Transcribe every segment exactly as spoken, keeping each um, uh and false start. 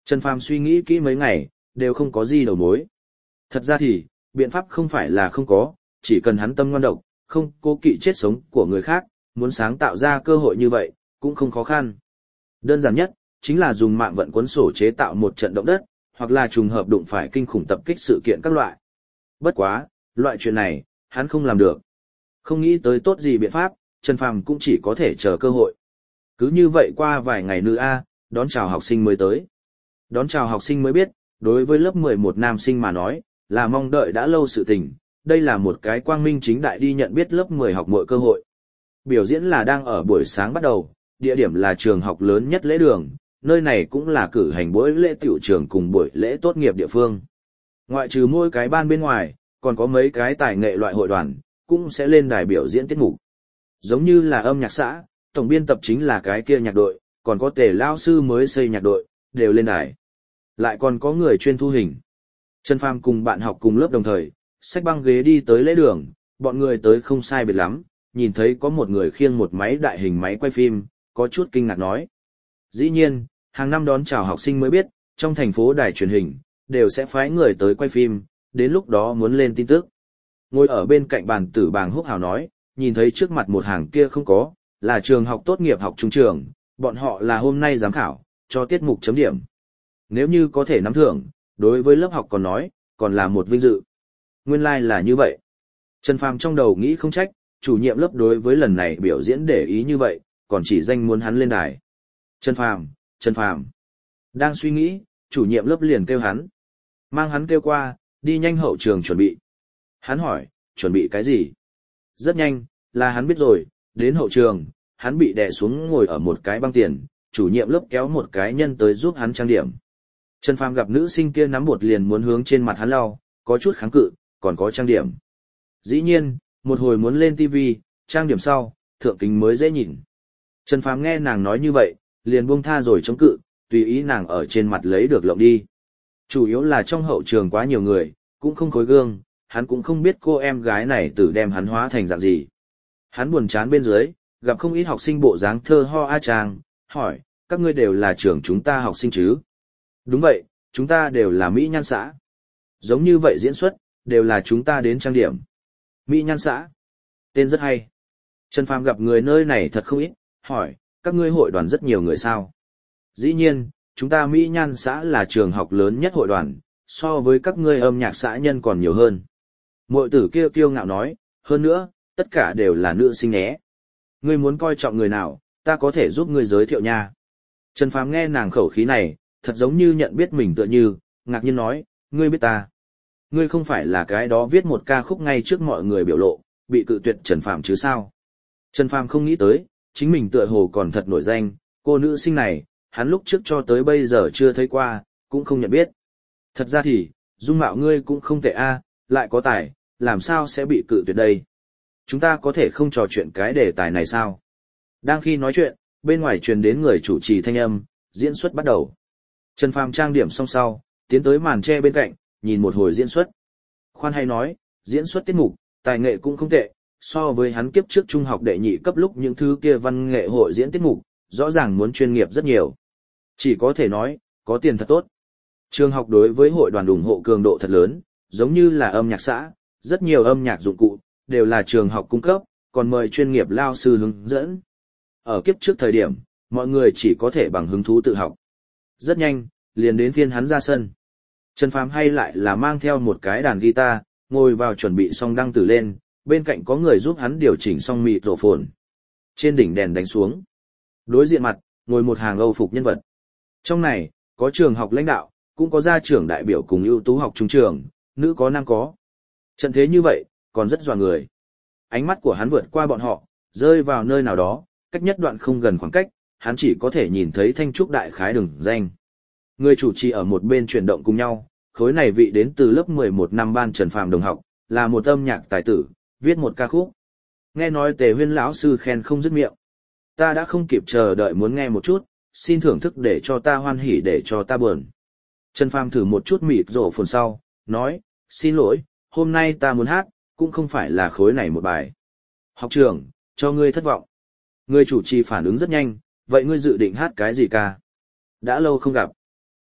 Trần Phàm suy nghĩ kỹ mấy ngày, đều không có gì đầu mối. Thật ra thì, biện pháp không phải là không có, chỉ cần hắn tâm ngoan độc, không cố kỵ chết sống của người khác, muốn sáng tạo ra cơ hội như vậy, cũng không khó khăn. Đơn giản nhất, chính là dùng mạng vận cuốn sổ chế tạo một trận động đất, hoặc là trùng hợp đụng phải kinh khủng tập kích sự kiện các loại. Bất quá, loại chuyện này, hắn không làm được. Không nghĩ tới tốt gì biện pháp, Trần Phàm cũng chỉ có thể chờ cơ hội. Cứ như vậy qua vài ngày nữa a, đón chào học sinh mới tới. Đón chào học sinh mới biết, đối với lớp mười một nam sinh mà nói, là mong đợi đã lâu sự tình, đây là một cái quang minh chính đại đi nhận biết lớp mười học mọi cơ hội. Biểu diễn là đang ở buổi sáng bắt đầu, địa điểm là trường học lớn nhất lễ đường, nơi này cũng là cử hành buổi lễ tiểu trường cùng buổi lễ tốt nghiệp địa phương. Ngoại trừ mỗi cái ban bên ngoài, còn có mấy cái tài nghệ loại hội đoàn, cũng sẽ lên đài biểu diễn tiết mục. Giống như là âm nhạc xã, tổng biên tập chính là cái kia nhạc đội, còn có tề lao sư mới xây nhạc đội, đều lên đài. Lại còn có người chuyên thu hình. Trần Phàm cùng bạn học cùng lớp đồng thời, xách băng ghế đi tới lễ đường, bọn người tới không sai biệt lắm, nhìn thấy có một người khiêng một máy đại hình máy quay phim, có chút kinh ngạc nói. Dĩ nhiên, hàng năm đón chào học sinh mới biết, trong thành phố đài truyền hình, đều sẽ phái người tới quay phim, đến lúc đó muốn lên tin tức. Ngồi ở bên cạnh bàn tử bàng húc hào nói, nhìn thấy trước mặt một hàng kia không có, là trường học tốt nghiệp học trung trường, bọn họ là hôm nay giám khảo, cho tiết mục chấm điểm. Nếu như có thể nắm thưởng, đối với lớp học còn nói, còn là một vinh dự. Nguyên lai like là như vậy. Trần Phàm trong đầu nghĩ không trách, chủ nhiệm lớp đối với lần này biểu diễn để ý như vậy, còn chỉ danh muốn hắn lên đài. Trần Phàm, Trần Phàm. Đang suy nghĩ, chủ nhiệm lớp liền kêu hắn. Mang hắn kêu qua, đi nhanh hậu trường chuẩn bị. Hắn hỏi, chuẩn bị cái gì? Rất nhanh, là hắn biết rồi, đến hậu trường, hắn bị đè xuống ngồi ở một cái băng tiền, chủ nhiệm lớp kéo một cái nhân tới giúp hắn trang điểm. Trần Phàm gặp nữ sinh kia nắm bột liền muốn hướng trên mặt hắn lau, có chút kháng cự, còn có trang điểm. Dĩ nhiên, một hồi muốn lên tivi, trang điểm sau, thượng kính mới dễ nhìn. Trần Phàm nghe nàng nói như vậy, liền buông tha rồi chống cự, tùy ý nàng ở trên mặt lấy được lộng đi. Chủ yếu là trong hậu trường quá nhiều người, cũng không khối gương, hắn cũng không biết cô em gái này tự đem hắn hóa thành dạng gì. Hắn buồn chán bên dưới, gặp không ít học sinh bộ dáng thơ ho a trang, hỏi, các ngươi đều là trường chúng ta học sinh chứ? Đúng vậy, chúng ta đều là Mỹ Nhan xã. Giống như vậy diễn xuất, đều là chúng ta đến trang điểm. Mỹ Nhan xã. Tên rất hay. Trần Phàm gặp người nơi này thật không ít, hỏi, các ngươi hội đoàn rất nhiều người sao? Dĩ nhiên, chúng ta Mỹ Nhan xã là trường học lớn nhất hội đoàn, so với các ngươi âm nhạc xã nhân còn nhiều hơn. Mội tử kia kiêu ngạo nói, hơn nữa, tất cả đều là nữ sinh nhé. Ngươi muốn coi trọng người nào, ta có thể giúp ngươi giới thiệu nha. Trần Phàm nghe nàng khẩu khí này, thật giống như nhận biết mình tựa như, ngạc nhiên nói, ngươi biết ta. Ngươi không phải là cái đó viết một ca khúc ngay trước mọi người biểu lộ, bị cự tuyệt Trần Phàm chứ sao? Trần Phàm không nghĩ tới, chính mình tựa hồ còn thật nổi danh, cô nữ sinh này, hắn lúc trước cho tới bây giờ chưa thấy qua, cũng không nhận biết. Thật ra thì, dung mạo ngươi cũng không tệ a, lại có tài, làm sao sẽ bị cự tuyệt đây? Chúng ta có thể không trò chuyện cái đề tài này sao? Đang khi nói chuyện, bên ngoài truyền đến người chủ trì thanh âm, diễn xuất bắt đầu. Trần Phàm trang điểm xong sau, tiến tới màn che bên cạnh, nhìn một hồi diễn xuất. Khoan hay nói, diễn xuất tiết mục, tài nghệ cũng không tệ, so với hắn kiếp trước trung học đệ nhị cấp lúc những thứ kia văn nghệ hội diễn tiết mục, rõ ràng muốn chuyên nghiệp rất nhiều. Chỉ có thể nói, có tiền thật tốt. Trường học đối với hội đoàn ủng hộ cường độ thật lớn, giống như là âm nhạc xã, rất nhiều âm nhạc dụng cụ, đều là trường học cung cấp, còn mời chuyên nghiệp lao sư hướng dẫn. Ở kiếp trước thời điểm, mọi người chỉ có thể bằng hứng thú tự học. Rất nhanh, liền đến phiên hắn ra sân. Trần Phàm hay lại là mang theo một cái đàn guitar, ngồi vào chuẩn bị xong đăng tử lên, bên cạnh có người giúp hắn điều chỉnh xong mịt rổ phồn. Trên đỉnh đèn đánh xuống. Đối diện mặt, ngồi một hàng Âu phục nhân vật. Trong này, có trường học lãnh đạo, cũng có gia trưởng đại biểu cùng ưu tú học trung trường, nữ có nam có. Trận thế như vậy, còn rất dọa người. Ánh mắt của hắn vượt qua bọn họ, rơi vào nơi nào đó, cách nhất đoạn không gần khoảng cách, hắn chỉ có thể nhìn thấy thanh trúc đại khái đường danh. Người chủ trì ở một bên chuyển động cùng nhau, khối này vị đến từ lớp mười một năm ban Trần Phàm đồng học, là một âm nhạc tài tử, viết một ca khúc. Nghe nói Tề Huyên lão sư khen không dứt miệng. Ta đã không kịp chờ đợi muốn nghe một chút, xin thưởng thức để cho ta hoan hỉ để cho ta buồn. Trần Phàm thử một chút mịt rổ phồn sau, nói, xin lỗi, hôm nay ta muốn hát, cũng không phải là khối này một bài. Học trưởng, cho ngươi thất vọng. Người chủ trì phản ứng rất nhanh, vậy ngươi dự định hát cái gì ca? Đã lâu không gặp.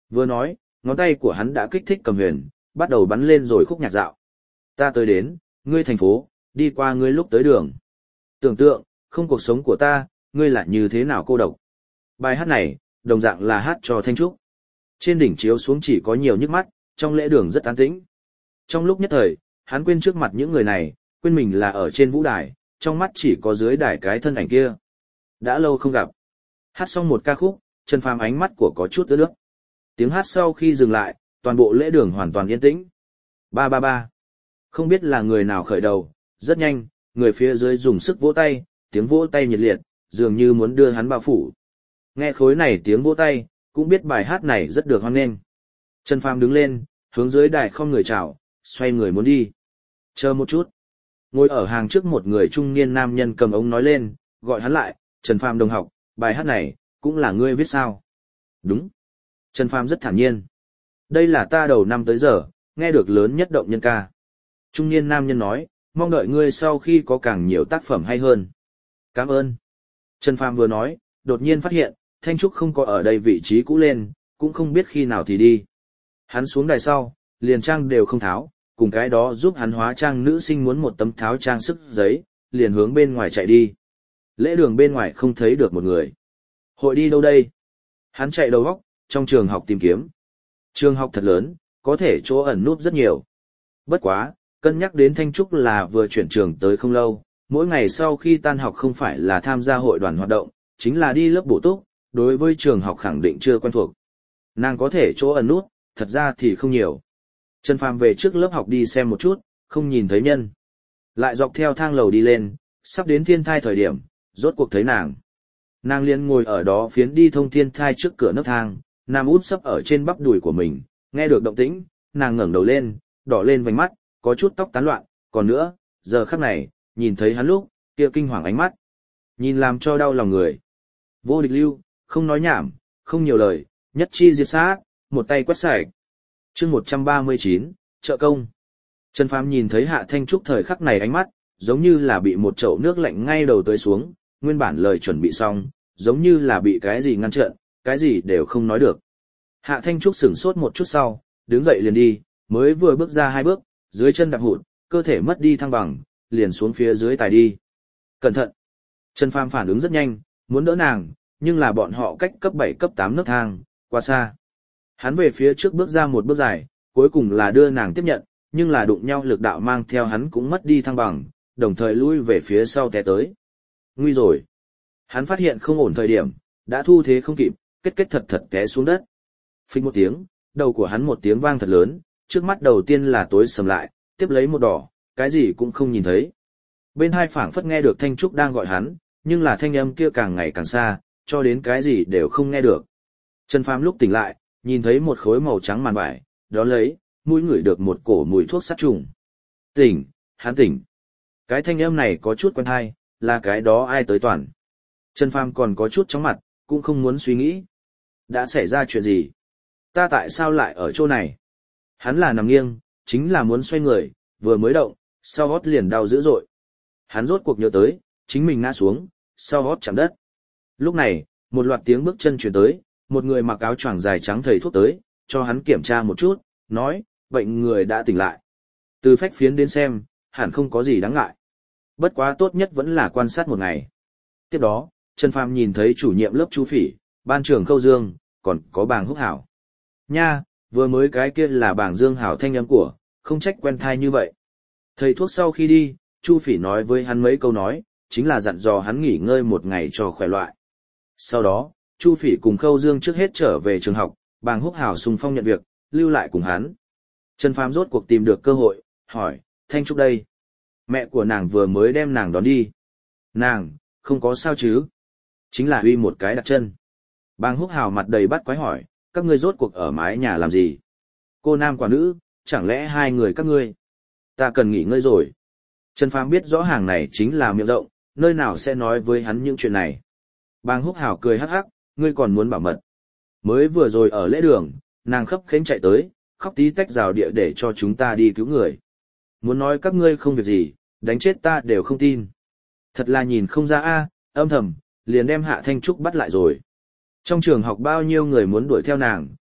Vừa nói, ngón tay của hắn đã kích thích cầm huyền, bắt đầu bắn lên rồi khúc nhạc dạo. Ta tới đến, ngươi thành phố, đi qua ngươi lúc tới đường. Tưởng tượng, không cuộc sống của ta, ngươi lại như thế nào cô độc. Bài hát này, đồng dạng là hát cho Thanh Trúc. Trên đỉnh chiếu xuống chỉ có nhiều nhức mắt, trong lễ đường rất an tĩnh. Trong lúc nhất thời, hắn quên trước mặt những người này, quên mình là ở trên vũ đài, trong mắt chỉ có dưới đài cái thân ảnh kia. Đã lâu không gặp. Hát xong một ca khúc, Trần Phàm ánh mắt của có chút ướt nước. Tiếng hát sau khi dừng lại, toàn bộ lễ đường hoàn toàn yên tĩnh. Ba ba ba. Không biết là người nào khởi đầu, rất nhanh, người phía dưới dùng sức vỗ tay, tiếng vỗ tay nhiệt liệt, dường như muốn đưa hắn bao phủ. Nghe khối này tiếng vỗ tay, cũng biết bài hát này rất được hoan nghênh. Trần Phàm đứng lên, hướng dưới đài không người chào, xoay người muốn đi. Chờ một chút. Ngồi ở hàng trước một người trung niên nam nhân cầm ống nói lên, gọi hắn lại, Trần Phàm đồng học, bài hát này, cũng là ngươi viết sao? Đúng. Trần Phàm rất thản nhiên. Đây là ta đầu năm tới giờ, nghe được lớn nhất động nhân ca. Trung niên nam nhân nói, mong đợi ngươi sau khi có càng nhiều tác phẩm hay hơn. Cảm ơn. Trần Phàm vừa nói, đột nhiên phát hiện, Thanh Trúc không có ở đây vị trí cũ lên, cũng không biết khi nào thì đi. Hắn xuống đài sau, liền trang đều không tháo, cùng cái đó giúp hắn hóa trang nữ sinh muốn một tấm tháo trang sức giấy, liền hướng bên ngoài chạy đi. Lễ đường bên ngoài không thấy được một người. Hội đi đâu đây? Hắn chạy đầu góc, trong trường học tìm kiếm. Trường học thật lớn, có thể chỗ ẩn núp rất nhiều. Bất quá, cân nhắc đến Thanh Trúc là vừa chuyển trường tới không lâu, mỗi ngày sau khi tan học không phải là tham gia hội đoàn hoạt động, chính là đi lớp bổ túc, đối với trường học khẳng định chưa quen thuộc. Nàng có thể chỗ ẩn nút, thật ra thì không nhiều. Trần Phàm về trước lớp học đi xem một chút, không nhìn thấy nhân. Lại dọc theo thang lầu đi lên, sắp đến thiên thai thời điểm, rốt cuộc thấy nàng. Nàng liền ngồi ở đó phiến đi thông thiên thai trước cửa nấc thang, nằm úp sấp ở trên bắp đùi của mình, nghe được động tĩnh, nàng ngẩng đầu lên, đỏ lên vành mắt, có chút tóc tán loạn, còn nữa, giờ khắc này, nhìn thấy hắn lúc, kia kinh hoàng ánh mắt. Nhìn làm cho đau lòng người. Vô địch lưu, không nói nhảm, không nhiều lời, nhất chi diệt sát, một tay quét sạch. Chương một trăm ba mươi chín, trợ công. Trần Phàm nhìn thấy Hạ Thanh Trúc thời khắc này ánh mắt, giống như là bị một chậu nước lạnh ngay đầu tới xuống, nguyên bản lời chuẩn bị xong, giống như là bị cái gì ngăn chặn, cái gì đều không nói được. Hạ Thanh Trúc sửng sốt một chút sau, đứng dậy liền đi, mới vừa bước ra hai bước, dưới chân đạp hụt, cơ thể mất đi thăng bằng, liền xuống phía dưới tài đi. Cẩn thận! Trần Phàm phản ứng rất nhanh, muốn đỡ nàng, nhưng là bọn họ cách cấp bảy cấp tám nấc thang, quá xa. Hắn về phía trước bước ra một bước dài, cuối cùng là đưa nàng tiếp nhận, nhưng là đụng nhau lực đạo mang theo hắn cũng mất đi thăng bằng, đồng thời lui về phía sau té tới. Nguy rồi! Hắn phát hiện không ổn thời điểm, đã thu thế không kịp, kết kết thật thật té xuống đất. Phích một tiếng, đầu của hắn một tiếng vang thật lớn, trước mắt đầu tiên là tối sầm lại, tiếp lấy một đỏ, cái gì cũng không nhìn thấy. Bên hai phảng phất nghe được Thanh Trúc đang gọi hắn, nhưng là thanh âm kia càng ngày càng xa, cho đến cái gì đều không nghe được. Trần Phàm lúc tỉnh lại, nhìn thấy một khối màu trắng màn vải, đó lấy, mũi ngửi được một cổ mùi thuốc sát trùng. Tỉnh, hắn tỉnh. Cái thanh âm này có chút quen tai, là cái đó ai tới toàn. Trần Phàm còn có chút chóng mặt, cũng không muốn suy nghĩ. Đã xảy ra chuyện gì? Ta tại sao lại ở chỗ này? Hắn là nằm nghiêng, chính là muốn xoay người, vừa mới động, sau gót liền đau dữ dội. Hắn rốt cuộc nhớ tới, chính mình ngã xuống, sau gót chạm đất. Lúc này, một loạt tiếng bước chân chuyển tới, một người mặc áo choàng dài trắng thầy thuốc tới, cho hắn kiểm tra một chút, nói, bệnh người đã tỉnh lại. Từ phách phiến đến xem, hẳn không có gì đáng ngại. Bất quá tốt nhất vẫn là quan sát một ngày. Tiếp đó, Trần Phàm nhìn thấy chủ nhiệm lớp Chu Phỉ, ban trưởng Khâu Dương, còn có Bàng Húc Hảo. Nha, vừa mới cái kia là Bàng Dương Hảo thanh âm của, không trách quen thai như vậy. Thầy thuốc sau khi đi, Chu Phỉ nói với hắn mấy câu nói, chính là dặn dò hắn nghỉ ngơi một ngày cho khỏe loại. Sau đó, Chu Phỉ cùng Khâu Dương trước hết trở về trường học, Bàng Húc Hảo xung phong nhận việc, lưu lại cùng hắn. Trần Phàm rốt cuộc tìm được cơ hội, hỏi, Thanh Trúc đây. Mẹ của nàng vừa mới đem nàng đón đi. Nàng, không có sao chứ? Chính là huy một cái đặt chân. Bàng Húc Hảo mặt đầy bắt quái hỏi, các ngươi rốt cuộc ở mái nhà làm gì? Cô nam quả nữ, chẳng lẽ hai người các ngươi? Ta cần nghỉ ngơi rồi. Trần Phàm biết rõ hàng này chính là miệng rộng, nơi nào sẽ nói với hắn những chuyện này. Bàng Húc Hảo cười hắc hắc, ngươi còn muốn bảo mật. Mới vừa rồi ở lễ đường, nàng khấp khênh chạy tới, khóc tí tách rào địa để cho chúng ta đi cứu người. Muốn nói các ngươi không việc gì, đánh chết ta đều không tin. Thật là nhìn không ra a, âm thầm, liền đem Hạ Thanh Trúc bắt lại rồi. Trong trường học bao nhiêu người muốn đuổi theo nàng,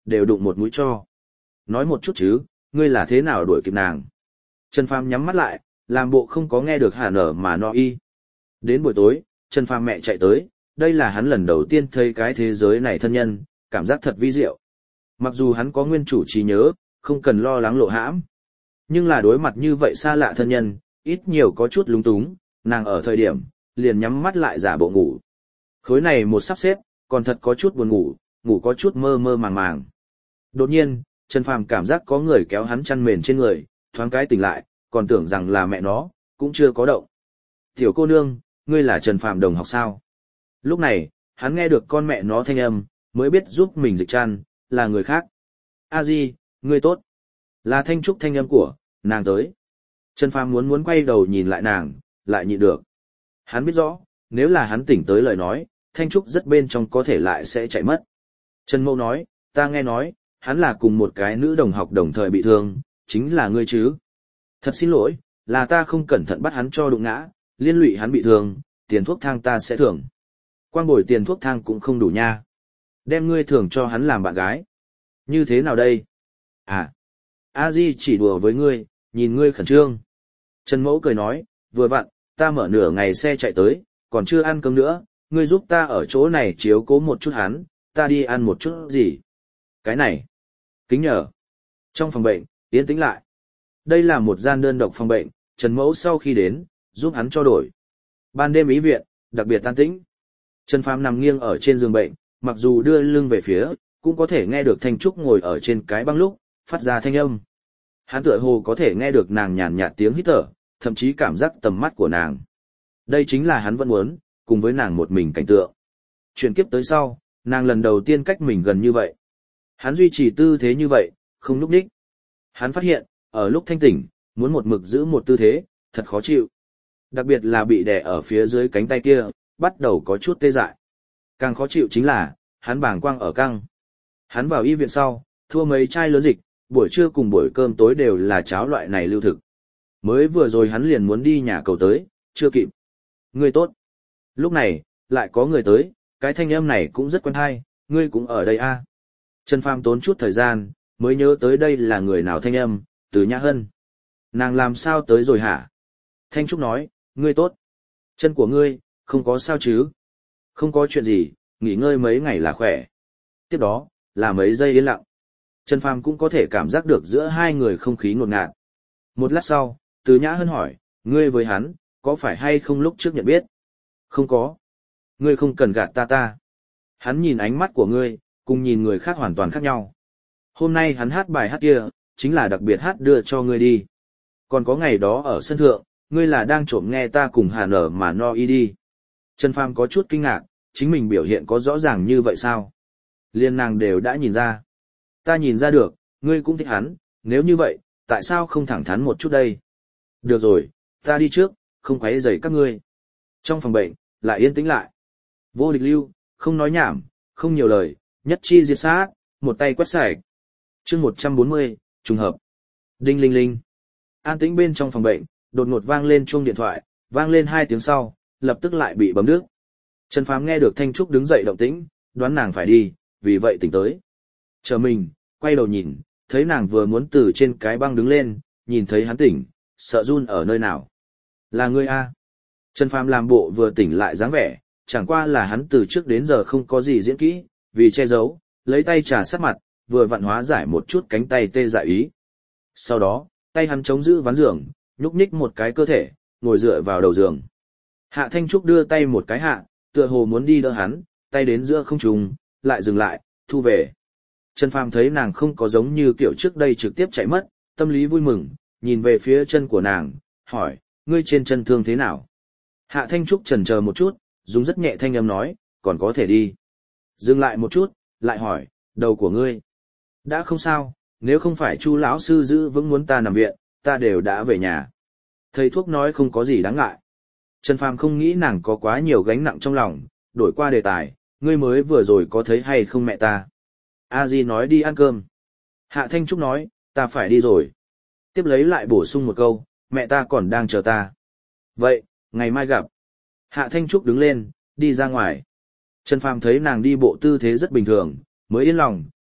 đều đụng một mũi cho. Nói một chút chứ, ngươi là thế nào đuổi kịp nàng? Trần Phàm nhắm mắt lại, làm bộ không có nghe được Hà Nở mà no y. Đến buổi tối, Trần Phàm mẹ chạy tới, đây là hắn lần đầu tiên thấy cái thế giới này thân nhân, cảm giác thật vi diệu. Mặc dù hắn có nguyên chủ trí nhớ, không cần lo lắng lộ hãm. Nhưng là đối mặt như vậy xa lạ thân nhân, ít nhiều có chút lúng túng, nàng ở thời điểm, liền nhắm mắt lại giả bộ ngủ. Khối này một sắp xếp, còn thật có chút buồn ngủ, ngủ có chút mơ mơ màng màng. Đột nhiên, Trần Phàm cảm giác có người kéo hắn chăn mền trên người, thoáng cái tỉnh lại, còn tưởng rằng là mẹ nó, cũng chưa có động. Tiểu cô nương, ngươi là Trần Phàm đồng học sao? Lúc này, hắn nghe được con mẹ nó thanh âm, mới biết giúp mình dịch chăn, là người khác. A Di, ngươi tốt. Là Thanh Trúc thanh âm của, nàng tới. Trần Phàm muốn muốn quay đầu nhìn lại nàng, lại nhịn được. Hắn biết rõ, nếu là hắn tỉnh tới lời nói, Thanh Trúc rất bên trong có thể lại sẽ chạy mất. Trần Mâu nói, ta nghe nói, hắn là cùng một cái nữ đồng học đồng thời bị thương, chính là ngươi chứ. Thật xin lỗi, là ta không cẩn thận bắt hắn cho đụng ngã, liên lụy hắn bị thương, tiền thuốc thang ta sẽ thưởng. Quang bồi tiền thuốc thang cũng không đủ nha. Đem ngươi thưởng cho hắn làm bạn gái. Như thế nào đây? À, A Di chỉ đùa với ngươi, nhìn ngươi khẩn trương. Trần Mẫu cười nói, vừa vặn, ta mở nửa ngày xe chạy tới, còn chưa ăn cơm nữa, ngươi giúp ta ở chỗ này chiếu cố một chút hắn, ta đi ăn một chút gì. Cái này, kính nhờ. Trong phòng bệnh, yên tĩnh lại. Đây là một gian đơn độc phòng bệnh, Trần Mẫu sau khi đến, giúp hắn cho đổi. Ban đêm ý viện, đặc biệt an tĩnh. Trần Phàm nằm nghiêng ở trên giường bệnh, mặc dù đưa lưng về phía, cũng có thể nghe được Thanh Trúc ngồi ở trên cái băng lúc, phát ra thanh âm. Hắn tựa hồ có thể nghe được nàng nhàn nhạt tiếng hít thở, thậm chí cảm giác tầm mắt của nàng. Đây chính là hắn vẫn muốn, cùng với nàng một mình cảnh tượng. Chuyển kiếp tới sau, nàng lần đầu tiên cách mình gần như vậy. Hắn duy trì tư thế như vậy, không lúc đích. Hắn phát hiện, ở lúc thanh tỉnh, muốn một mực giữ một tư thế, thật khó chịu. Đặc biệt là bị đè ở phía dưới cánh tay kia, bắt đầu có chút tê dại. Càng khó chịu chính là, hắn bàng quang ở căng. Hắn vào y viện sau, thua mấy chai lớn dịch, buổi trưa cùng buổi cơm tối đều là cháo loại này lưu thực. Mới vừa rồi hắn liền muốn đi nhà cầu tới, chưa kịp. Ngươi tốt. Lúc này, lại có người tới, cái thanh âm này cũng rất quen hay, ngươi cũng ở đây a. À? Trần Phàm tốn chút thời gian, mới nhớ tới đây là người nào thanh âm, Từ Nhã Hân. Nàng làm sao tới rồi hả? Thanh Trúc nói, ngươi tốt. Chân của ngươi, không có sao chứ? Không có chuyện gì, nghỉ ngơi mấy ngày là khỏe. Tiếp đó, là mấy giây yên lặng. Trần Phàm cũng có thể cảm giác được giữa hai người không khí ngột ngạt. Một lát sau, Từ Nhã Hân hỏi, ngươi với hắn, có phải hay không lúc trước nhận biết? Không có. Ngươi không cần gạt ta ta. Hắn nhìn ánh mắt của ngươi, cùng nhìn người khác hoàn toàn khác nhau. Hôm nay hắn hát bài hát kia, chính là đặc biệt hát đưa cho ngươi đi. Còn có ngày đó ở sân thượng, ngươi là đang trộm nghe ta cùng Hà Nở mà no y đi. Trần Phàm có chút kinh ngạc, chính mình biểu hiện có rõ ràng như vậy sao? Liên nàng đều đã nhìn ra. Ta nhìn ra được, ngươi cũng thích hắn, nếu như vậy, tại sao không thẳng thắn một chút đây? Được rồi, ta đi trước, không quấy rầy các ngươi. Trong phòng bệnh, lại yên tĩnh lại. Vô Địch Lưu, không nói nhảm, không nhiều lời, nhất chi diệt sát, một tay quét sạch. Chương một trăm bốn mươi, trùng hợp. Đinh linh linh. An tĩnh bên trong phòng bệnh, đột ngột vang lên chuông điện thoại, vang lên hai tiếng sau, lập tức lại bị bấm đứt. Trần Phàm nghe được Thanh Trúc đứng dậy động tĩnh, đoán nàng phải đi, vì vậy tỉnh tới. Chờ mình, quay đầu nhìn, thấy nàng vừa muốn từ trên cái băng đứng lên, nhìn thấy hắn tỉnh, sợ run ở nơi nào. Là ngươi a? Trần Phàm làm bộ vừa tỉnh lại dáng vẻ, chẳng qua là hắn từ trước đến giờ không có gì diễn kỹ, vì che giấu, lấy tay trà sát mặt, vừa vặn hóa giải một chút cánh tay tê dại ý. Sau đó, tay hắn chống giữ ván giường, nhúc nhích một cái cơ thể, ngồi dựa vào đầu giường. Hạ Thanh Trúc đưa tay một cái hạ, tựa hồ muốn đi đỡ hắn, tay đến giữa không trung, lại dừng lại, thu về. Trần Phàm thấy nàng không có giống như kiểu trước đây trực tiếp chạy mất, tâm lý vui mừng, nhìn về phía chân của nàng, hỏi, ngươi trên chân thương thế nào? Hạ Thanh Trúc chần chờ một chút, dùng rất nhẹ thanh âm nói, còn có thể đi. Dừng lại một chút, lại hỏi, đầu của ngươi. Đã không sao, nếu không phải Chu lão sư giữ vững muốn ta nằm viện, ta đều đã về nhà. Thầy thuốc nói không có gì đáng ngại. Trần Phàm không nghĩ nàng có quá nhiều gánh nặng trong lòng, đổi qua đề tài, ngươi mới vừa rồi có thấy hay không mẹ ta? A Di nói đi ăn cơm. Hạ Thanh Trúc nói, ta phải đi rồi. Tiếp lấy lại bổ sung một câu, mẹ ta còn đang chờ ta. Vậy, ngày mai gặp. Hạ Thanh Trúc đứng lên, đi ra ngoài. Trần Phàm thấy nàng đi bộ tư thế rất bình thường, mới yên lòng,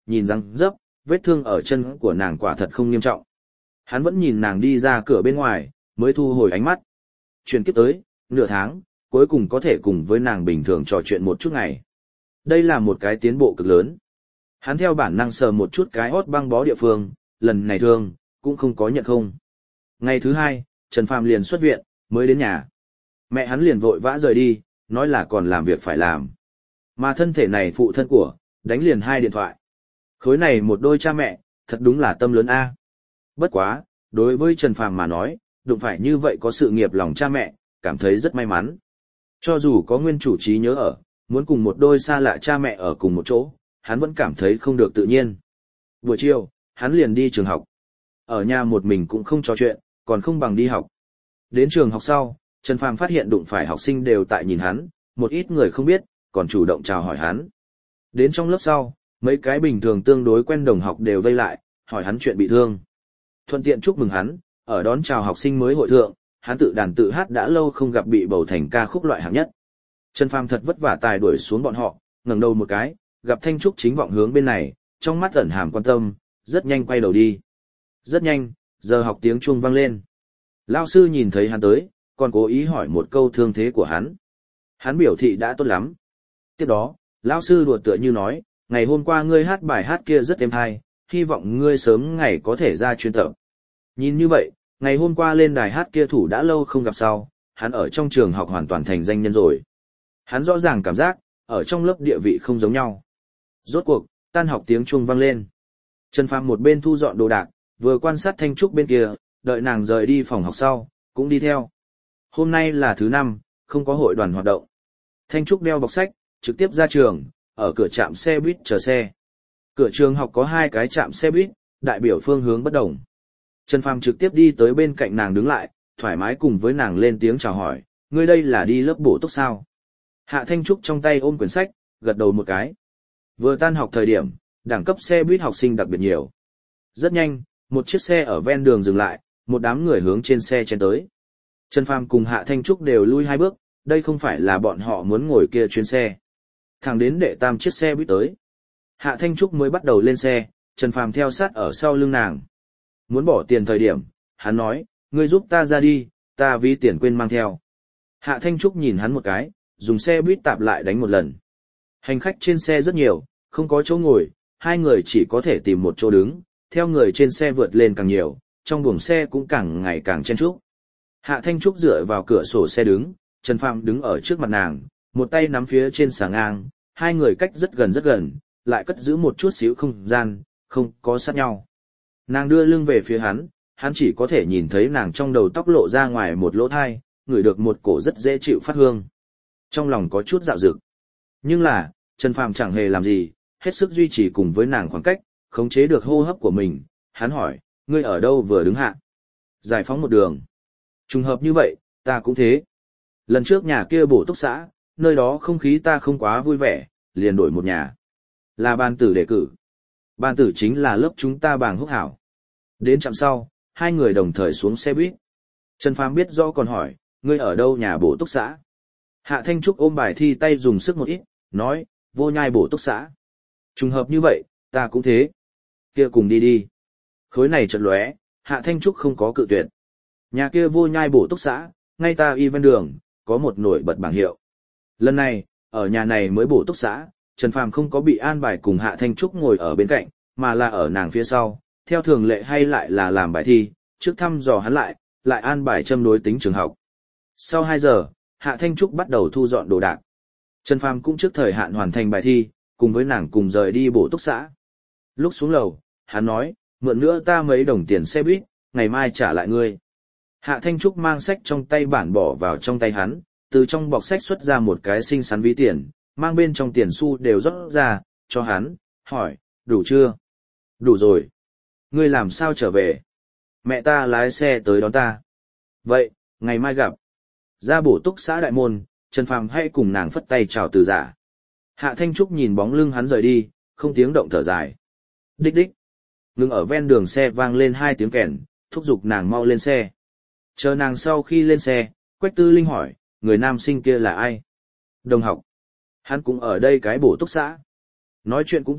nhìn răng dấp, vết thương ở chân của nàng quả thật không nghiêm trọng. Hắn vẫn nhìn nàng đi ra cửa bên ngoài, mới thu hồi ánh mắt. Chuyển kiếp tới, nửa tháng, cuối cùng có thể cùng với nàng bình thường trò chuyện một chút ngày. Đây là một cái tiến bộ cực lớn. Hắn theo bản năng sờ một chút cái hót băng bó địa phương, lần này thương, cũng không có nhận không. Ngày thứ hai, Trần Phàm liền xuất viện, mới đến nhà. Mẹ hắn liền vội vã rời đi, nói là còn làm việc phải làm. Mà thân thể này phụ thân của, đánh liền hai điện thoại. Khối này một đôi cha mẹ, thật đúng là tâm lớn A. Bất quá, đối với Trần Phàm mà nói, đụng phải như vậy có sự nghiệp lòng cha mẹ, cảm thấy rất may mắn. Cho dù có nguyên chủ trí nhớ ở, muốn cùng một đôi xa lạ cha mẹ ở cùng một chỗ, hắn vẫn cảm thấy không được tự nhiên. Buổi chiều, hắn liền đi trường học. Ở nhà một mình cũng không trò chuyện, còn không bằng đi học. Đến trường học sau, Trần Phàm phát hiện đụng phải học sinh đều tại nhìn hắn, một ít người không biết, còn chủ động chào hỏi hắn. Đến trong lớp sau, mấy cái bình thường tương đối quen đồng học đều vây lại, hỏi hắn chuyện bị thương. Thuận tiện chúc mừng hắn, ở đón chào học sinh mới hội thượng, hắn tự đàn tự hát đã lâu không gặp bị bầu thành ca khúc loại hạng nhất. Trần Phàm thật vất vả tài đuổi xuống bọn họ, ngẩng đầu một cái, gặp Thanh Trúc chính vọng hướng bên này, trong mắt ẩn hàm quan tâm, rất nhanh quay đầu đi. Rất nhanh, giờ học tiếng chuông vang lên. Lão sư nhìn thấy hắn tới, còn cố ý hỏi một câu thương thế của hắn. Hắn biểu thị đã tốt lắm. Tiếp đó, lão sư đùa tựa như nói, ngày hôm qua ngươi hát bài hát kia rất êm hay, hy vọng ngươi sớm ngày có thể ra chuyên tập. Nhìn như vậy, ngày hôm qua lên đài hát kia thủ đã lâu không gặp sau, hắn ở trong trường học hoàn toàn thành danh nhân rồi. Hắn rõ ràng cảm giác, ở trong lớp địa vị không giống nhau. Rốt cuộc, tan học tiếng chuông vang lên. Trần Phàm một bên thu dọn đồ đạc, vừa quan sát Thanh Trúc bên kia, đợi nàng rời đi phòng học sau, cũng đi theo. Hôm nay là thứ năm, không có hội đoàn hoạt động. Thanh Trúc đeo bọc sách, trực tiếp ra trường, ở cửa trạm xe buýt chờ xe. Cửa trường học có hai cái trạm xe buýt, đại biểu phương hướng bất đồng. Trần Phàm trực tiếp đi tới bên cạnh nàng đứng lại, thoải mái cùng với nàng lên tiếng chào hỏi, ngươi đây là đi lớp bổ túc sao? Hạ Thanh Trúc trong tay ôm quyển sách, gật đầu một cái. Vừa tan học thời điểm, đẳng cấp xe buýt học sinh đặc biệt nhiều. Rất nhanh, một chiếc xe ở ven đường dừng lại, một đám người hướng trên xe chen tới. Trần Phàm cùng Hạ Thanh Trúc đều lui hai bước, đây không phải là bọn họ muốn ngồi kia chuyến xe. Thẳng đến đệ tam chiếc xe buýt tới. Hạ Thanh Trúc mới bắt đầu lên xe, Trần Phàm theo sát ở sau lưng nàng. Muốn bỏ tiền thời điểm, hắn nói, ngươi giúp ta ra đi, ta ví tiền quên mang theo. Hạ Thanh Trúc nhìn hắn một cái, dùng xe buýt tạp lại đánh một lần. Hành khách trên xe rất nhiều, không có chỗ ngồi, hai người chỉ có thể tìm một chỗ đứng, theo người trên xe vượt lên càng nhiều, trong buồng xe cũng càng ngày càng chen chúc. Hạ Thanh Trúc dựa vào cửa sổ xe đứng, Trần Phàm đứng ở trước mặt nàng, một tay nắm phía trên xà ngang, hai người cách rất gần rất gần, lại cất giữ một chút xíu không gian, không có sát nhau. Nàng đưa lưng về phía hắn, hắn chỉ có thể nhìn thấy nàng trong đầu tóc lộ ra ngoài một lỗ thai, ngửi được một cổ rất dễ chịu phát hương. Trong lòng có chút dạo dực. Nhưng là, Trần Phàm chẳng hề làm gì, hết sức duy trì cùng với nàng khoảng cách, khống chế được hô hấp của mình. Hắn hỏi, ngươi ở đâu vừa đứng hạ? Giải phóng một đường. Trùng hợp như vậy, ta cũng thế. Lần trước nhà kia bổ túc xã, nơi đó không khí ta không quá vui vẻ, liền đổi một nhà. Là ban tử đề cử. Ban tử chính là lớp chúng ta Bàng Húc Hảo. Đến trạm sau, hai người đồng thời xuống xe buýt. Trần Phàm biết rõ còn hỏi, ngươi ở đâu nhà bổ túc xã? Hạ Thanh Trúc ôm bài thi tay dùng sức một ít, nói, vô nhai bổ túc xã. Trùng hợp như vậy, ta cũng thế. Kia cùng đi đi. Khối này chợt lóe, Hạ Thanh Trúc không có cự tuyệt. Nhà kia vô nhai bổ túc xã, ngay ta y ven đường, có một nổi bật bảng hiệu. Lần này, ở nhà này mới bổ túc xã, Trần Phàm không có bị an bài cùng Hạ Thanh Trúc ngồi ở bên cạnh, mà là ở nàng phía sau, theo thường lệ hay lại là làm bài thi, trước thăm dò hắn lại, lại an bài châm đối tính trường học. Sau hai giờ, Hạ Thanh Trúc bắt đầu thu dọn đồ đạc. Trần Phàm cũng trước thời hạn hoàn thành bài thi, cùng với nàng cùng rời đi bổ túc xã. Lúc xuống lầu, hắn nói, mượn nữa ta mấy đồng tiền xe buýt, ngày mai trả lại ngươi. Hạ Thanh Trúc mang sách trong tay bản bỏ vào trong tay hắn, từ trong bọc sách xuất ra một cái xinh xắn ví tiền, mang bên trong tiền xu đều rót ra, cho hắn, hỏi, đủ chưa? Đủ rồi. Ngươi làm sao trở về? Mẹ ta lái xe tới đón ta. Vậy, ngày mai gặp. Ra bổ túc xã đại môn, Trần Phàm hãy cùng nàng phất tay chào từ giả. Hạ Thanh Trúc nhìn bóng lưng hắn rời đi, không tiếng động thở dài. Đích đích. Ngừng ở ven đường xe vang lên hai tiếng kèn, thúc giục nàng mau lên xe. Chờ nàng sau khi lên xe, Quách Tư Linh hỏi, người nam sinh kia là ai? Đồng học. Hắn cũng ở đây cái bổ túc xã. Nói chuyện cũng tốt,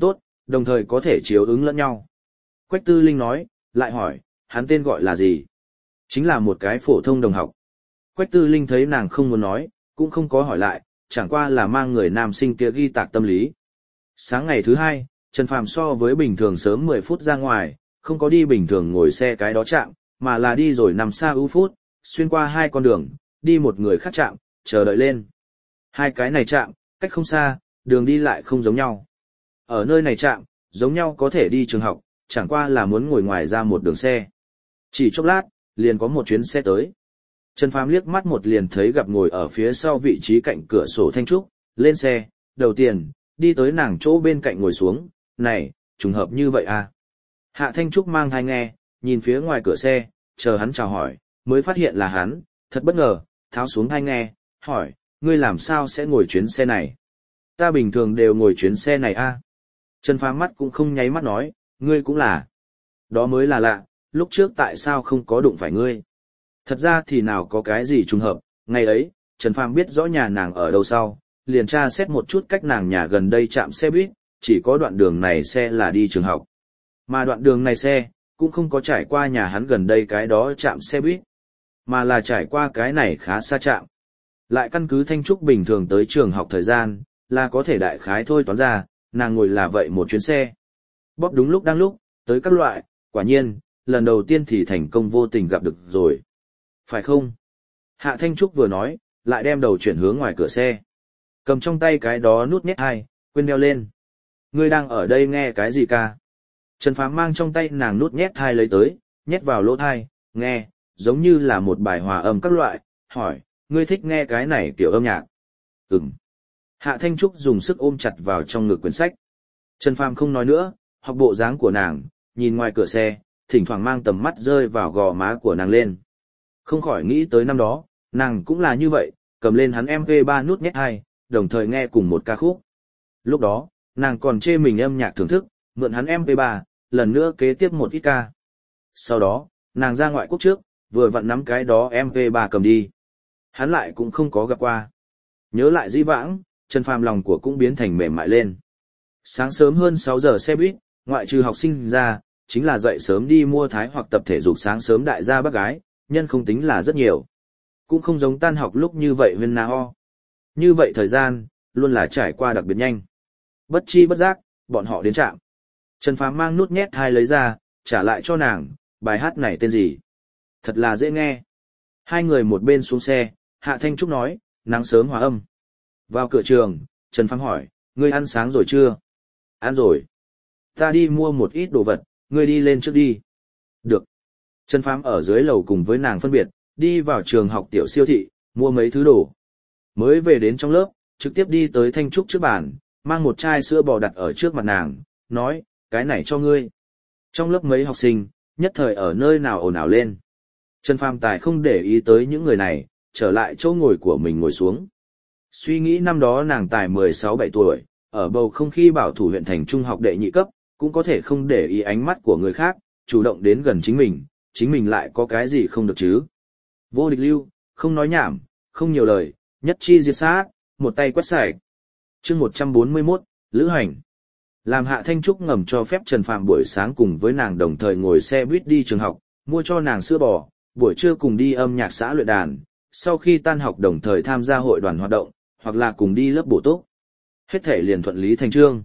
đồng thời có thể chiếu ứng lẫn nhau. Quách Tư Linh nói, lại hỏi, hắn tên gọi là gì? Chính là một cái phổ thông đồng học. Quách Tư Linh thấy nàng không muốn nói, cũng không có hỏi lại, chẳng qua là mang người nam sinh kia ghi tạc tâm lý. Sáng ngày thứ hai, Trần Phàm so với bình thường sớm mười phút ra ngoài, không có đi bình thường ngồi xe cái đó chạm, mà là đi rồi nằm xa ưu phút, xuyên qua hai con đường, đi một người khác chạm, chờ đợi lên. Hai cái này chạm, cách không xa, đường đi lại không giống nhau. Ở nơi này chạm, giống nhau có thể đi trường học, chẳng qua là muốn ngồi ngoài ra một đường xe. Chỉ chốc lát, liền có một chuyến xe tới. Trần Phàm liếc mắt một liền thấy gặp ngồi ở phía sau vị trí cạnh cửa sổ Thanh Trúc, lên xe, đầu tiên, đi tới nàng chỗ bên cạnh ngồi xuống, này, trùng hợp như vậy à. Hạ Thanh Trúc mang thai nghe, nhìn phía ngoài cửa xe, chờ hắn chào hỏi, mới phát hiện là hắn, thật bất ngờ, tháo xuống thai nghe, hỏi, ngươi làm sao sẽ ngồi chuyến xe này? Ta bình thường đều ngồi chuyến xe này a. Trần Phàm mắt cũng không nháy mắt nói, ngươi cũng là. Đó mới là lạ, lúc trước tại sao không có đụng phải ngươi? Thật ra thì nào có cái gì trùng hợp, ngày ấy, Trần Phàm biết rõ nhà nàng ở đâu sau, liền tra xét một chút cách nàng nhà gần đây chạm xe buýt, chỉ có đoạn đường này xe là đi trường học. Mà đoạn đường này xe, cũng không có trải qua nhà hắn gần đây cái đó chạm xe buýt, mà là trải qua cái này khá xa chạm. Lại căn cứ Thanh Trúc bình thường tới trường học thời gian, là có thể đại khái thôi toán ra, nàng ngồi là vậy một chuyến xe. Bóp đúng lúc đang lúc, tới các loại, quả nhiên, lần đầu tiên thì thành công vô tình gặp được rồi. Phải không? Hạ Thanh Trúc vừa nói, lại đem đầu chuyển hướng ngoài cửa xe. Cầm trong tay cái đó nút nhét hai, quên đeo lên. Ngươi đang ở đây nghe cái gì ca? Trần Phàm mang trong tay nàng nút nhét hai lấy tới, nhét vào lỗ thai, nghe, giống như là một bài hòa âm các loại, hỏi, ngươi thích nghe cái này kiểu âm nhạc? Ừm. Hạ Thanh Trúc dùng sức ôm chặt vào trong ngực quyển sách. Trần Phàm không nói nữa, học bộ dáng của nàng, nhìn ngoài cửa xe, thỉnh thoảng mang tầm mắt rơi vào gò má của nàng lên. Không khỏi nghĩ tới năm đó, nàng cũng là như vậy, cầm lên hắn em pê ba nút nhét hai, đồng thời nghe cùng một ca khúc. Lúc đó, nàng còn chê mình âm nhạc thưởng thức, mượn hắn em pê ba, lần nữa kế tiếp một ít ca. Sau đó, nàng ra ngoại quốc trước, vừa vặn nắm cái đó em pê ba cầm đi. Hắn lại cũng không có gặp qua. Nhớ lại dĩ vãng, Trần Phàm lòng của cũng biến thành mềm mại lên. Sáng sớm hơn sáu giờ xe buýt, ngoại trừ học sinh ra, chính là dậy sớm đi mua thái hoặc tập thể dục sáng sớm đại gia bác gái, nhân không tính là rất nhiều. Cũng không giống tan học lúc như vậy huyên na ho. Như vậy thời gian, luôn là trải qua đặc biệt nhanh. Bất chi bất giác, bọn họ đến trạm. Trần Phàm mang nút nhét hai lấy ra, trả lại cho nàng, bài hát này tên gì? Thật là dễ nghe. Hai người một bên xuống xe, Hạ Thanh Trúc nói, nắng sớm hòa âm. Vào cửa trường, Trần Phàm hỏi, ngươi ăn sáng rồi chưa? Ăn rồi. Ta đi mua một ít đồ vật, ngươi đi lên trước đi. Được. Trần Phàm ở dưới lầu cùng với nàng phân biệt, đi vào trường học tiểu siêu thị, mua mấy thứ đồ. Mới về đến trong lớp, trực tiếp đi tới Thanh Trúc trước bàn, mang một chai sữa bò đặt ở trước mặt nàng, nói, cái này cho ngươi. Trong lớp mấy học sinh, nhất thời ở nơi nào ồn ào lên. Trần Phàm Tài không để ý tới những người này, trở lại chỗ ngồi của mình ngồi xuống. Suy nghĩ năm đó nàng Tài mười sáu bảy tuổi, ở bầu không khí bảo thủ huyện thành trung học đệ nhị cấp, cũng có thể không để ý ánh mắt của người khác, chủ động đến gần chính mình, chính mình lại có cái gì không được chứ. Vô địch lưu, không nói nhảm, không nhiều lời, nhất chi diệt sát, một tay quét sạch. Chương một trăm bốn mươi mốt, Lữ hành. Làm Hạ Thanh Trúc ngầm cho phép Trần Phàm buổi sáng cùng với nàng đồng thời ngồi xe buýt đi trường học, mua cho nàng sữa bò, buổi trưa cùng đi âm nhạc xã luyện đàn, sau khi tan học đồng thời tham gia hội đoàn hoạt động, hoặc là cùng đi lớp bổ túc. Hết thể liền thuận lý thành chương.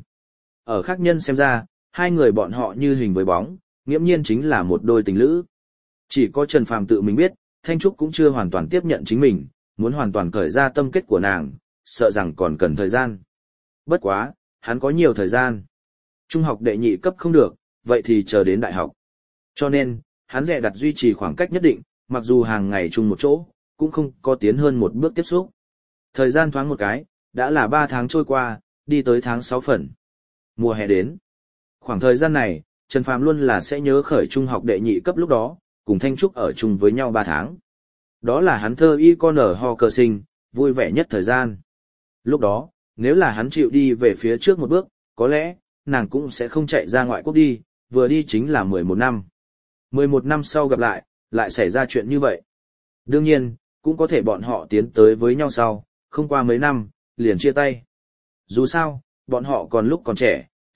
Ở khác nhân xem ra, hai người bọn họ như hình với bóng, nghiễm nhiên chính là một đôi tình lữ. Chỉ có Trần Phàm tự mình biết, Thanh Trúc cũng chưa hoàn toàn tiếp nhận chính mình, muốn hoàn toàn cởi ra tâm kết của nàng, sợ rằng còn cần thời gian. Bất quá, hắn có nhiều thời gian. Trung học đệ nhị cấp không được, vậy thì chờ đến đại học. Cho nên, hắn dè đặt duy trì khoảng cách nhất định, mặc dù hàng ngày chung một chỗ, cũng không có tiến hơn một bước tiếp xúc. Thời gian thoáng một cái, đã là ba tháng trôi qua, đi tới tháng sáu phần. Mùa hè đến. Khoảng thời gian này, Trần Phàm luôn là sẽ nhớ khởi trung học đệ nhị cấp lúc đó, cùng Thanh Trúc ở chung với nhau ba tháng. Đó là hắn thơ y con ở ho cơ sinh, vui vẻ nhất thời gian. Lúc đó, nếu là hắn chịu đi về phía trước một bước, có lẽ, nàng cũng sẽ không chạy ra ngoại quốc đi, vừa đi chính là mười một năm. mười một năm sau gặp lại, lại xảy ra chuyện như vậy. Đương nhiên, cũng có thể bọn họ tiến tới với nhau sau, không qua mấy năm, liền chia tay. Dù sao, bọn họ còn lúc còn trẻ,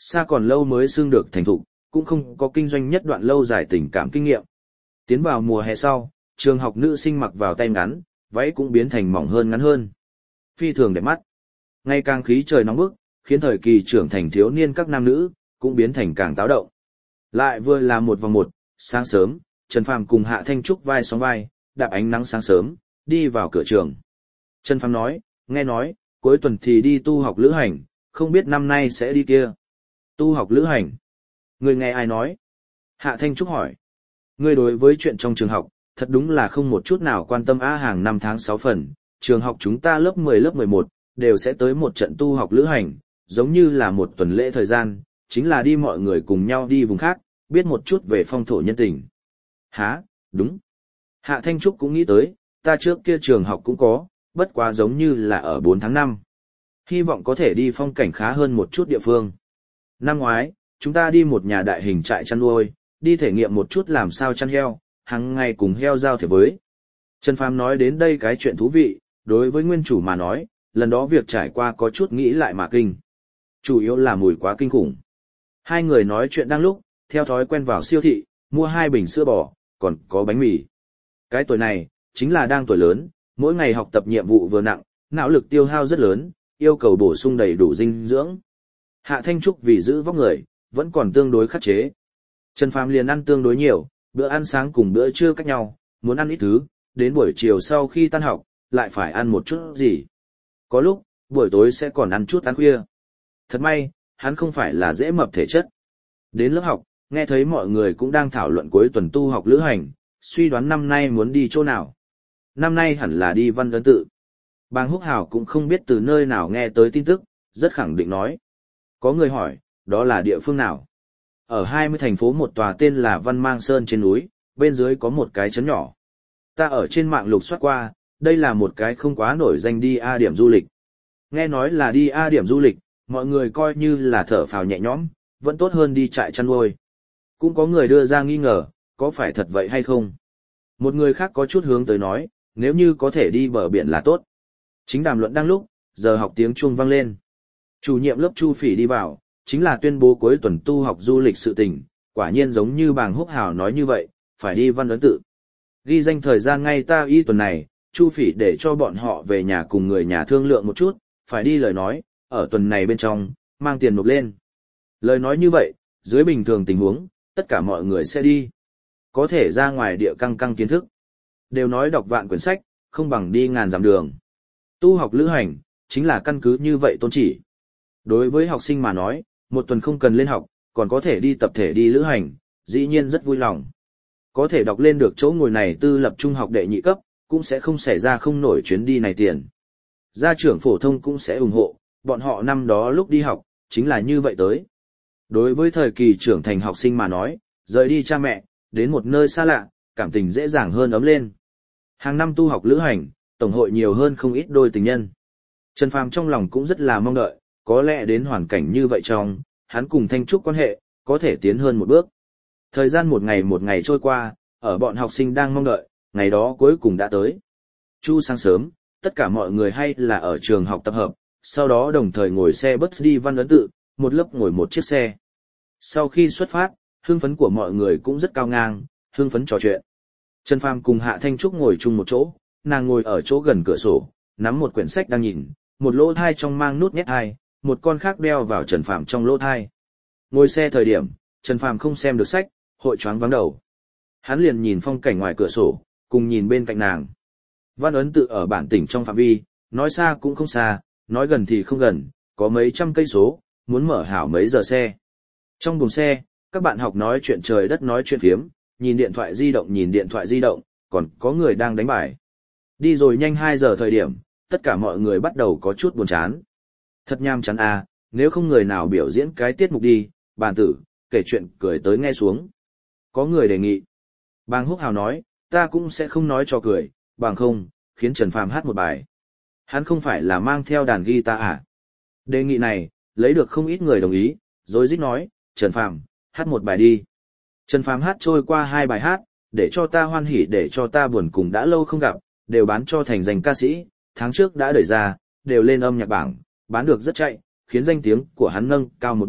xa còn lâu mới xương được thành thục, cũng không có kinh doanh nhất đoạn lâu dài tình cảm kinh nghiệm. Tiến vào mùa hè sau, trường học nữ sinh mặc vào tay ngắn, váy cũng biến thành mỏng hơn ngắn hơn. Phi thường đẹp mắt. Ngày càng khí trời nóng bức, khiến thời kỳ trưởng thành thiếu niên các nam nữ cũng biến thành càng táo động. Lại vừa là một vòng một, sáng sớm, Trần Phàm cùng Hạ Thanh Trúc vai sóng vai, đạp ánh nắng sáng sớm, đi vào cửa trường. Trần Phàm nói, nghe nói, cuối tuần thì đi tu học lữ hành, không biết năm nay sẽ đi kia. Tu học lữ hành? Người nghe ai nói? Hạ Thanh Trúc hỏi. Ngươi đối với chuyện trong trường học, thật đúng là không một chút nào quan tâm á. Hàng năm tháng sáu phần, trường học chúng ta lớp mười lớp mười một, đều sẽ tới một trận tu học lữ hành, giống như là một tuần lễ thời gian, chính là đi mọi người cùng nhau đi vùng khác, biết một chút về phong thổ nhân tình. Hả, đúng. Hạ Thanh Trúc cũng nghĩ tới, ta trước kia trường học cũng có, bất quá giống như là ở bốn tháng năm. Hy vọng có thể đi phong cảnh khá hơn một chút địa phương. Năm ngoái, chúng ta đi một nhà đại hình trại chăn nuôi, đi thể nghiệm một chút làm sao chăn heo, hàng ngày cùng heo giao thể với. Trần Phàm nói đến đây cái chuyện thú vị, đối với nguyên chủ mà nói, lần đó việc trải qua có chút nghĩ lại mà kinh. Chủ yếu là mùi quá kinh khủng. Hai người nói chuyện đang lúc, theo thói quen vào siêu thị, mua hai bình sữa bò, còn có bánh mì. Cái tuổi này, chính là đang tuổi lớn, mỗi ngày học tập nhiệm vụ vừa nặng, não lực tiêu hao rất lớn, yêu cầu bổ sung đầy đủ dinh dưỡng. Hạ Thanh Trúc vì giữ vóc người, vẫn còn tương đối khắc chế. Trần Phàm liền ăn tương đối nhiều, bữa ăn sáng cùng bữa trưa cách nhau, muốn ăn ít thứ, đến buổi chiều sau khi tan học, lại phải ăn một chút gì. Có lúc, buổi tối sẽ còn ăn chút ăn khuya. Thật may, hắn không phải là dễ mập thể chất. Đến lớp học, nghe thấy mọi người cũng đang thảo luận cuối tuần tu học lữ hành, suy đoán năm nay muốn đi chỗ nào. Năm nay hẳn là đi Văn Ấn Tự. Bàng Húc Hào cũng không biết từ nơi nào nghe tới tin tức, rất khẳng định nói. Có người hỏi, đó là địa phương nào? Ở hai mươi thành phố một tòa tên là Văn Mang Sơn trên núi, bên dưới có một cái trấn nhỏ. Ta ở trên mạng lục soát qua, đây là một cái không quá nổi danh đi A điểm du lịch. Nghe nói là đi A điểm du lịch, mọi người coi như là thở phào nhẹ nhõm, vẫn tốt hơn đi trại chăn nuôi. Cũng có người đưa ra nghi ngờ, có phải thật vậy hay không? Một người khác có chút hướng tới nói, nếu như có thể đi bờ biển là tốt. Chính đàm luận đang lúc, giờ học tiếng chuông vang lên. Chủ nhiệm lớp Chu Phỉ đi vào, chính là tuyên bố cuối tuần tu học du lịch sự tình, quả nhiên giống như Bàng Húc Hào nói như vậy, phải đi Văn Ấn Tự. Ghi danh thời gian ngay ta y tuần này, Chu Phỉ để cho bọn họ về nhà cùng người nhà thương lượng một chút, phải đi lời nói, ở tuần này bên trong, mang tiền nộp lên. Lời nói như vậy, dưới bình thường tình huống, tất cả mọi người sẽ đi. Có thể ra ngoài địa căng căng kiến thức. Đều nói đọc vạn quyển sách, không bằng đi ngàn dặm đường. Tu học lữ hành, chính là căn cứ như vậy tôn chỉ. Đối với học sinh mà nói, một tuần không cần lên học, còn có thể đi tập thể đi lữ hành, dĩ nhiên rất vui lòng. Có thể đọc lên được chỗ ngồi này tư lập trung học đệ nhị cấp, cũng sẽ không xảy ra không nổi chuyến đi này tiền. Gia trưởng phổ thông cũng sẽ ủng hộ, bọn họ năm đó lúc đi học, chính là như vậy tới. Đối với thời kỳ trưởng thành học sinh mà nói, rời đi cha mẹ, đến một nơi xa lạ, cảm tình dễ dàng hơn ấm lên. Hàng năm tu học lữ hành, tổng hội nhiều hơn không ít đôi tình nhân. Trần Phàm trong lòng cũng rất là mong đợi, có lẽ đến hoàn cảnh như vậy trong, hắn cùng Thanh Trúc quan hệ, có thể tiến hơn một bước. Thời gian một ngày một ngày trôi qua, ở bọn học sinh đang mong đợi, ngày đó cuối cùng đã tới. Chu sáng sớm, tất cả mọi người hay là ở trường học tập hợp, sau đó đồng thời ngồi xe bus đi Văn Ấn Tự, một lớp ngồi một chiếc xe. Sau khi xuất phát, hưng phấn của mọi người cũng rất cao ngang, hưng phấn trò chuyện. Trần Phàm cùng Hạ Thanh Trúc ngồi chung một chỗ, nàng ngồi ở chỗ gần cửa sổ, nắm một quyển sách đang nhìn, một lỗ thai trong mang nút nhét thai, một con khác đeo vào Trần Phàm trong lỗ thai. Ngồi xe thời điểm, Trần Phàm không xem được sách, hội choáng váng đầu. Hắn liền nhìn phong cảnh ngoài cửa sổ, cùng nhìn bên cạnh nàng. Văn Ấn Tự ở bản tỉnh trong phạm vi, nói xa cũng không xa, nói gần thì không gần, có mấy trăm cây số, muốn mở hảo mấy giờ xe. Trong buồng xe, các bạn học nói chuyện trời đất nói chuyện phiếm, nhìn điện thoại di động nhìn điện thoại di động, còn có người đang đánh bài. Đi rồi nhanh hai giờ thời điểm, tất cả mọi người bắt đầu có chút buồn chán. Thật nham chán à, nếu không người nào biểu diễn cái tiết mục đi, bàn tử, kể chuyện cười tới nghe xuống. Có người đề nghị. Bàng Húc Hào nói, ta cũng sẽ không nói cho cười, bằng không, khiến Trần Phàm hát một bài. Hắn không phải là mang theo đàn guitar à? Đề nghị này, lấy được không ít người đồng ý, rồi rít nói, Trần Phàm, hát một bài đi. Trần Phàm hát trôi qua hai bài hát, để cho ta hoan hỉ để cho ta buồn cùng đã lâu không gặp, đều bán cho thành danh ca sĩ, tháng trước đã đẩy ra, đều lên âm nhạc bảng, bán được rất chạy, khiến danh tiếng của hắn nâng cao một bước,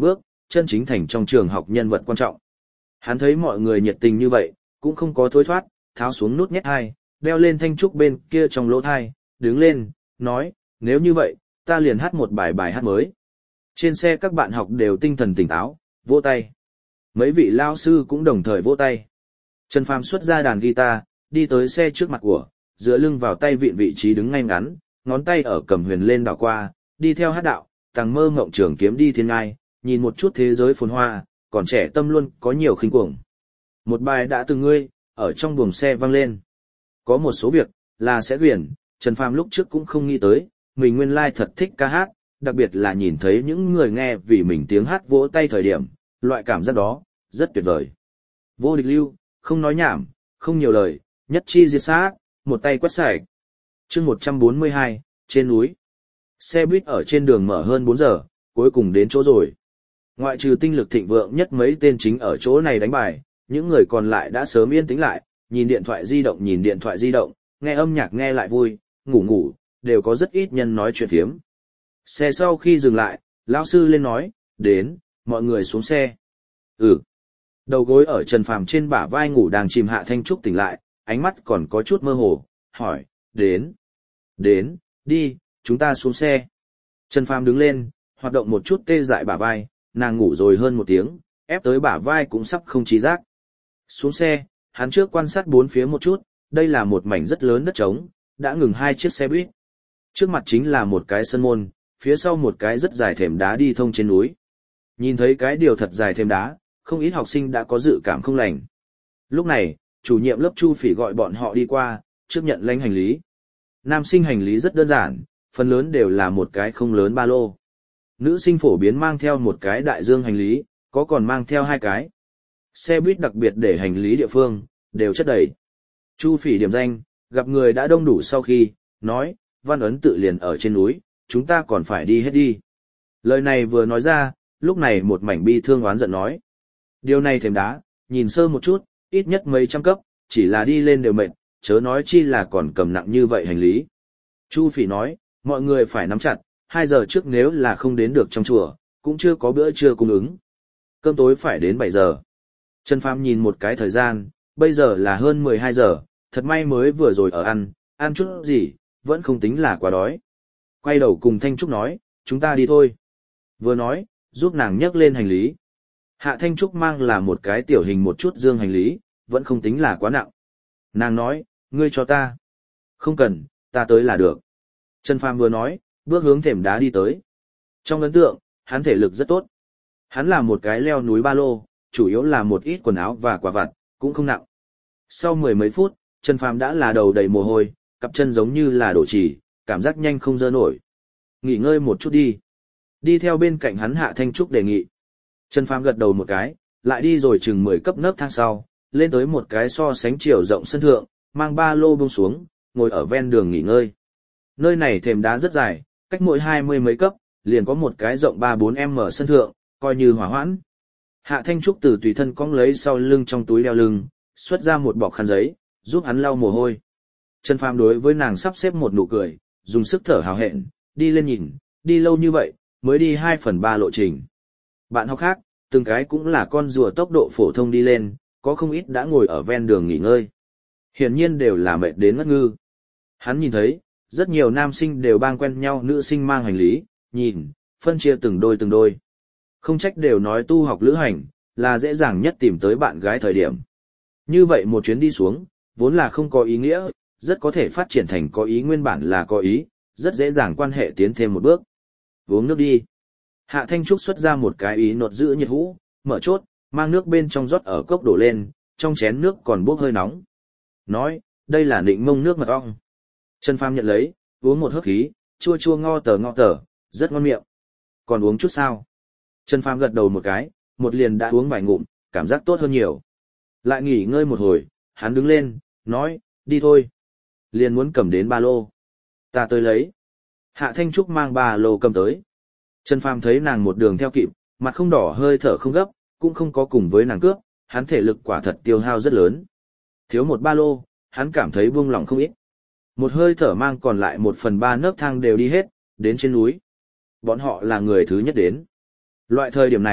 chân chính thành trong trường học nhân vật quan trọng. Hắn thấy mọi người nhiệt tình như vậy, cũng không có thối thoát, tháo xuống nút nhét hai, đeo lên thanh trúc bên kia trong lỗ thai, đứng lên, nói, nếu như vậy, ta liền hát một bài bài hát mới. Trên xe các bạn học đều tinh thần tỉnh táo, vỗ tay. Mấy vị lao sư cũng đồng thời vỗ tay. Trần Phàm xuất ra đàn guitar, đi tới xe trước mặt của, dựa lưng vào tay vịn vị trí đứng ngay ngắn, ngón tay ở cầm huyền lên đảo qua, đi theo hát đạo, tàng mơ ngộng trường kiếm đi thiên ngai, nhìn một chút thế giới phồn hoa, còn trẻ tâm luôn có nhiều khinh cuồng. Một bài đã từng ngươi, ở trong buồng xe vang lên. Có một số việc, là sẽ quyển, Trần Phàm lúc trước cũng không nghĩ tới, mình nguyên lai thật thích ca hát, đặc biệt là nhìn thấy những người nghe vì mình tiếng hát vỗ tay thời điểm, loại cảm giác đó, rất tuyệt vời. Vô địch lưu, không nói nhảm, không nhiều lời, nhất chi diệt sát, một tay quét sạch. Chương một trăm bốn mươi hai, trên núi. Xe buýt ở trên đường mở hơn bốn giờ, cuối cùng đến chỗ rồi. Ngoại trừ tinh lực thịnh vượng nhất mấy tên chính ở chỗ này đánh bài, những người còn lại đã sớm yên tĩnh lại, nhìn điện thoại di động nhìn điện thoại di động, nghe âm nhạc nghe lại vui, ngủ ngủ, đều có rất ít nhân nói chuyện phiếm. Xe sau khi dừng lại, lão sư lên nói, đến, mọi người xuống xe. Ừ. Đầu gối ở Trần Phàm trên bả vai ngủ đang chìm Hạ Thanh Trúc tỉnh lại, ánh mắt còn có chút mơ hồ, hỏi, đến. Đến, đi, chúng ta xuống xe. Trần Phàm đứng lên, hoạt động một chút tê dại bả vai, nàng ngủ rồi hơn một tiếng, ép tới bả vai cũng sắp không trí giác. Xuống xe, hắn trước quan sát bốn phía một chút, đây là một mảnh rất lớn đất trống, đã ngừng hai chiếc xe buýt. Trước mặt chính là một cái sân môn, phía sau một cái rất dài thềm đá đi thông trên núi. Nhìn thấy cái điều thật dài thềm đá, không ít học sinh đã có dự cảm không lành. Lúc này, chủ nhiệm lớp Chu Phỉ gọi bọn họ đi qua, trước nhận lãnh hành lý. Nam sinh hành lý rất đơn giản, phần lớn đều là một cái không lớn ba lô. Nữ sinh phổ biến mang theo một cái đại dương hành lý, có còn mang theo hai cái. Xe buýt đặc biệt để hành lý địa phương, đều chất đầy. Chu Phỉ điểm danh, gặp người đã đông đủ sau khi, nói, văn ấn tự liền ở trên núi, chúng ta còn phải đi hết đi. Lời này vừa nói ra, lúc này một mảnh bi thương oán giận nói. Điều này thềm đá, nhìn sơ một chút, ít nhất mấy trăm cấp, chỉ là đi lên đều mệt, chớ nói chi là còn cầm nặng như vậy hành lý. Chu Phỉ nói, mọi người phải nắm chặt, hai giờ trước nếu là không đến được trong chùa, cũng chưa có bữa trưa cung ứng. Cơm tối phải đến bảy giờ. Trần Phàm nhìn một cái thời gian, bây giờ là hơn mười hai giờ, thật may mới vừa rồi ở ăn, ăn chút gì, vẫn không tính là quá đói. Quay đầu cùng Thanh Trúc nói, chúng ta đi thôi. Vừa nói, giúp nàng nhấc lên hành lý. Hạ Thanh Trúc mang là một cái tiểu hình một chút dương hành lý, vẫn không tính là quá nặng. Nàng nói, ngươi cho ta. Không cần, ta tới là được. Trần Phàm vừa nói, bước hướng thềm đá đi tới. Trong ấn tượng, hắn thể lực rất tốt. Hắn là một cái leo núi ba lô, chủ yếu là một ít quần áo và quả vặt, cũng không nặng. Sau mười mấy phút, Trần Phàm đã là đầu đầy mồ hôi, cặp chân giống như là đổ chỉ, cảm giác nhanh không dơ nổi. Nghỉ ngơi một chút đi. Đi theo bên cạnh hắn Hạ Thanh Trúc đề nghị. Trần Phàm gật đầu một cái, lại đi rồi chừng mười cấp nấc thang sau, lên tới một cái so sánh chiều rộng sân thượng, mang ba lô buông xuống, ngồi ở ven đường nghỉ ngơi. Nơi này thềm đá rất dài, cách mỗi hai mươi mấy cấp, liền có một cái rộng ba bốn m sân thượng, coi như hỏa hoãn. Hạ Thanh Trúc từ tùy thân cong lấy sau lưng trong túi đeo lưng, xuất ra một bọc khăn giấy, giúp hắn lau mồ hôi. Trần Phàm đối với nàng sắp xếp một nụ cười, dùng sức thở hào hẹn, đi lên nhìn, đi lâu như vậy, mới đi hai phần ba lộ trình. Bạn học khác, từng cái cũng là con rùa tốc độ phổ thông đi lên, có không ít đã ngồi ở ven đường nghỉ ngơi. Hiển nhiên đều là mệt đến ngất ngư. Hắn nhìn thấy, rất nhiều nam sinh đều bang quen nhau nữ sinh mang hành lý, nhìn, phân chia từng đôi từng đôi. Không trách đều nói tu học lữ hành, là dễ dàng nhất tìm tới bạn gái thời điểm. Như vậy một chuyến đi xuống, vốn là không có ý nghĩa, rất có thể phát triển thành có ý nguyên bản là có ý, rất dễ dàng quan hệ tiến thêm một bước. Uống nước đi. Hạ Thanh Trúc xuất ra một cái ý nột giữ nhiệt hũ, mở chốt, mang nước bên trong rót ở cốc đổ lên, trong chén nước còn bốc hơi nóng. Nói, đây là nịnh mông nước mật ong. Trần Phàm nhận lấy, uống một hớp khí, chua chua ngo tờ ngo tờ, rất ngon miệng. Còn uống chút sao? Trần Phàm gật đầu một cái, một liền đã uống vài ngụm, cảm giác tốt hơn nhiều. Lại nghỉ ngơi một hồi, hắn đứng lên, nói, đi thôi. Liền muốn cầm đến ba lô. Ta tới lấy. Hạ Thanh Trúc mang ba lô cầm tới. Trần Phàm thấy nàng một đường theo kịp, mặt không đỏ hơi thở không gấp, cũng không có cùng với nàng cướp, hắn thể lực quả thật tiêu hao rất lớn. Thiếu một ba lô, hắn cảm thấy buông lỏng không ít. Một hơi thở mang còn lại một phần ba nấc thang đều đi hết, đến trên núi. Bọn họ là người thứ nhất đến. Loại thời điểm này,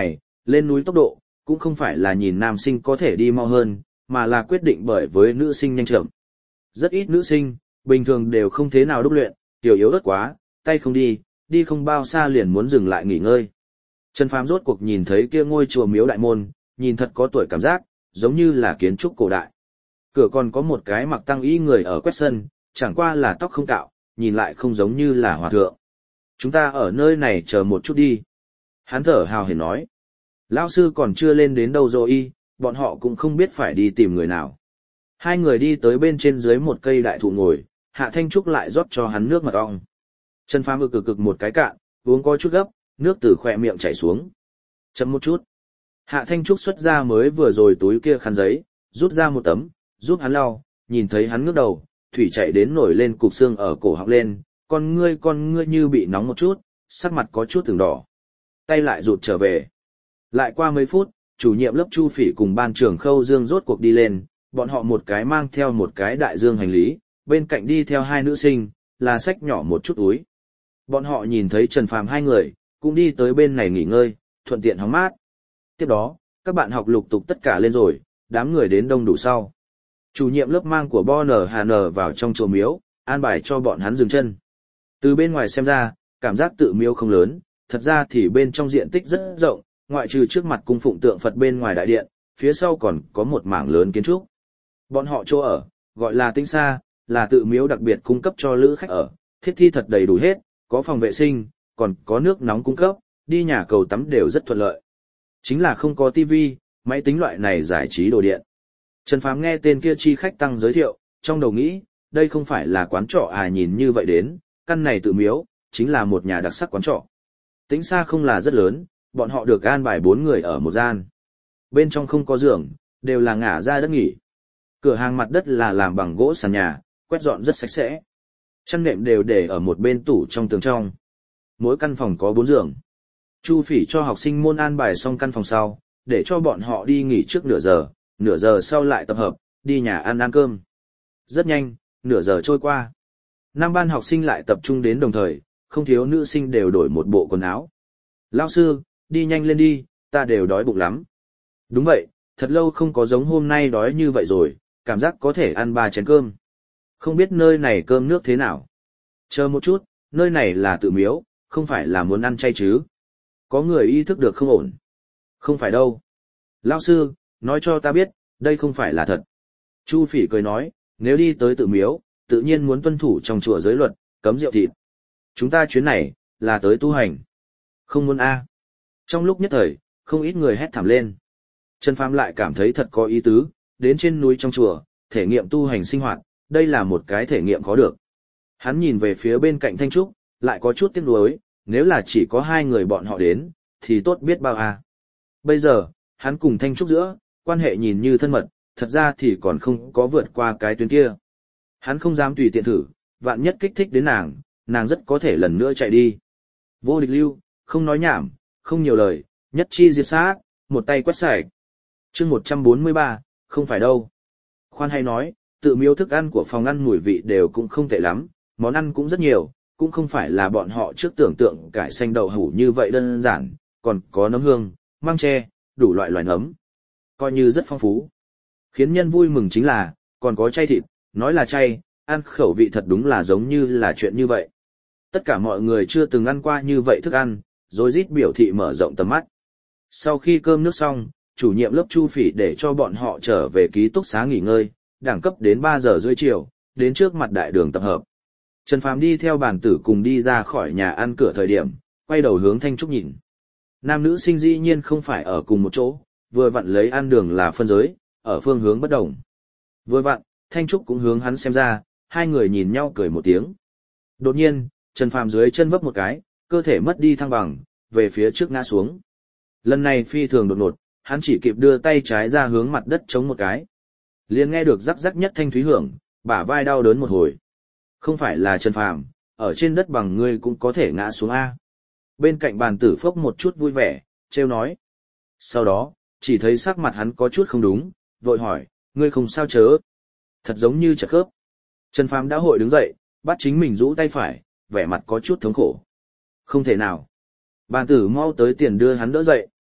lên núi tốc độ, cũng không phải là nhìn nam sinh có thể đi mau hơn, mà là quyết định bởi với nữ sinh nhanh chậm. Rất ít nữ sinh, bình thường đều không thế nào đúc luyện, tiểu yếu ớt quá, tay không đi, đi không bao xa liền muốn dừng lại nghỉ ngơi. Trần Phàm rốt cuộc nhìn thấy kia ngôi chùa miếu đại môn, nhìn thật có tuổi cảm giác, giống như là kiến trúc cổ đại. Cửa còn có một cái mặc tăng y người ở quét sân, chẳng qua là tóc không cạo, nhìn lại không giống như là hòa thượng. Chúng ta ở nơi này chờ một chút đi. Hắn thở hào hển nói. Lão sư còn chưa lên đến đâu rồi y, bọn họ cũng không biết phải đi tìm người nào. Hai người đi tới bên trên dưới một cây đại thụ ngồi, Hạ Thanh Trúc lại rót cho hắn nước mật ong. Trần Phàm ực cực cực một cái cạn, uống có chút gấp, nước từ khỏe miệng chảy xuống. Chấm một chút. Hạ Thanh Trúc xuất ra mới vừa rồi túi kia khăn giấy, rút ra một tấm, giúp hắn lau, nhìn thấy hắn ngước đầu, thủy chạy đến nổi lên cục xương ở cổ họng lên, con ngươi con ngươi như bị nóng một chút, sắc mặt có chút từng đỏ. Tay lại rụt trở về. Lại qua mấy phút, chủ nhiệm lớp Chu Phỉ cùng ban trưởng Khâu Dương rốt cuộc đi lên, bọn họ một cái mang theo một cái đại dương hành lý, bên cạnh đi theo hai nữ sinh, là xách nhỏ một chút túi. Bọn họ nhìn thấy Trần Phàm hai người, cũng đi tới bên này nghỉ ngơi, thuận tiện hóng mát. Tiếp đó, các bạn học lục tục tất cả lên rồi, đám người đến đông đủ sau. Chủ nhiệm lớp mang của Bo Nở Hà Nở vào trong chùa miếu, an bài cho bọn hắn dừng chân. Từ bên ngoài xem ra, cảm giác tự miếu không lớn, thật ra thì bên trong diện tích rất rộng, ngoại trừ trước mặt cung phụng tượng Phật bên ngoài đại điện, phía sau còn có một mảng lớn kiến trúc. Bọn họ chỗ ở, gọi là Tĩnh Sa, là tự miếu đặc biệt cung cấp cho lữ khách ở, thiết thi thật đầy đủ hết, có phòng vệ sinh, còn có nước nóng cung cấp, đi nhà cầu tắm đều rất thuận lợi. Chính là không có tivi, máy tính loại này giải trí đồ điện. Trần Phàm nghe tên kia chi khách tăng giới thiệu, trong đầu nghĩ, đây không phải là quán trọ à, nhìn như vậy đến, căn này tự miếu, chính là một nhà đặc sắc quán trọ. Tĩnh Sa không là rất lớn, bọn họ được an bài bốn người ở một gian. Bên trong không có giường, đều là ngả ra đất nghỉ. Cửa hàng mặt đất là làm bằng gỗ sàn nhà, quét dọn rất sạch sẽ. Chăn nệm đều để ở một bên tủ trong tường trong. Mỗi căn phòng có bốn giường. Chu Phỉ cho học sinh môn an bài xong căn phòng sau, để cho bọn họ đi nghỉ trước nửa giờ, nửa giờ sau lại tập hợp, đi nhà ăn ăn cơm. Rất nhanh, nửa giờ trôi qua. Năm ban học sinh lại tập trung đến đồng thời, không thiếu nữ sinh đều đổi một bộ quần áo. Lão sư, đi nhanh lên đi, ta đều đói bụng lắm. Đúng vậy, thật lâu không có giống hôm nay đói như vậy rồi, cảm giác có thể ăn ba chén cơm. Không biết nơi này cơm nước thế nào. Chờ một chút, nơi này là tự miếu, không phải là muốn ăn chay chứ. Có người ý thức được không ổn. Không phải đâu. Lão sư, nói cho ta biết, đây không phải là thật. Chu Phỉ cười nói, nếu đi tới tự miếu, tự nhiên muốn tuân thủ trong chùa giới luật, cấm rượu thịt. Chúng ta chuyến này, là tới tu hành. Không muốn a. Trong lúc nhất thời, không ít người hét thảm lên. Trần Phàm lại cảm thấy thật có ý tứ, đến trên núi trong chùa, thể nghiệm tu hành sinh hoạt, đây là một cái thể nghiệm khó được. Hắn nhìn về phía bên cạnh Thanh Trúc, lại có chút tiếc nuối, nếu là chỉ có hai người bọn họ đến, thì tốt biết bao a. Bây giờ, hắn cùng Thanh Trúc giữa, quan hệ nhìn như thân mật, thật ra thì còn không có vượt qua cái tuyến kia. Hắn không dám tùy tiện thử, vạn nhất kích thích đến nàng, nàng rất có thể lần nữa chạy đi. Vô địch lưu, không nói nhảm, không nhiều lời, nhất chi diệt sát, một tay quét sạch. Chương một trăm bốn mươi ba, không phải đâu. Khoan hay nói, tự miếu thức ăn của phòng ăn mùi vị đều cũng không tệ lắm, món ăn cũng rất nhiều, cũng không phải là bọn họ trước tưởng tượng cải xanh đậu hủ như vậy đơn giản, còn có nấm hương, măng tre, đủ loại loài nấm. Coi như rất phong phú. Khiến nhân vui mừng chính là, còn có chay thịt, nói là chay, ăn khẩu vị thật đúng là giống như là chuyện như vậy. Tất cả mọi người chưa từng ăn qua như vậy thức ăn, rồi rít biểu thị mở rộng tầm mắt. Sau khi cơm nước xong, chủ nhiệm lớp Chu Phỉ để cho bọn họ trở về ký túc xá nghỉ ngơi, đẳng cấp đến ba giờ rưỡi chiều, đến trước mặt đại đường tập hợp. Trần Phàm đi theo bản tử cùng đi ra khỏi nhà ăn cửa thời điểm, quay đầu hướng Thanh Trúc nhìn. Nam nữ sinh dĩ nhiên không phải ở cùng một chỗ, vừa vặn lấy ăn đường là phân giới, ở phương hướng bất đồng. Vừa vặn, Thanh Trúc cũng hướng hắn xem ra, hai người nhìn nhau cười một tiếng. Đột nhiên, Trần Phàm dưới chân vấp một cái, cơ thể mất đi thăng bằng, về phía trước ngã xuống. Lần này phi thường đột ngột, hắn chỉ kịp đưa tay trái ra hướng mặt đất chống một cái. Liền nghe được rắc rắc nhất thanh thúy hưởng, bả vai đau đớn một hồi. Không phải là Trần Phàm, ở trên đất bằng ngươi cũng có thể ngã xuống a. Bên cạnh bàn tử phốc một chút vui vẻ, trêu nói. Sau đó, chỉ thấy sắc mặt hắn có chút không đúng, vội hỏi, ngươi không sao chớ? Thật giống như chật khớp. Trần Phàm đã hội đứng dậy, bắt chính mình rũ tay phải, vẻ mặt có chút thống khổ. Không thể nào. Bàn tử mau tới tiền đưa hắn đỡ dậy.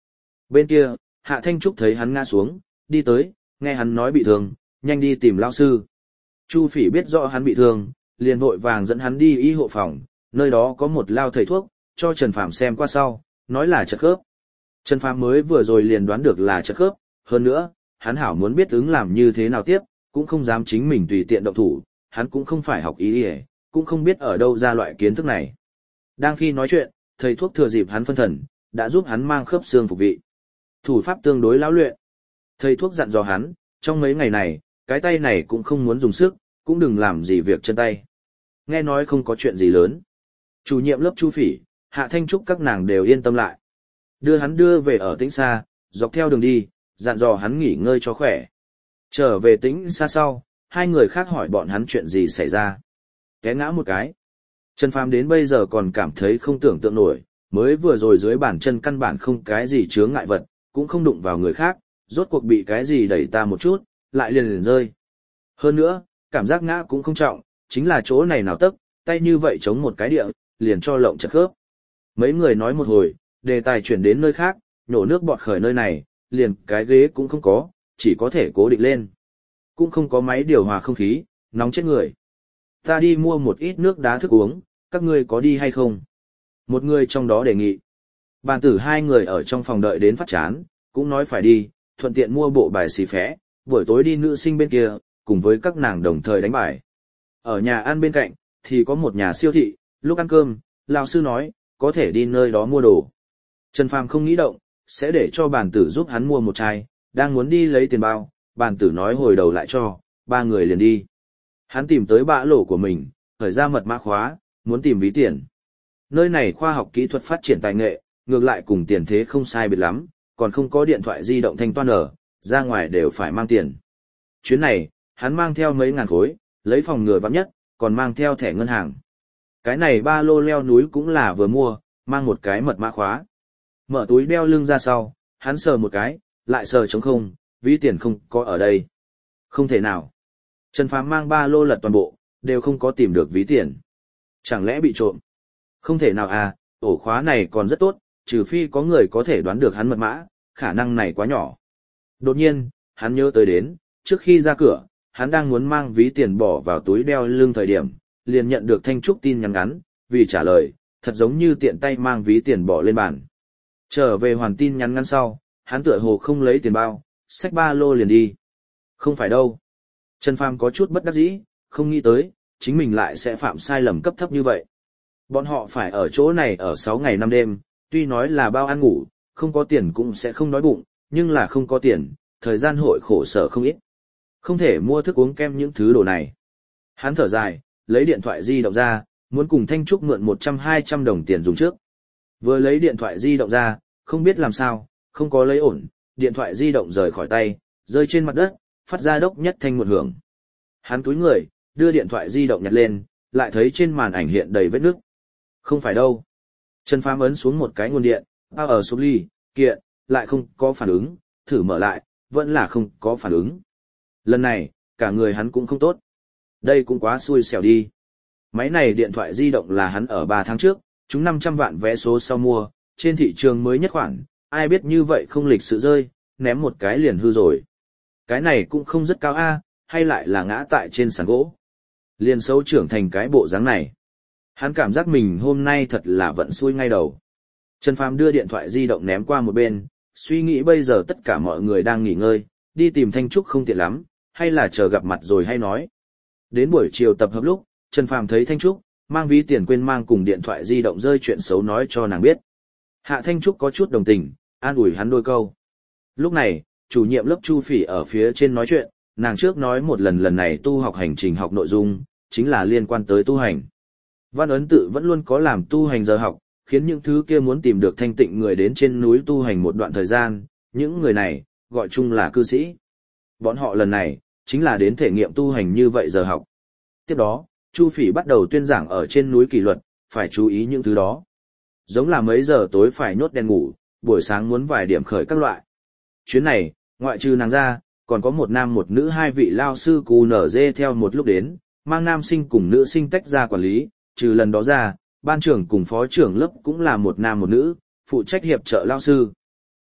Bên kia, Hạ Thanh Trúc thấy hắn ngã xuống, đi tới, nghe hắn nói bị thương, nhanh đi tìm lao sư. Chu Phỉ biết rõ hắn bị thương, liền vội vàng dẫn hắn đi y hộ phòng, nơi đó có một lao thầy thuốc, cho Trần Phàm xem qua sau, nói là chật khớp. Trần Phàm mới vừa rồi liền đoán được là chật khớp, hơn nữa, hắn hảo muốn biết ứng làm như thế nào tiếp, cũng không dám chính mình tùy tiện động thủ, hắn cũng không phải học y y, cũng không biết ở đâu ra loại kiến thức này. Đang khi nói chuyện, thầy thuốc thừa dịp hắn phân thần, đã giúp hắn mang khớp xương phục vị. Thủ pháp tương đối lão luyện. Thầy thuốc dặn dò hắn, trong mấy ngày này, cái tay này cũng không muốn dùng sức, cũng đừng làm gì việc chân tay. Nghe nói không có chuyện gì lớn. Chủ nhiệm lớp Chu Phỉ, Hạ Thanh Trúc các nàng đều yên tâm lại. Đưa hắn đưa về ở Tĩnh Xa, dọc theo đường đi, dặn dò hắn nghỉ ngơi cho khỏe. Trở về Tĩnh Xa sau, hai người khác hỏi bọn hắn chuyện gì xảy ra. Té ngã một cái. Trần Phàm đến bây giờ còn cảm thấy không tưởng tượng nổi, mới vừa rồi dưới bàn chân căn bản không cái gì chướng ngại vật, cũng không đụng vào người khác, rốt cuộc bị cái gì đẩy ta một chút, lại liền liền rơi. Hơn nữa, cảm giác ngã cũng không trọng, chính là chỗ này nào tức, tay như vậy chống một cái địa, liền cho lộng chật khớp. Mấy người nói một hồi, đề tài chuyển đến nơi khác, nhổ nước bọt khởi nơi này, liền cái ghế cũng không có, chỉ có thể cố định lên. Cũng không có máy điều hòa không khí, nóng chết người. Ta đi mua một ít nước đá thức uống, các ngươi có đi hay không? Một người trong đó đề nghị. Bàn tử hai người ở trong phòng đợi đến phát chán, cũng nói phải đi, thuận tiện mua bộ bài xì phé, buổi tối đi nữ sinh bên kia, cùng với các nàng đồng thời đánh bài. Ở nhà ăn bên cạnh, thì có một nhà siêu thị, lúc ăn cơm, lão sư nói, có thể đi nơi đó mua đồ. Trần Phàm không nghĩ động, sẽ để cho bàn tử giúp hắn mua một chai, đang muốn đi lấy tiền bao, bàn tử nói hồi đầu lại cho, ba người liền đi. Hắn tìm tới bã lỗ của mình, khởi ra mật mã khóa, muốn tìm ví tiền. Nơi này khoa học kỹ thuật phát triển tài nghệ, ngược lại cùng tiền thế không sai biệt lắm, còn không có điện thoại di động thanh toán ở, ra ngoài đều phải mang tiền. Chuyến này, hắn mang theo mấy ngàn khối, lấy phòng ngừa vắng nhất, còn mang theo thẻ ngân hàng. Cái này ba lô leo núi cũng là vừa mua, mang một cái mật mã khóa. Mở túi đeo lưng ra sau, hắn sờ một cái, lại sờ trống không, ví tiền không có ở đây. Không thể nào. Trần Phàm mang ba lô lật toàn bộ, đều không có tìm được ví tiền. Chẳng lẽ bị trộm? Không thể nào à, ổ khóa này còn rất tốt, trừ phi có người có thể đoán được hắn mật mã, khả năng này quá nhỏ. Đột nhiên, hắn nhớ tới đến, trước khi ra cửa, hắn đang muốn mang ví tiền bỏ vào túi đeo lưng thời điểm, liền nhận được Thanh Trúc tin nhắn ngắn, vì trả lời, thật giống như tiện tay mang ví tiền bỏ lên bàn. Trở về hoàn tin nhắn ngắn sau, hắn tựa hồ không lấy tiền bao, xách ba lô liền đi. Không phải đâu. Trần Phàm có chút bất đắc dĩ, không nghĩ tới, chính mình lại sẽ phạm sai lầm cấp thấp như vậy. Bọn họ phải ở chỗ này ở sáu ngày năm đêm, tuy nói là bao ăn ngủ, không có tiền cũng sẽ không đói bụng, nhưng là không có tiền, thời gian hội khổ sở không ít. Không thể mua thức uống kem những thứ đồ này. Hắn thở dài, lấy điện thoại di động ra, muốn cùng Thanh Trúc mượn một trăm hai trăm đồng tiền dùng trước. Vừa lấy điện thoại di động ra, không biết làm sao, không có lấy ổn, điện thoại di động rời khỏi tay, rơi trên mặt đất, phát ra đốc nhất thanh một hưởng. Hắn cúi người, đưa điện thoại di động nhặt lên, lại thấy trên màn ảnh hiện đầy vết nứt. Không phải đâu. Trần Phàm ấn xuống một cái nguồn điện, bao ở số ly, kiện, lại không có phản ứng, thử mở lại, vẫn là không có phản ứng. Lần này, cả người hắn cũng không tốt. Đây cũng quá xui xẻo đi. Máy này điện thoại di động là hắn ở ba tháng trước, chúng năm trăm vạn vé số sau mua, trên thị trường mới nhất khoản, ai biết như vậy không lịch sự rơi, ném một cái liền hư rồi. Cái này cũng không rất cao a, hay lại là ngã tại trên sàn gỗ. Liền xấu trưởng thành cái bộ dáng này. Hắn cảm giác mình hôm nay thật là vận xui ngay đầu. Trần Phàm đưa điện thoại di động ném qua một bên, suy nghĩ bây giờ tất cả mọi người đang nghỉ ngơi, đi tìm Thanh Trúc không tiện lắm, hay là chờ gặp mặt rồi hay nói. Đến buổi chiều tập hợp lúc, Trần Phàm thấy Thanh Trúc, mang ví tiền quên mang cùng điện thoại di động rơi chuyện xấu nói cho nàng biết. Hạ Thanh Trúc có chút đồng tình, an ủi hắn đôi câu. Lúc này, chủ nhiệm lớp Chu Phỉ ở phía trên nói chuyện, nàng trước nói một lần lần này tu học hành trình học nội dung, chính là liên quan tới tu hành. Văn ấn tự vẫn luôn có làm tu hành giờ học, khiến những thứ kia muốn tìm được thanh tịnh người đến trên núi tu hành một đoạn thời gian, những người này, gọi chung là cư sĩ. Bọn họ lần này, chính là đến thể nghiệm tu hành như vậy giờ học. Tiếp đó, Chu Phỉ bắt đầu tuyên giảng ở trên núi kỷ luật, phải chú ý những thứ đó. Giống là mấy giờ tối phải nhốt đèn ngủ, buổi sáng muốn vài điểm khởi các loại. Chuyến này, ngoại trừ nàng ra, còn có một nam một nữ hai vị lao sư cù nở dê theo một lúc đến, mang nam sinh cùng nữ sinh tách ra quản lý, trừ lần đó ra, ban trưởng cùng phó trưởng lớp cũng là một nam một nữ, phụ trách hiệp trợ lao sư.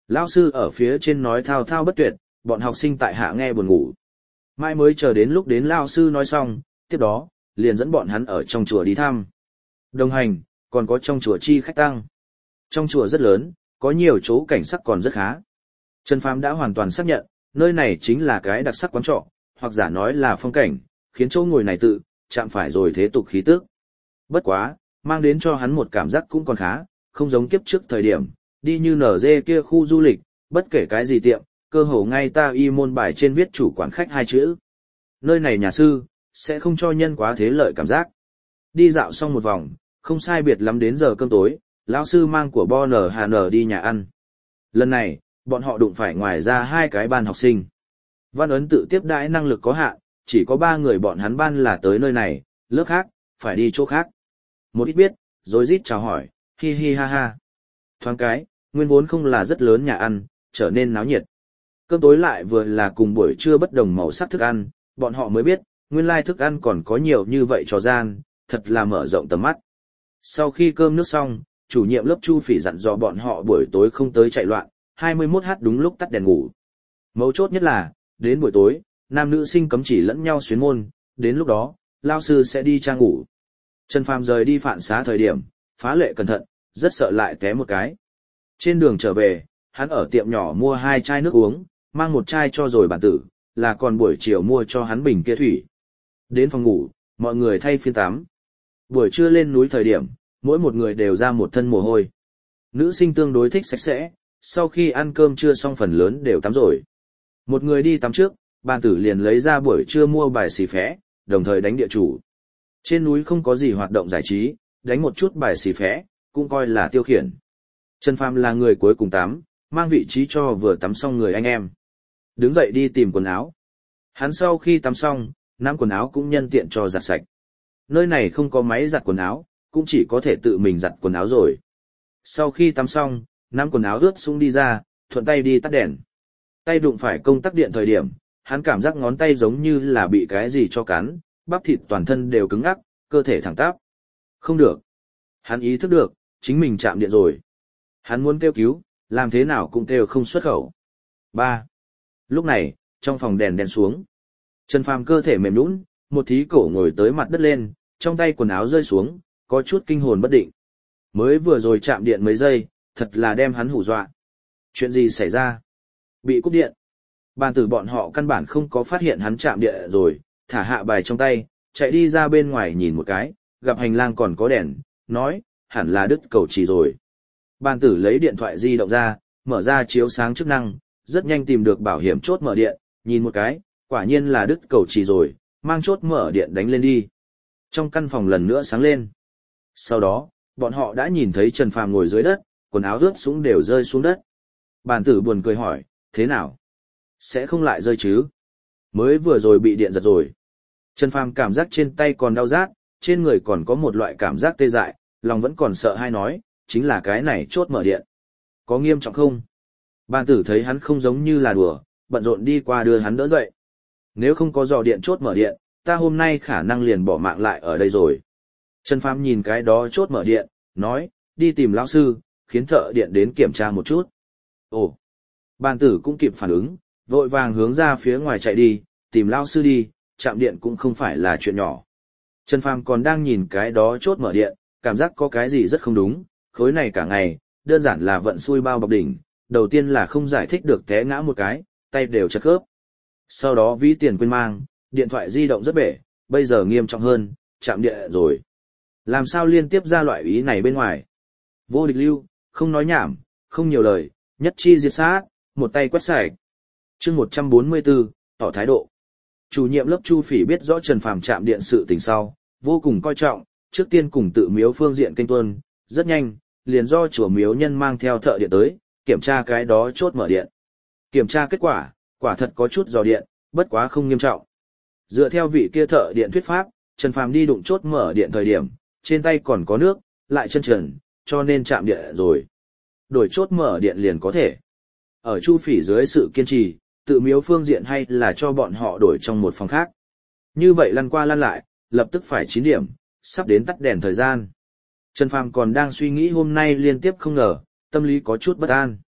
Lão sư ở phía trên nói thao thao bất tuyệt, bọn học sinh tại hạ nghe buồn ngủ. Mai mới chờ đến lúc đến lão sư nói xong, tiếp đó, liền dẫn bọn hắn ở trong chùa đi thăm. Đồng hành, còn có trong chùa chi khách tăng. Trong chùa rất lớn, có nhiều chỗ cảnh sắc còn rất khá. Trần Phàm đã hoàn toàn xác nhận, nơi này chính là cái đặc sắc quán trọ, hoặc giả nói là phong cảnh, khiến chỗ ngồi này tự, chạm phải rồi thế tục khí tức. Bất quá, mang đến cho hắn một cảm giác cũng còn khá, không giống kiếp trước thời điểm, đi như nở dê kia khu du lịch, bất kể cái gì tiệm, cơ hồ ngay ta y môn bài trên viết chủ quán khách hai chữ. Nơi này nhà sư, sẽ không cho nhân quá thế lợi cảm giác. Đi dạo xong một vòng, không sai biệt lắm đến giờ cơm tối, lão sư mang của Bo Nở Hà Nở đi nhà ăn. Lần này, bọn họ đụng phải ngoài ra hai cái ban học sinh. Văn ấn tự tiếp đãi năng lực có hạn, chỉ có ba người bọn hắn ban là tới nơi này, lớp khác, phải đi chỗ khác. Một ít biết, rồi rít chào hỏi, hi hi ha ha. Thoáng cái, nguyên vốn không là rất lớn nhà ăn, trở nên náo nhiệt. Cơm tối lại vừa là cùng buổi trưa bất đồng màu sắc thức ăn, bọn họ mới biết, nguyên lai thức ăn còn có nhiều như vậy trò gian, thật là mở rộng tầm mắt. Sau khi cơm nước xong, chủ nhiệm lớp Chu Phỉ dặn dò bọn họ buổi tối không tới chạy loạn, hai mươi mốt h đúng lúc tắt đèn ngủ. Mấu chốt nhất là, đến buổi tối, nam nữ sinh cấm chỉ lẫn nhau xuyến môn, đến lúc đó, lao sư sẽ đi tra ngủ. Trần Phàm rời đi phạn xá thời điểm, phá lệ cẩn thận, rất sợ lại té một cái. Trên đường trở về, hắn ở tiệm nhỏ mua hai chai nước uống, mang một chai cho rồi bản tử, là còn buổi chiều mua cho hắn bình kia thủy. Đến phòng ngủ, mọi người thay phiên tắm. Buổi trưa lên núi thời điểm, mỗi một người đều ra một thân mồ hôi. Nữ sinh tương đối thích sạch sẽ, sau khi ăn cơm trưa xong phần lớn đều tắm rồi. Một người đi tắm trước, bản tử liền lấy ra buổi trưa mua bài xì phé, đồng thời đánh địa chủ. Trên núi không có gì hoạt động giải trí, đánh một chút bài xì phé, cũng coi là tiêu khiển. Trần Phàm là người cuối cùng tắm, mang vị trí cho vừa tắm xong người anh em. Đứng dậy đi tìm quần áo. Hắn sau khi tắm xong, nắm quần áo cũng nhân tiện cho giặt sạch. Nơi này không có máy giặt quần áo, cũng chỉ có thể tự mình giặt quần áo rồi. Sau khi tắm xong, nắm quần áo ướt sũng đi ra, thuận tay đi tắt đèn. Tay đụng phải công tắc điện thời điểm, hắn cảm giác ngón tay giống như là bị cái gì cho cắn, bắp thịt toàn thân đều cứng ngắc, cơ thể thẳng tắp. Không được. Hắn ý thức được, chính mình chạm điện rồi. Hắn muốn kêu cứu, làm thế nào cũng kêu không xuất khẩu. ba. Lúc này, trong phòng đèn đèn xuống. Trần Phàm cơ thể mềm nhũn, một thí cổ ngồi tới mặt đất lên, trong tay quần áo rơi xuống, có chút kinh hồn bất định. Mới vừa rồi chạm điện mấy giây, thật là đem hắn hù dọa. Chuyện gì xảy ra? Bị cúp điện. Bàn tử bọn họ căn bản không có phát hiện hắn chạm điện rồi, thả hạ bài trong tay, chạy đi ra bên ngoài nhìn một cái, gặp hành lang còn có đèn, nói, hẳn là đứt cầu trì rồi. Bàn tử lấy điện thoại di động ra, mở ra chiếu sáng chức năng, rất nhanh tìm được bảo hiểm chốt mở điện, nhìn một cái, quả nhiên là đứt cầu trì rồi, mang chốt mở điện đánh lên đi. Trong căn phòng lần nữa sáng lên. Sau đó, bọn họ đã nhìn thấy Trần Phàm ngồi dưới đất, quần áo ướt sũng đều rơi xuống đất. Bàn tử buồn cười hỏi, thế nào? Sẽ không lại rơi chứ? Mới vừa rồi bị điện giật rồi. Trần Phàm cảm giác trên tay còn đau rát, trên người còn có một loại cảm giác tê dại, lòng vẫn còn sợ hay nói, chính là cái này chốt mở điện. Có nghiêm trọng không? Bàn tử thấy hắn không giống như là đùa, bận rộn đi qua đưa hắn đỡ dậy. Nếu không có dò điện chốt mở điện, ta hôm nay khả năng liền bỏ mạng lại ở đây rồi. Trần Phàm nhìn cái đó chốt mở điện, nói, đi tìm lão sư, khiến thợ điện đến kiểm tra một chút. Ồ, bàn tử cũng kịp phản ứng, vội vàng hướng ra phía ngoài chạy đi, tìm lão sư đi, chạm điện cũng không phải là chuyện nhỏ. Trần Phàm còn đang nhìn cái đó chốt mở điện, cảm giác có cái gì rất không đúng, khối này cả ngày, đơn giản là vận xui bao bọc đỉnh, đầu tiên là không giải thích được té ngã một cái, tay đều chật khớp. Sau đó ví tiền quên mang, điện thoại di động rất bể, bây giờ nghiêm trọng hơn, chạm điện rồi. Làm sao liên tiếp ra loại ý này bên ngoài? Vô địch lưu, không nói nhảm, không nhiều lời, nhất chi diệt sát, một tay quét sạch. Chương một trăm bốn mươi tư, tỏ thái độ. Chủ nhiệm lớp Chu Phỉ biết rõ Trần Phàm chạm điện sự tình sau, vô cùng coi trọng, trước tiên cùng tự miếu phương diện kênh tuân, rất nhanh, liền do chùa miếu nhân mang theo thợ điện tới, kiểm tra cái đó chốt mở điện. Kiểm tra kết quả, quả thật có chút dò điện, bất quá không nghiêm trọng. Dựa theo vị kia thợ điện thuyết pháp, Trần Phàm đi đụng chốt mở điện thời điểm, trên tay còn có nước, lại chân trần, cho nên chạm điện rồi. Đổi chốt mở điện liền có thể. Ở Chu Phỉ dưới sự kiên trì, tự miếu phương diện hay là cho bọn họ đổi trong một phòng khác. Như vậy lăn qua lăn lại, lập tức phải chín điểm, sắp đến tắt đèn thời gian. Trần Phàm còn đang suy nghĩ hôm nay liên tiếp không ngờ, tâm lý có chút bất an.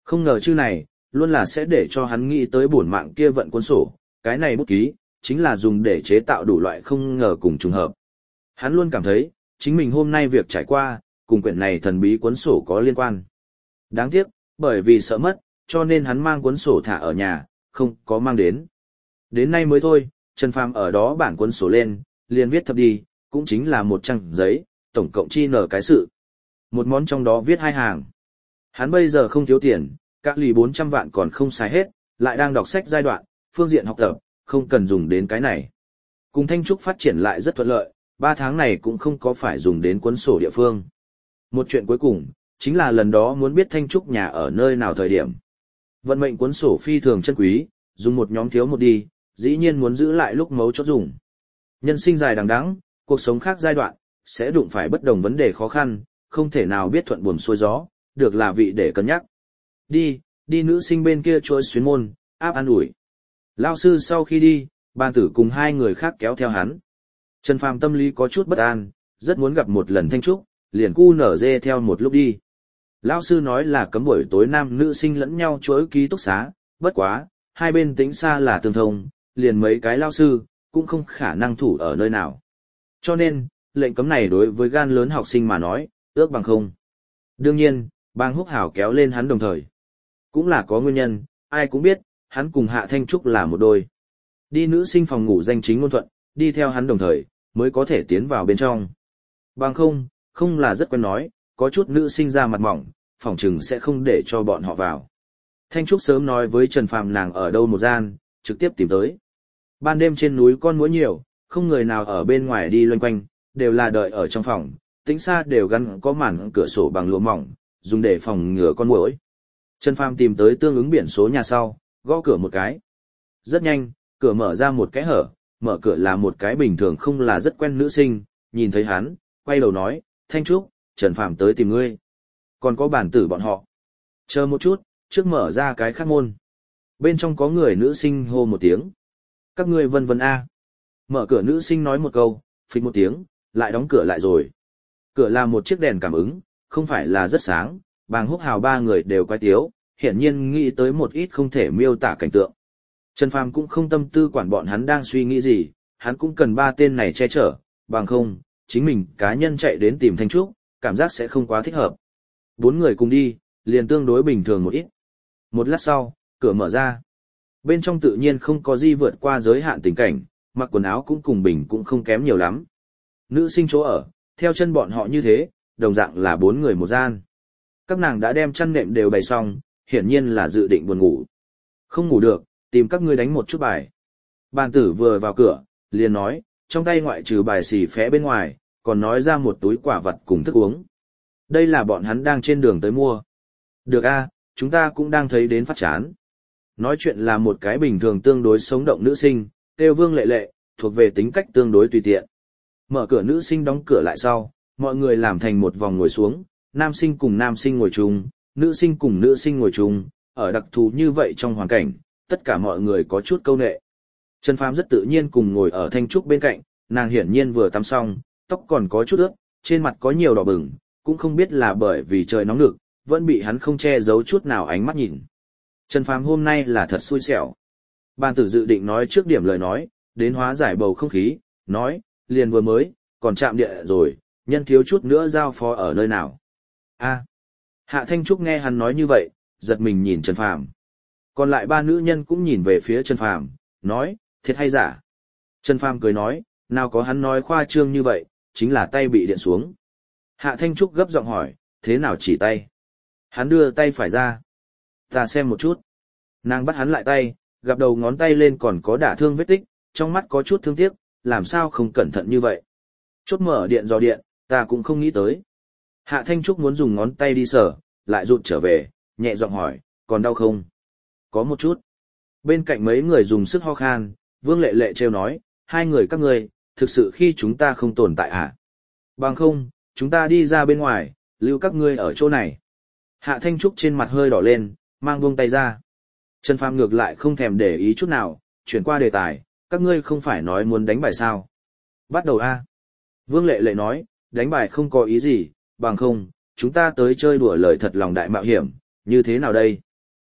Không ngờ chư này, luôn là sẽ để cho hắn nghĩ tới bổn mạng kia vận cuốn sổ, cái này bút ký, chính là dùng để chế tạo đủ loại không ngờ cùng trùng hợp. Hắn luôn cảm thấy, chính mình hôm nay việc trải qua, cùng quyển này thần bí cuốn sổ có liên quan. Đáng tiếc, bởi vì sợ mất, cho nên hắn mang cuốn sổ thả ở nhà, không có mang đến. Đến nay mới thôi, Trần Phàm ở đó bản cuốn sổ lên, liền viết thập đi, cũng chính là một trang giấy, tổng cộng chi nở cái sự. Một món trong đó viết hai hàng. Hắn bây giờ không thiếu tiền, các lì bốn trăm vạn còn không xài hết, lại đang đọc sách giai đoạn, phương diện học tập, không cần dùng đến cái này. Cùng Thanh Trúc phát triển lại rất thuận lợi, ba tháng này cũng không có phải dùng đến cuốn sổ địa phương. Một chuyện cuối cùng, chính là lần đó muốn biết Thanh Trúc nhà ở nơi nào thời điểm. Vận mệnh cuốn sổ phi thường chân quý, dùng một nhóm thiếu một đi, dĩ nhiên muốn giữ lại lúc mấu chốt dùng. Nhân sinh dài đằng đẵng, cuộc sống khác giai đoạn, sẽ đụng phải bất đồng vấn đề khó khăn, không thể nào biết thuận buồm xuôi gió, được là vị để cân nhắc. Đi, đi nữ sinh bên kia trôi xuyến môn, áp an ủi. Lao sư sau khi đi, bàn tử cùng hai người khác kéo theo hắn. Trần Phàm tâm lý có chút bất an, rất muốn gặp một lần Thanh Trúc, liền cu nở dê theo một lúc đi. Lão sư nói là cấm buổi tối nam nữ sinh lẫn nhau chuỗi ký túc xá, bất quá, hai bên tính xa là tương thông, liền mấy cái lao sư, cũng không khả năng thủ ở nơi nào. Cho nên, lệnh cấm này đối với gan lớn học sinh mà nói, ước bằng không. Đương nhiên, Bang Húc Hảo kéo lên hắn đồng thời. Cũng là có nguyên nhân, ai cũng biết, hắn cùng Hạ Thanh Trúc là một đôi. Đi nữ sinh phòng ngủ danh chính ngôn thuận, đi theo hắn đồng thời, mới có thể tiến vào bên trong. Bằng không, không là rất quen nói, có chút nữ sinh ra mặt mỏng, phòng trừng sẽ không để cho bọn họ vào. Thanh Trúc sớm nói với Trần Phàm nàng ở đâu một gian, trực tiếp tìm tới. Ban đêm trên núi con muỗi nhiều, không người nào ở bên ngoài đi loanh quanh, đều là đợi ở trong phòng, tính xa đều gắn có màn cửa sổ bằng lụa mỏng, dùng để phòng ngừa con muỗi. Trần Phàm tìm tới tương ứng biển số nhà sau, gõ cửa một cái. Rất nhanh, cửa mở ra một cái hở, mở cửa là một cái bình thường không là rất quen nữ sinh, nhìn thấy hắn, quay đầu nói, Thanh Trúc, Trần Phàm tới tìm ngươi. Còn có bản tử bọn họ. Chờ một chút, trước mở ra cái khác môn. Bên trong có người nữ sinh hô một tiếng. Các ngươi vân vân a. Mở cửa nữ sinh nói một câu, phịch một tiếng, lại đóng cửa lại rồi. Cửa là một chiếc đèn cảm ứng, không phải là rất sáng, Bàng Húc Hào ba người đều quay tiếu, hiển nhiên nghĩ tới một ít không thể miêu tả cảnh tượng. Trần Phàm cũng không tâm tư quản bọn hắn đang suy nghĩ gì, hắn cũng cần ba tên này che chở, bằng không, chính mình cá nhân chạy đến tìm Thanh Trúc, cảm giác sẽ không quá thích hợp. Bốn người cùng đi, liền tương đối bình thường một ít. Một lát sau, cửa mở ra. Bên trong tự nhiên không có gì vượt qua giới hạn tình cảnh, mặc quần áo cũng cùng bình cũng không kém nhiều lắm. Nữ sinh chỗ ở, theo chân bọn họ như thế, đồng dạng là bốn người một gian. Các nàng đã đem chăn nệm đều bày xong, hiển nhiên là dự định buồn ngủ. Không ngủ được, tìm các ngươi đánh một chút bài. Bàn tử vừa vào cửa, liền nói, trong tay ngoại trừ bài xì phé bên ngoài, còn nói ra một túi quả vật cùng thức uống. Đây là bọn hắn đang trên đường tới mua. Được a, chúng ta cũng đang thấy đến phát chán. Nói chuyện là một cái bình thường tương đối sống động nữ sinh, kêu Vương Lệ Lệ, thuộc về tính cách tương đối tùy tiện. Mở cửa nữ sinh đóng cửa lại sau, mọi người làm thành một vòng ngồi xuống, nam sinh cùng nam sinh ngồi chung, nữ sinh cùng nữ sinh ngồi chung, ở đặc thù như vậy trong hoàn cảnh, tất cả mọi người có chút câu nệ. Trần Phàm rất tự nhiên cùng ngồi ở Thanh Trúc bên cạnh, nàng hiển nhiên vừa tắm xong, tóc còn có chút ướt, trên mặt có nhiều đỏ bừng, cũng không biết là bởi vì trời nóng nực, vẫn bị hắn không che giấu chút nào ánh mắt nhìn. Trần Phàm hôm nay là thật xui xẻo. Bàn tử dự định nói trước điểm lời nói, đến hóa giải bầu không khí, nói, liền vừa mới, còn chạm địa rồi, nhân thiếu chút nữa giao phó ở nơi nào. A. Hạ Thanh Trúc nghe hắn nói như vậy, giật mình nhìn Trần Phàm. Còn lại ba nữ nhân cũng nhìn về phía Trần Phàm, nói, thiệt hay giả? Trần Phàm cười nói, nào có hắn nói khoa trương như vậy, chính là tay bị điện xuống. Hạ Thanh Trúc gấp giọng hỏi, thế nào chỉ tay? Hắn đưa tay phải ra. Ta xem một chút. Nàng bắt hắn lại tay, gặp đầu ngón tay lên còn có đả thương vết tích, trong mắt có chút thương tiếc, làm sao không cẩn thận như vậy. Chốt mở điện dò điện, ta cũng không nghĩ tới. Hạ Thanh Trúc muốn dùng ngón tay đi sờ, lại rụt trở về, nhẹ giọng hỏi, còn đau không? Có một chút. Bên cạnh mấy người dùng sức ho khan, Vương Lệ Lệ trêu nói, hai người các ngươi, thực sự khi chúng ta không tồn tại à? Bằng không, chúng ta đi ra bên ngoài, lưu các ngươi ở chỗ này. Hạ Thanh Trúc trên mặt hơi đỏ lên, mang buông tay ra. Trần Phàm ngược lại không thèm để ý chút nào, chuyển qua đề tài, các ngươi không phải nói muốn đánh bài sao? Bắt đầu a. Vương Lệ Lệ nói, đánh bài không có ý gì, bằng không, chúng ta tới chơi đùa lời thật lòng đại mạo hiểm, như thế nào đây?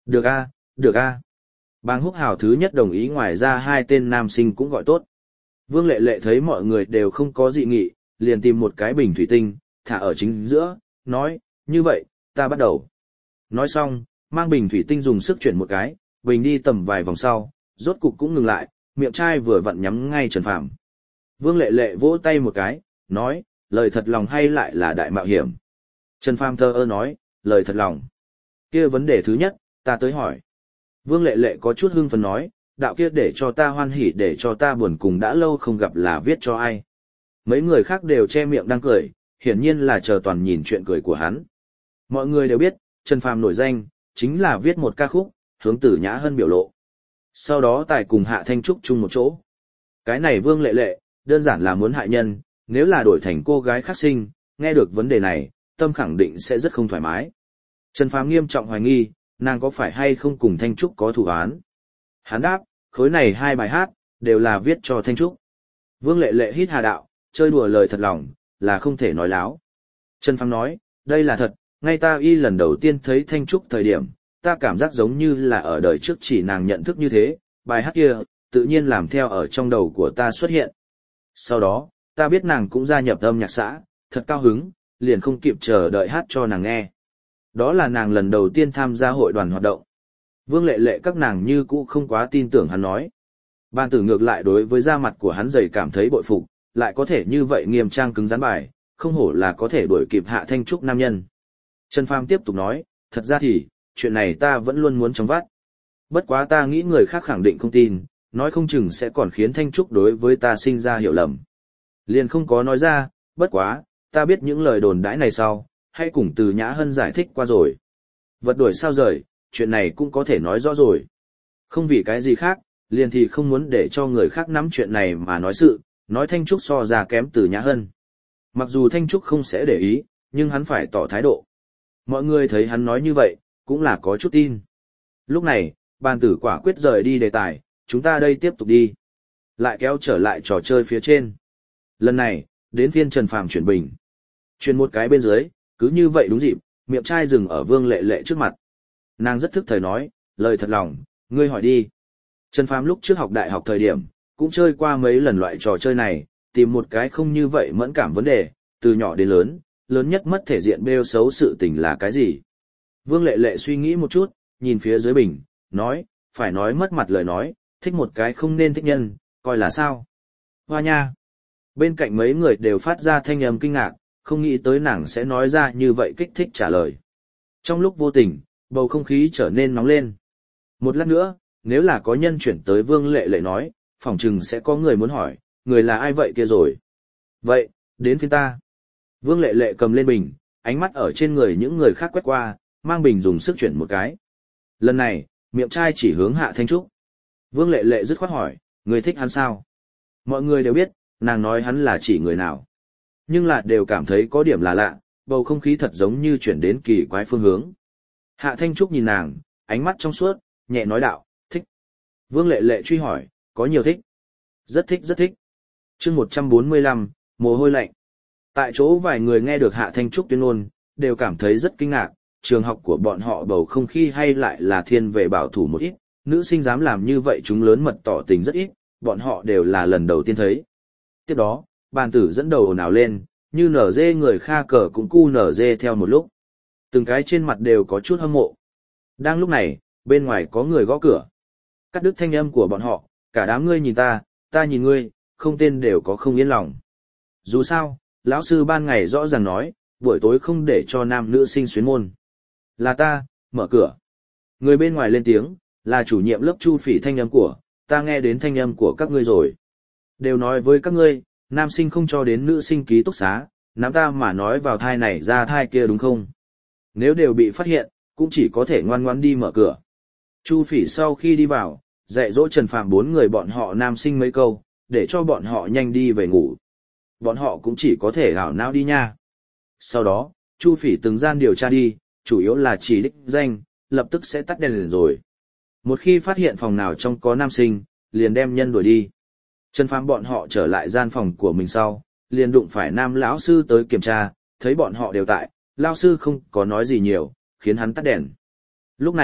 Được a, được a. Bàng Húc Hào thứ nhất đồng ý, ngoài ra hai tên nam sinh cũng gọi tốt. Vương Lệ Lệ thấy mọi người đều không có dị nghị, liền tìm một cái bình thủy tinh, thả ở chính giữa, nói, như vậy, ta bắt đầu. Nói xong, mang bình thủy tinh dùng sức chuyển một cái, bình đi tầm vài vòng sau, rốt cục cũng ngừng lại, miệng chai vừa vặn nhắm ngay Trần Phàm. Vương Lệ Lệ vỗ tay một cái, nói, lời thật lòng hay lại là đại mạo hiểm. Trần Phàm thờ ơ nói, lời thật lòng. Kia vấn đề thứ nhất, ta tới hỏi. Vương Lệ Lệ có chút hưng phấn nói, đạo kia để cho ta hoan hỉ để cho ta buồn cùng đã lâu không gặp là viết cho ai. Mấy người khác đều che miệng đang cười, hiển nhiên là chờ toàn nhìn chuyện cười của hắn. Mọi người đều biết, Trần Phàm nổi danh, chính là viết một ca khúc, hướng Tử Nhã Hân biểu lộ. Sau đó tài cùng Hạ Thanh Trúc chung một chỗ. Cái này Vương Lệ Lệ, đơn giản là muốn hại nhân, nếu là đổi thành cô gái khác sinh, nghe được vấn đề này, tâm khẳng định sẽ rất không thoải mái. Trần Phàm nghiêm trọng hoài nghi, nàng có phải hay không cùng Thanh Trúc có thủ án. Hắn đáp, khối này hai bài hát, đều là viết cho Thanh Trúc. Vương Lệ Lệ hít hà đạo, chơi đùa lời thật lòng, là không thể nói láo. Trần Phàm nói, đây là thật, ngay ta y lần đầu tiên thấy Thanh Trúc thời điểm, ta cảm giác giống như là ở đời trước chỉ nàng nhận thức như thế, bài hát kia, tự nhiên làm theo ở trong đầu của ta xuất hiện. Sau đó, ta biết nàng cũng gia nhập âm nhạc xã, thật cao hứng, liền không kịp chờ đợi hát cho nàng nghe. Đó là nàng lần đầu tiên tham gia hội đoàn hoạt động. Vương Lệ Lệ các nàng như cũ không quá tin tưởng hắn nói. Ban tử ngược lại đối với da mặt của hắn dày cảm thấy bội phục, lại có thể như vậy nghiêm trang cứng rắn bài, không hổ là có thể đuổi kịp Hạ Thanh Trúc nam nhân. Trần Phàm tiếp tục nói, thật ra thì, chuyện này ta vẫn luôn muốn trong vắt. Bất quá ta nghĩ người khác khẳng định không tin, nói không chừng sẽ còn khiến Thanh Trúc đối với ta sinh ra hiểu lầm. Liền không có nói ra, bất quá, ta biết những lời đồn đãi này sau, hãy cùng Từ Nhã Hân giải thích qua rồi. Vật đuổi sao rời, chuyện này cũng có thể nói rõ rồi. Không vì cái gì khác, liền thì không muốn để cho người khác nắm chuyện này mà nói sự, nói Thanh Trúc so ra kém Từ Nhã Hân. Mặc dù Thanh Trúc không sẽ để ý, nhưng hắn phải tỏ thái độ. Mọi người thấy hắn nói như vậy, cũng là có chút tin. Lúc này, bàn tử quả quyết rời đi đề tài, chúng ta đây tiếp tục đi. Lại kéo trở lại trò chơi phía trên. Lần này, đến phiên Trần Phàm chuyển bình. Chuyển một cái bên dưới, cứ như vậy đúng dịp, miệng chai dừng ở Vương Lệ Lệ trước mặt. Nàng rất thức thời nói, lời thật lòng, ngươi hỏi đi. Trần Phàm lúc trước học đại học thời điểm, cũng chơi qua mấy lần loại trò chơi này, tìm một cái không như vậy mẫn cảm vấn đề, từ nhỏ đến lớn, lớn nhất mất thể diện bêu xấu sự tình là cái gì. Vương Lệ Lệ suy nghĩ một chút, nhìn phía dưới bình, nói, phải nói mất mặt lời nói, thích một cái không nên thích nhân, coi là sao. Hoa nha. Bên cạnh mấy người đều phát ra thanh âm kinh ngạc, không nghĩ tới nàng sẽ nói ra như vậy kích thích trả lời. Trong lúc vô tình, bầu không khí trở nên nóng lên. Một lát nữa, nếu là có nhân chuyển tới Vương Lệ Lệ nói, phỏng chừng sẽ có người muốn hỏi, người là ai vậy kia rồi. Vậy, đến phiên ta. Vương Lệ Lệ cầm lên bình, ánh mắt ở trên người những người khác quét qua, mang bình dùng sức chuyển một cái. Lần này, miệng chai chỉ hướng Hạ Thanh Trúc. Vương Lệ Lệ dứt khoát hỏi, người thích hắn sao? Mọi người đều biết, nàng nói hắn là chỉ người nào. Nhưng là đều cảm thấy có điểm là lạ, bầu không khí thật giống như chuyển đến kỳ quái phương hướng. Hạ Thanh Trúc nhìn nàng, ánh mắt trong suốt, nhẹ nói đạo, thích. Vương Lệ Lệ truy hỏi, có nhiều thích? Rất thích rất thích. Chương một trăm bốn mươi lăm, mồ hôi lạnh. Tại chỗ vài người nghe được Hạ Thanh Trúc tuyên ngôn, đều cảm thấy rất kinh ngạc, trường học của bọn họ bầu không khí hay lại là thiên về bảo thủ một ít, nữ sinh dám làm như vậy chúng lớn mật tỏ tình rất ít, bọn họ đều là lần đầu tiên thấy. Tiếp đó, bàn tử dẫn đầu ồn ào lên, như nở dê người kha cờ cũng cu nở dê theo một lúc. Từng cái trên mặt đều có chút hâm mộ. Đang lúc này, bên ngoài có người gõ cửa. Cắt đứt thanh âm của bọn họ, cả đám ngươi nhìn ta, ta nhìn ngươi, không tên đều có không yên lòng. Dù sao, lão sư ban ngày rõ ràng nói, buổi tối không để cho nam nữ sinh xuyến môn. Là ta, mở cửa. Người bên ngoài lên tiếng, là chủ nhiệm lớp Chu Phỉ thanh âm của, ta nghe đến thanh âm của các ngươi rồi. Đều nói với các ngươi, nam sinh không cho đến nữ sinh ký túc xá, nắm ta mà nói vào thai này ra thai kia đúng không? Nếu đều bị phát hiện, cũng chỉ có thể ngoan ngoãn đi mở cửa. Chu Phỉ sau khi đi vào, dạy dỗ Trần Phàm bốn người bọn họ nam sinh mấy câu, để cho bọn họ nhanh đi về ngủ. Bọn họ cũng chỉ có thể hảo não đi nha. Sau đó, Chu Phỉ từng gian điều tra đi, chủ yếu là chỉ đích danh, lập tức sẽ tắt đèn liền rồi. Một khi phát hiện phòng nào trong có nam sinh, liền đem nhân đuổi đi. Trần Phàm bọn họ trở lại gian phòng của mình sau, liền đụng phải nam lão sư tới kiểm tra, thấy bọn họ đều tại, lão sư không có nói gì nhiều, khiến hắn tắt đèn. Lúc này,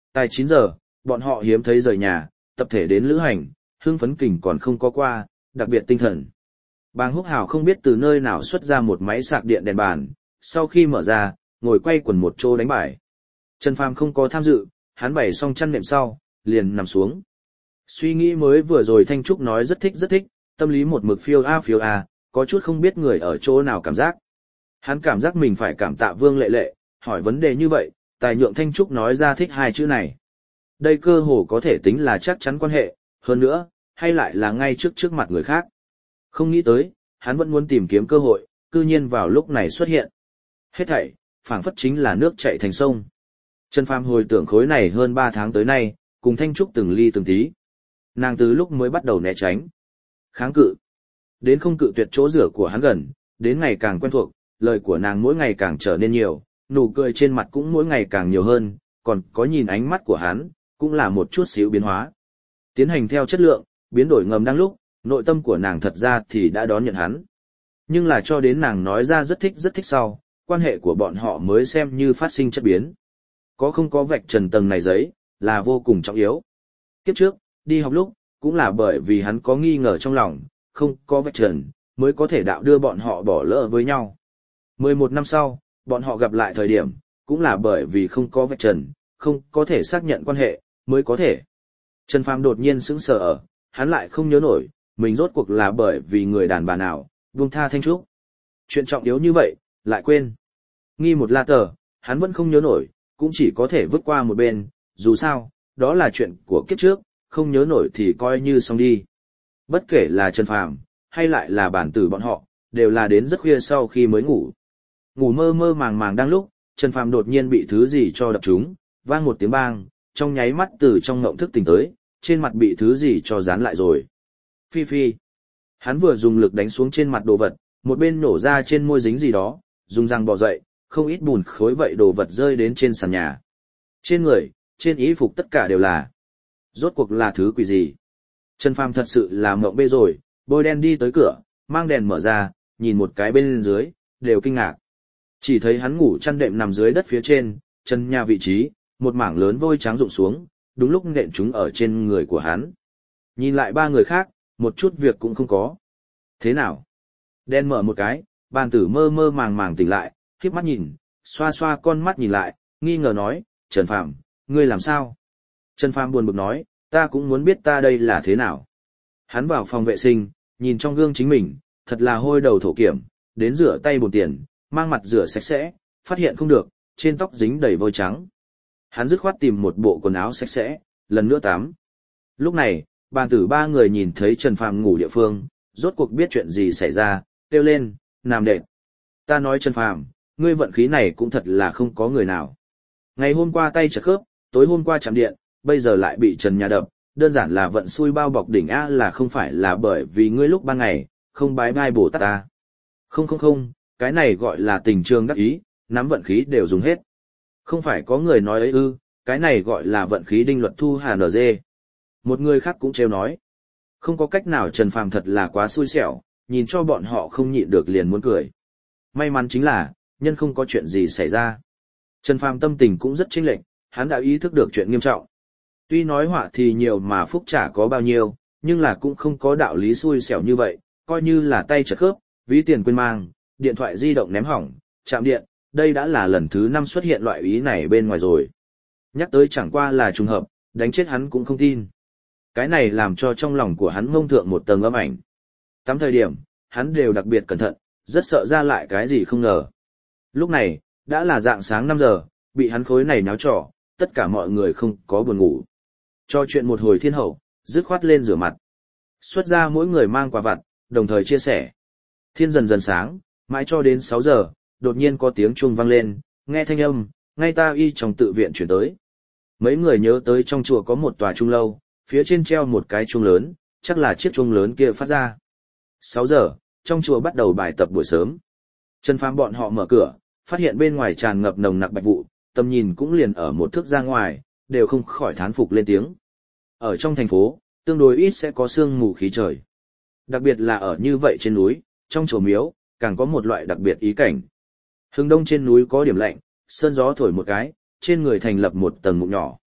Tài chín giờ, bọn họ hiếm thấy rời nhà, tập thể đến lữ hành, hưng phấn kình còn không có qua, đặc biệt tinh thần. Bàng Húc Hào không biết từ nơi nào xuất ra một máy sạc điện đèn bàn, sau khi mở ra, ngồi quay quần một chỗ đánh bài. Trần Phàm không có tham dự, hắn bày xong chăn nệm sau, liền nằm xuống. Suy nghĩ mới vừa rồi Thanh Trúc nói rất thích rất thích, tâm lý một mực phiêu a phiêu a, có chút không biết người ở chỗ nào cảm giác. Hắn cảm giác mình phải cảm tạ Vương Lệ Lệ, hỏi vấn đề như vậy, tài nhượng Thanh Trúc nói ra thích hai chữ này. Đây cơ hồ có thể tính là chắc chắn quan hệ, hơn nữa, hay lại là ngay trước trước mặt người khác. Không nghĩ tới, hắn vẫn muốn tìm kiếm cơ hội, cư nhiên vào lúc này xuất hiện. Hết thảy, phảng phất chính là nước chảy thành sông. Trần Phàm hồi tưởng khối này hơn ba tháng tới nay, cùng Thanh Trúc từng ly từng tí. Nàng từ lúc mới bắt đầu né tránh, kháng cự, đến không cự tuyệt chỗ rửa của hắn gần, đến ngày càng quen thuộc, lời của nàng mỗi ngày càng trở nên nhiều, nụ cười trên mặt cũng mỗi ngày càng nhiều hơn, còn có nhìn ánh mắt của hắn, cũng là một chút xíu biến hóa. Tiến hành theo chất lượng, biến đổi ngầm đang lúc, nội tâm của nàng thật ra thì đã đón nhận hắn. Nhưng là cho đến nàng nói ra rất thích rất thích sau, quan hệ của bọn họ mới xem như phát sinh chất biến. Có không có vạch trần tầng này giấy, là vô cùng trọng yếu. Kiếp trước, đi học lúc, cũng là bởi vì hắn có nghi ngờ trong lòng, không có vạch trần, mới có thể đạo đưa bọn họ bỏ lỡ với nhau. mười một năm sau, bọn họ gặp lại thời điểm, cũng là bởi vì không có vạch trần, không có thể xác nhận quan hệ, mới có thể. Trần Phàm đột nhiên sững sờ ở, hắn lại không nhớ nổi, mình rốt cuộc là bởi vì người đàn bà nào, buông tha Thanh Trúc. Chuyện trọng yếu như vậy, lại quên. Nghi một la tờ, hắn vẫn không nhớ nổi, cũng chỉ có thể vứt qua một bên, dù sao, đó là chuyện của kiếp trước, không nhớ nổi thì coi như xong đi. Bất kể là Trần Phàm hay lại là bản tử bọn họ, đều là đến rất khuya sau khi mới ngủ. Ngủ mơ mơ màng màng đang lúc, Trần Phàm đột nhiên bị thứ gì cho đập trúng, vang một tiếng bang, trong nháy mắt từ trong ngộng thức tỉnh tới, trên mặt bị thứ gì cho dán lại rồi. Phi phi. Hắn vừa dùng lực đánh xuống trên mặt đồ vật, một bên nổ ra trên môi dính gì đó, dùng răng bò dậy, không ít bùn khối vậy đồ vật rơi đến trên sàn nhà. Trên người, trên y phục tất cả đều là. Rốt cuộc là thứ quỷ gì? Trần Phàm thật sự là mộng bê rồi, bôi đen đi tới cửa, mang đèn mở ra, nhìn một cái bên dưới, đều kinh ngạc. Chỉ thấy hắn ngủ chăn đệm nằm dưới đất phía trên, chân nhà vị trí, một mảng lớn vôi trắng rụng xuống, đúng lúc nện chúng ở trên người của hắn. Nhìn lại ba người khác, một chút việc cũng không có. Thế nào? Đen mở một cái, bàn tử mơ mơ màng màng tỉnh lại, khiếp mắt nhìn, xoa xoa con mắt nhìn lại, nghi ngờ nói, Trần Phàm, ngươi làm sao? Trần Phàm buồn bực nói, ta cũng muốn biết ta đây là thế nào. Hắn vào phòng vệ sinh, nhìn trong gương chính mình, thật là hôi đầu thổ kiểm, đến rửa tay bồn tiền, mang mặt rửa sạch sẽ, phát hiện không được, trên tóc dính đầy vôi trắng. Hắn dứt khoát tìm một bộ quần áo sạch sẽ, lần nữa tắm. Lúc này, bàn tử ba người nhìn thấy Trần Phàm ngủ địa phương, rốt cuộc biết chuyện gì xảy ra, kêu lên, nằm đệt. Ta nói Trần Phàm, ngươi vận khí này cũng thật là không có người nào. Ngày hôm qua tay chật khớp, tối hôm qua chạm điện, bây giờ lại bị Trần nhà đập, đơn giản là vận xui bao bọc đỉnh A, là không phải là bởi vì ngươi lúc ban ngày, không bái bai Bồ Tát ta. Không không không, cái này gọi là tình trường đắc ý, nắm vận khí đều dùng hết. Không phải có người nói ấy ư, cái này gọi là vận khí đinh luật thu hà nở dê. Một người khác cũng trêu nói. Không có cách nào, Trần Phàm thật là quá xui xẻo, nhìn cho bọn họ không nhịn được liền muốn cười. May mắn chính là, nhân không có chuyện gì xảy ra. Trần Phàm tâm tình cũng rất chênh lệch, hắn đã ý thức được chuyện nghiêm trọng. Tuy nói họa thì nhiều mà phúc chả có bao nhiêu, nhưng là cũng không có đạo lý xui xẻo như vậy, coi như là tay chật khớp, ví tiền quên mang, điện thoại di động ném hỏng, chạm điện, đây đã là lần thứ năm xuất hiện loại ý này bên ngoài rồi. Nhắc tới chẳng qua là trùng hợp, đánh chết hắn cũng không tin. Cái này làm cho trong lòng của hắn ngông thượng một tầng âm ảnh. Tắm thời điểm, hắn đều đặc biệt cẩn thận, rất sợ ra lại cái gì không ngờ. Lúc này, đã là dạng sáng năm giờ, bị hắn khối này náo trò, tất cả mọi người không có buồn ngủ. Cho chuyện một hồi thiên hậu, dứt khoát lên rửa mặt. Xuất ra mỗi người mang quà vặt, đồng thời chia sẻ. Thiên dần dần sáng, mãi cho đến sáu giờ, đột nhiên có tiếng chuông vang lên, nghe thanh âm, ngay ta y trong tự viện chuyển tới. Mấy người nhớ tới trong chùa có một tòa chuông lâu, phía trên treo một cái chuông lớn, chắc là chiếc chuông lớn kia phát ra. sáu giờ, trong chùa bắt đầu bài tập buổi sớm. Trần Phàm bọn họ mở cửa, phát hiện bên ngoài tràn ngập nồng nặc bạch vụ, tầm nhìn cũng liền ở một thước ra ngoài, đều không khỏi thán phục lên tiếng. Ở trong thành phố, tương đối ít sẽ có sương mù khí trời. Đặc biệt là ở như vậy trên núi, trong chùa miếu, càng có một loại đặc biệt ý cảnh. Hướng đông trên núi có điểm lạnh, sơn gió thổi một cái, trên người thành lập một tầng mụn nhỏ.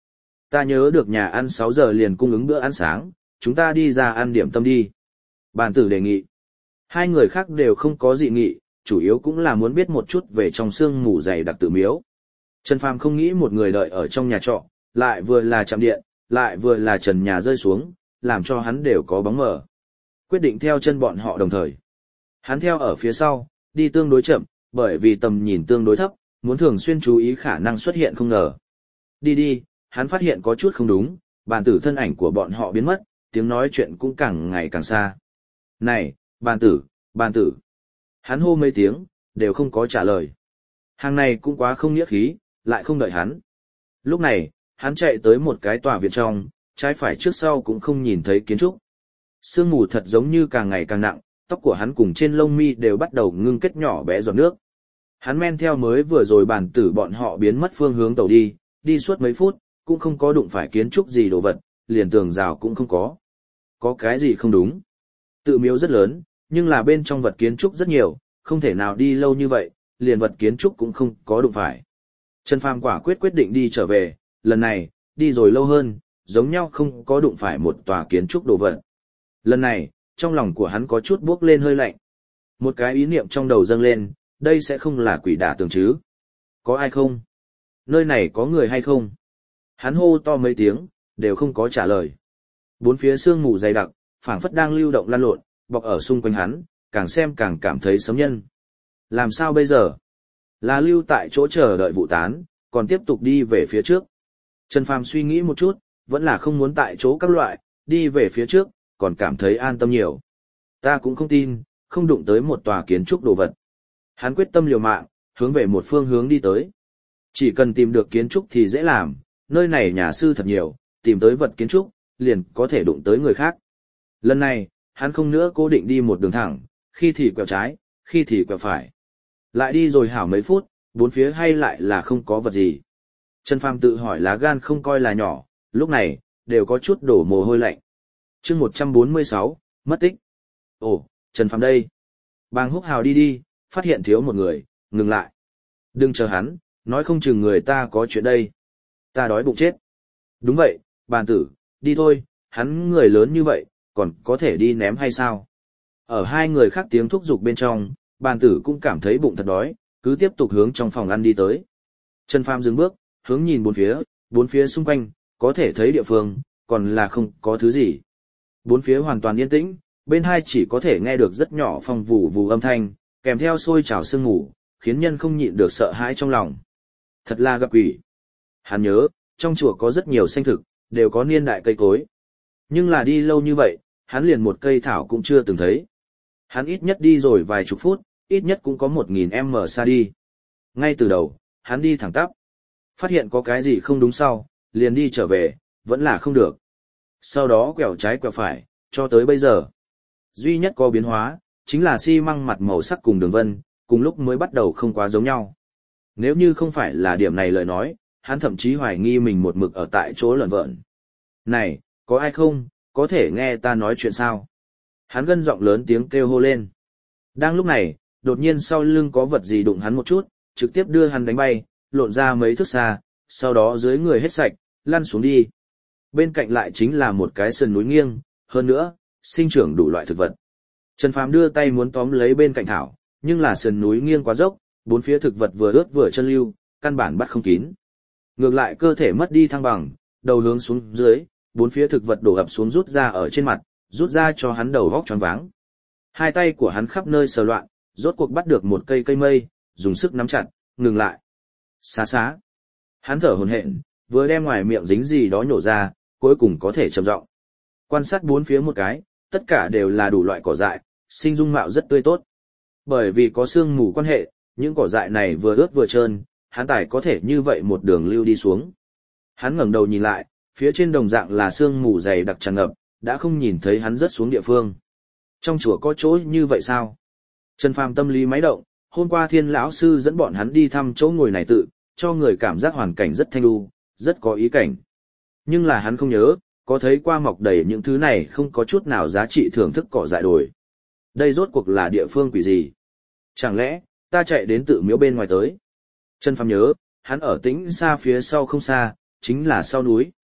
Ta nhớ được nhà ăn sáu giờ liền cung ứng bữa ăn sáng, chúng ta đi ra ăn điểm tâm đi. Bàn tử đề nghị. Hai người khác đều không có dị nghị, chủ yếu cũng là muốn biết một chút về trong sương mù dày đặc tự miếu. Trần Phàm không nghĩ một người đợi ở trong nhà trọ, lại vừa là chạm điện, lại vừa là trần nhà rơi xuống, làm cho hắn đều có bóng mờ. Quyết định theo chân bọn họ đồng thời. Hắn theo ở phía sau, đi tương đối chậm, bởi vì tầm nhìn tương đối thấp, muốn thường xuyên chú ý khả năng xuất hiện không ngờ. Đi đi, hắn phát hiện có chút không đúng, bàn tử thân ảnh của bọn họ biến mất, tiếng nói chuyện cũng càng ngày càng xa. Này, bàn tử, bàn tử. Hắn hô mấy tiếng, đều không có trả lời. Hàng này cũng quá không nghĩa khí, lại không đợi hắn. Lúc này, hắn chạy tới một cái tòa viện trong, trái phải trước sau cũng không nhìn thấy kiến trúc. Sương mù thật giống như càng ngày càng nặng, tóc của hắn cùng trên lông mi đều bắt đầu ngưng kết nhỏ bé giọt nước. Hắn men theo mới vừa rồi bàn tử bọn họ biến mất phương hướng tàu đi, đi suốt mấy phút, cũng không có đụng phải kiến trúc gì đồ vật, liền tường rào cũng không có. Có cái gì không đúng? Tự miếu rất lớn, nhưng là bên trong vật kiến trúc rất nhiều, không thể nào đi lâu như vậy, liền vật kiến trúc cũng không có đụng phải. Trần Phàm quả quyết quyết định đi trở về, lần này, đi rồi lâu hơn, giống nhau không có đụng phải một tòa kiến trúc đồ vật. Lần này, trong lòng của hắn có chút bước lên hơi lạnh. Một cái ý niệm trong đầu dâng lên, đây sẽ không là quỷ đả tường chứ? Có ai không? Nơi này có người hay không? Hắn hô to mấy tiếng, đều không có trả lời. Bốn phía sương mù dày đặc, phảng phất đang lưu động lăn lộn, bọc ở xung quanh hắn, càng xem càng cảm thấy sấm nhân. Làm sao bây giờ? Là lưu tại chỗ chờ đợi vụ tán, còn tiếp tục đi về phía trước. Trần Phàm suy nghĩ một chút, vẫn là không muốn tại chỗ các loại, đi về phía trước, còn cảm thấy an tâm nhiều. Ta cũng không tin, không đụng tới một tòa kiến trúc đồ vật. Hắn quyết tâm liều mạng, hướng về một phương hướng đi tới. Chỉ cần tìm được kiến trúc thì dễ làm, nơi này nhà sư thật nhiều, tìm tới vật kiến trúc, liền có thể đụng tới người khác. Lần này, hắn không nữa cố định đi một đường thẳng, khi thì quẹo trái, khi thì quẹo phải. Lại đi rồi hảo mấy phút, bốn phía hay lại là không có vật gì. Trần Phàm tự hỏi lá gan không coi là nhỏ, lúc này, đều có chút đổ mồ hôi lạnh. chương một trăm bốn mươi sáu, mất tích. Ồ, Trần Phàm đây. Bàng Húc Hào đi đi, phát hiện thiếu một người, ngừng lại. Đừng chờ hắn, nói không chừng người ta có chuyện đây. Ta đói bụng chết. Đúng vậy, bàn tử, đi thôi, hắn người lớn như vậy, còn có thể đi ném hay sao? Ở hai người khác tiếng thúc giục bên trong, bàn tử cũng cảm thấy bụng thật đói, cứ tiếp tục hướng trong phòng ăn đi tới. Trần Phàm dừng bước, hướng nhìn bốn phía, bốn phía xung quanh, có thể thấy địa phương, còn là không có thứ gì. Bốn phía hoàn toàn yên tĩnh, bên hai chỉ có thể nghe được rất nhỏ phong vù vù âm thanh, kèm theo sôi trào sương ngủ, khiến nhân không nhịn được sợ hãi trong lòng. Thật là gặp quỷ. Hắn nhớ, trong chùa có rất nhiều xanh thực, đều có niên đại cây cối. Nhưng là đi lâu như vậy, hắn liền một cây thảo cũng chưa từng thấy. Hắn ít nhất đi rồi vài chục phút, ít nhất cũng có một nghìn m xa đi. Ngay từ đầu, hắn đi thẳng tắp. Phát hiện có cái gì không đúng sau, liền đi trở về, vẫn là không được. Sau đó quẹo trái quẹo phải, cho tới bây giờ. Duy nhất có biến hóa, chính là xi măng mặt màu sắc cùng đường vân, cùng lúc mới bắt đầu không quá giống nhau. Nếu như không phải là điểm này lời nói, hắn thậm chí hoài nghi mình một mực ở tại chỗ lợn vợn. Này, có ai không, có thể nghe ta nói chuyện sao? Hắn gân giọng lớn tiếng kêu hô lên. Đang lúc này, đột nhiên sau lưng có vật gì đụng hắn một chút, trực tiếp đưa hắn đánh bay, lộn ra mấy thước xa, sau đó dưới người hết sạch, lăn xuống đi. Bên cạnh lại chính là một cái sườn núi nghiêng, hơn nữa, sinh trưởng đủ loại thực vật. Trần Phàm đưa tay muốn tóm lấy bên cạnh thảo, nhưng là sườn núi nghiêng quá dốc, bốn phía thực vật vừa ướt vừa chân lưu, căn bản bắt không kín. Ngược lại cơ thể mất đi thăng bằng, đầu hướng xuống dưới, bốn phía thực vật đổ ập xuống rút ra ở trên mặt, rút ra cho hắn đầu vóc choáng váng. Hai tay của hắn khắp nơi sờ loạn, rốt cuộc bắt được một cây cây mây, dùng sức nắm chặt, ngừng lại. Xá xá. Hắn thở hổn hển, vừa đem ngoài miệng dính gì đó nhổ ra, cuối cùng có thể trầm giọng. Quan sát bốn phía một cái, tất cả đều là đủ loại cỏ dại, sinh dung mạo rất tươi tốt. Bởi vì có sương mù quan hệ, những cỏ dại này vừa ướt vừa trơn, hắn tài có thể như vậy một đường lưu đi xuống. Hắn ngẩng đầu nhìn lại, phía trên đồng dạng là sương mù dày đặc tràn ngập, đã không nhìn thấy hắn rớt xuống địa phương. Trong chùa có chỗ như vậy sao? Trần Phàm tâm lý máy động, hôm qua Thiên lão sư dẫn bọn hắn đi thăm chỗ ngồi này tự, cho người cảm giác hoàn cảnh rất thanh lưu, rất có ý cảnh. Nhưng là hắn không nhớ, có thấy qua mọc đầy những thứ này không có chút nào giá trị thưởng thức cỏ dại đồi. Đây rốt cuộc là địa phương quỷ gì? Chẳng lẽ, ta chạy đến tự miếu bên ngoài tới? Trần Phàm nhớ, hắn ở tĩnh xa phía sau không xa, chính là sau núi.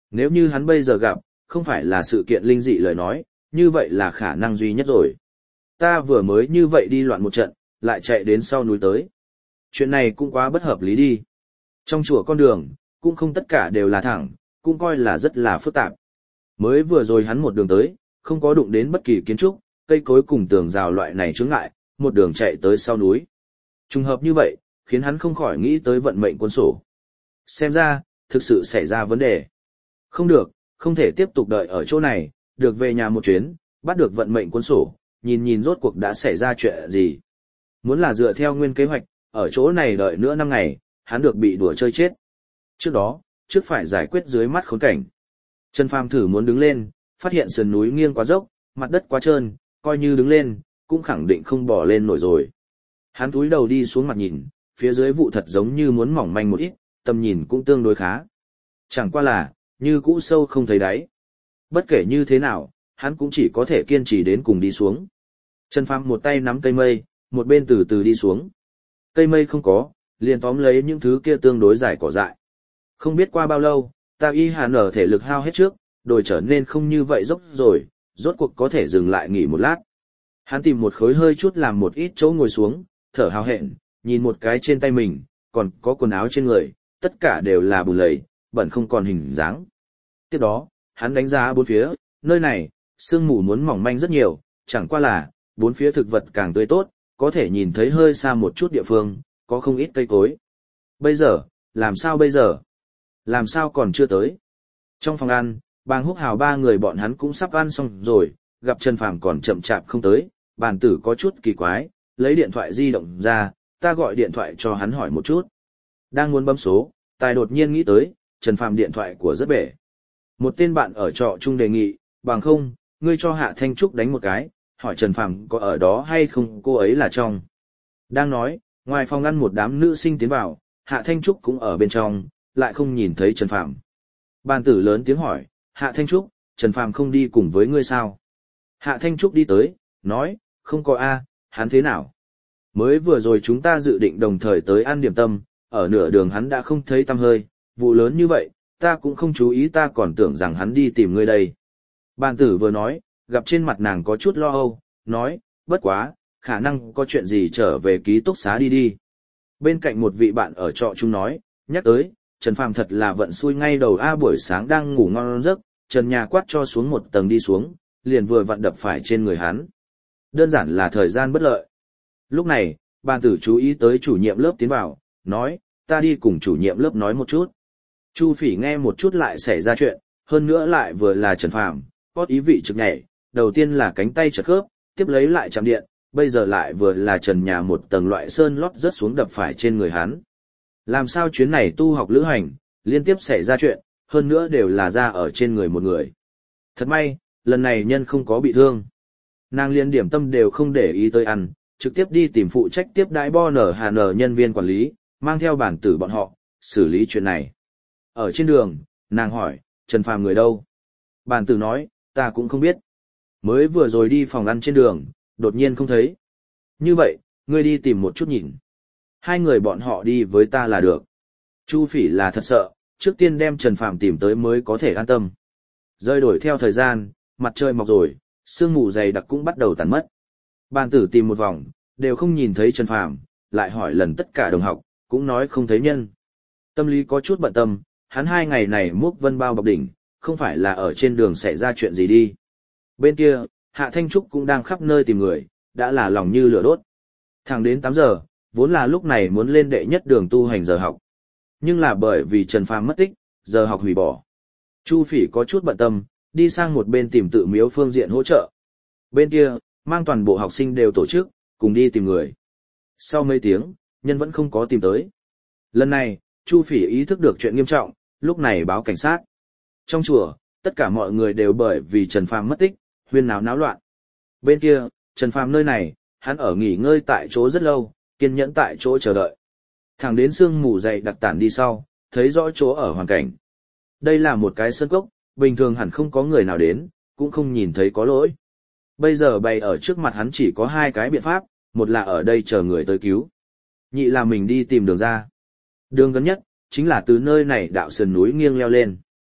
Nếu như hắn bây giờ gặp, không phải là sự kiện linh dị lời nói, như vậy là khả năng duy nhất rồi. Ta vừa mới như vậy đi loạn một trận, lại chạy đến sau núi tới. Chuyện này cũng quá bất hợp lý đi. Trong chùa con đường, cũng không tất cả đều là thẳng, cũng coi là rất là phức tạp. Mới vừa rồi hắn một đường tới, không có đụng đến bất kỳ kiến trúc, cây cối cùng tường rào loại này chướng ngại, một đường chạy tới sau núi. Trùng hợp như vậy, khiến hắn không khỏi nghĩ tới vận mệnh cuốn sổ. Xem ra, thực sự xảy ra vấn đề. Không được, không thể tiếp tục đợi ở chỗ này, được về nhà một chuyến, bắt được vận mệnh cuốn sổ, nhìn nhìn rốt cuộc đã xảy ra chuyện gì. Muốn là dựa theo nguyên kế hoạch, ở chỗ này đợi nữa năm ngày, hắn được bị đùa chơi chết. Trước đó, trước phải giải quyết dưới mắt khốn cảnh. Trần Phàm thử muốn đứng lên, phát hiện sườn núi nghiêng quá dốc, mặt đất quá trơn, coi như đứng lên, cũng khẳng định không bỏ lên nổi rồi. Hắn cúi đầu đi xuống mặt nhìn, phía dưới vụ thật giống như muốn mỏng manh một ít, tầm nhìn cũng tương đối khá. Chẳng qua là, như cũ sâu không thấy đáy. Bất kể như thế nào, hắn cũng chỉ có thể kiên trì đến cùng đi xuống. Trần Phàm một tay nắm cây mây, một bên từ từ đi xuống. Cây mây không có, liền tóm lấy những thứ kia tương đối dài cỏ dại. Không biết qua bao lâu, ta y hàn ở thể lực hao hết trước, đồi trở nên không như vậy dốc rồi, rốt cuộc có thể dừng lại nghỉ một lát. Hắn tìm một khối hơi chút làm một ít chỗ ngồi xuống, thở hào hẹn, nhìn một cái trên tay mình, còn có quần áo trên người, tất cả đều là bùn lầy, bẩn không còn hình dáng. Tiếp đó, hắn đánh giá bốn phía, nơi này, sương mù muốn mỏng manh rất nhiều, chẳng qua là, bốn phía thực vật càng tươi tốt, có thể nhìn thấy hơi xa một chút địa phương, có không ít cây cối. Bây giờ, làm sao bây giờ? Làm sao còn chưa tới? Trong phòng ăn, Bàng Húc Hào ba người bọn hắn cũng sắp ăn xong rồi, gặp Trần Phàm còn chậm chạp không tới, bàn tử có chút kỳ quái, lấy điện thoại di động ra, ta gọi điện thoại cho hắn hỏi một chút. Đang muốn bấm số, tài đột nhiên nghĩ tới, Trần Phàm điện thoại của rất bể. Một tên bạn ở trọ chung đề nghị, bằng không, ngươi cho Hạ Thanh Trúc đánh một cái, hỏi Trần Phàm có ở đó hay không, cô ấy là trong. Đang nói, ngoài phòng ăn một đám nữ sinh tiến vào, Hạ Thanh Trúc cũng ở bên trong, lại không nhìn thấy Trần Phàm. Bàn tử lớn tiếng hỏi, Hạ Thanh Trúc, Trần Phàm không đi cùng với ngươi sao? Hạ Thanh Trúc đi tới, nói, không có a, hắn thế nào? Mới vừa rồi chúng ta dự định đồng thời tới ăn điểm tâm, ở nửa đường hắn đã không thấy tăm hơi, vụ lớn như vậy, ta cũng không chú ý, ta còn tưởng rằng hắn đi tìm ngươi đây. Bàn tử vừa nói, gặp trên mặt nàng có chút lo âu, nói, bất quá, khả năng có chuyện gì trở về ký túc xá đi đi. Bên cạnh một vị bạn ở trọ chung nói, nhắc tới, Trần Phàm thật là vận xui ngay đầu a, buổi sáng đang ngủ ngon giấc, trần nhà quát cho xuống một tầng đi xuống, liền vừa vặn đập phải trên người hắn. Đơn giản là thời gian bất lợi. Lúc này, bàn tử chú ý tới chủ nhiệm lớp tiến vào, nói, ta đi cùng chủ nhiệm lớp nói một chút. Chu Phỉ nghe một chút lại xảy ra chuyện, hơn nữa lại vừa là Trần Phàm, có ý vị trực nhảy, đầu tiên là cánh tay chật khớp, tiếp lấy lại chạm điện, bây giờ lại vừa là trần nhà một tầng loại sơn lót rớt xuống đập phải trên người hắn. Làm sao chuyến này tu học lữ hành, liên tiếp xảy ra chuyện, hơn nữa đều là ra ở trên người một người. Thật may, lần này nhân không có bị thương. Nàng liên điểm tâm đều không để ý tới ăn, trực tiếp đi tìm phụ trách tiếp đãi bo nở hà nở nhân viên quản lý, mang theo bản tử bọn họ, xử lý chuyện này. Ở trên đường, nàng hỏi, Trần Phàm người đâu? Bản tử nói, ta cũng không biết. Mới vừa rồi đi phòng ăn trên đường, đột nhiên không thấy. Như vậy, ngươi đi tìm một chút nhìn. Hai người bọn họ đi với ta là được. Chu Phỉ là thật sợ, trước tiên đem Trần Phàm tìm tới mới có thể an tâm. Rơi đổi theo thời gian, mặt trời mọc rồi, sương mù dày đặc cũng bắt đầu tàn mất. Bàn tử tìm một vòng, đều không nhìn thấy Trần Phàm, lại hỏi lần tất cả đồng học, cũng nói không thấy nhân. Tâm lý có chút bận tâm, hắn hai ngày này múc vân bao bọc đỉnh, không phải là ở trên đường xảy ra chuyện gì đi. Bên kia, Hạ Thanh Trúc cũng đang khắp nơi tìm người, đã là lòng như lửa đốt. Thẳng đến tám giờ, vốn là lúc này muốn lên đệ nhất đường tu hành giờ học. Nhưng là bởi vì Trần Phàm mất tích, giờ học hủy bỏ. Chu Phỉ có chút bận tâm, đi sang một bên tìm tự miếu phương diện hỗ trợ. Bên kia, mang toàn bộ học sinh đều tổ chức, cùng đi tìm người. Sau mấy tiếng, nhân vẫn không có tìm tới. Lần này, Chu Phỉ ý thức được chuyện nghiêm trọng, lúc này báo cảnh sát. Trong chùa, tất cả mọi người đều bởi vì Trần Phàm mất tích, huyên náo náo loạn. Bên kia, Trần Phàm nơi này, hắn ở nghỉ ngơi tại chỗ rất lâu, kiên nhẫn tại chỗ chờ đợi. Thẳng đến sương mù dày đặc tản đi sau, thấy rõ chỗ ở hoàn cảnh. Đây là một cái sân cốc, bình thường hẳn không có người nào đến, cũng không nhìn thấy có lỗi. Bây giờ bày ở trước mặt hắn chỉ có hai cái biện pháp, một là ở đây chờ người tới cứu. Nhị là mình đi tìm đường ra. Đường gần nhất, chính là từ nơi này đạo sườn núi nghiêng leo lên.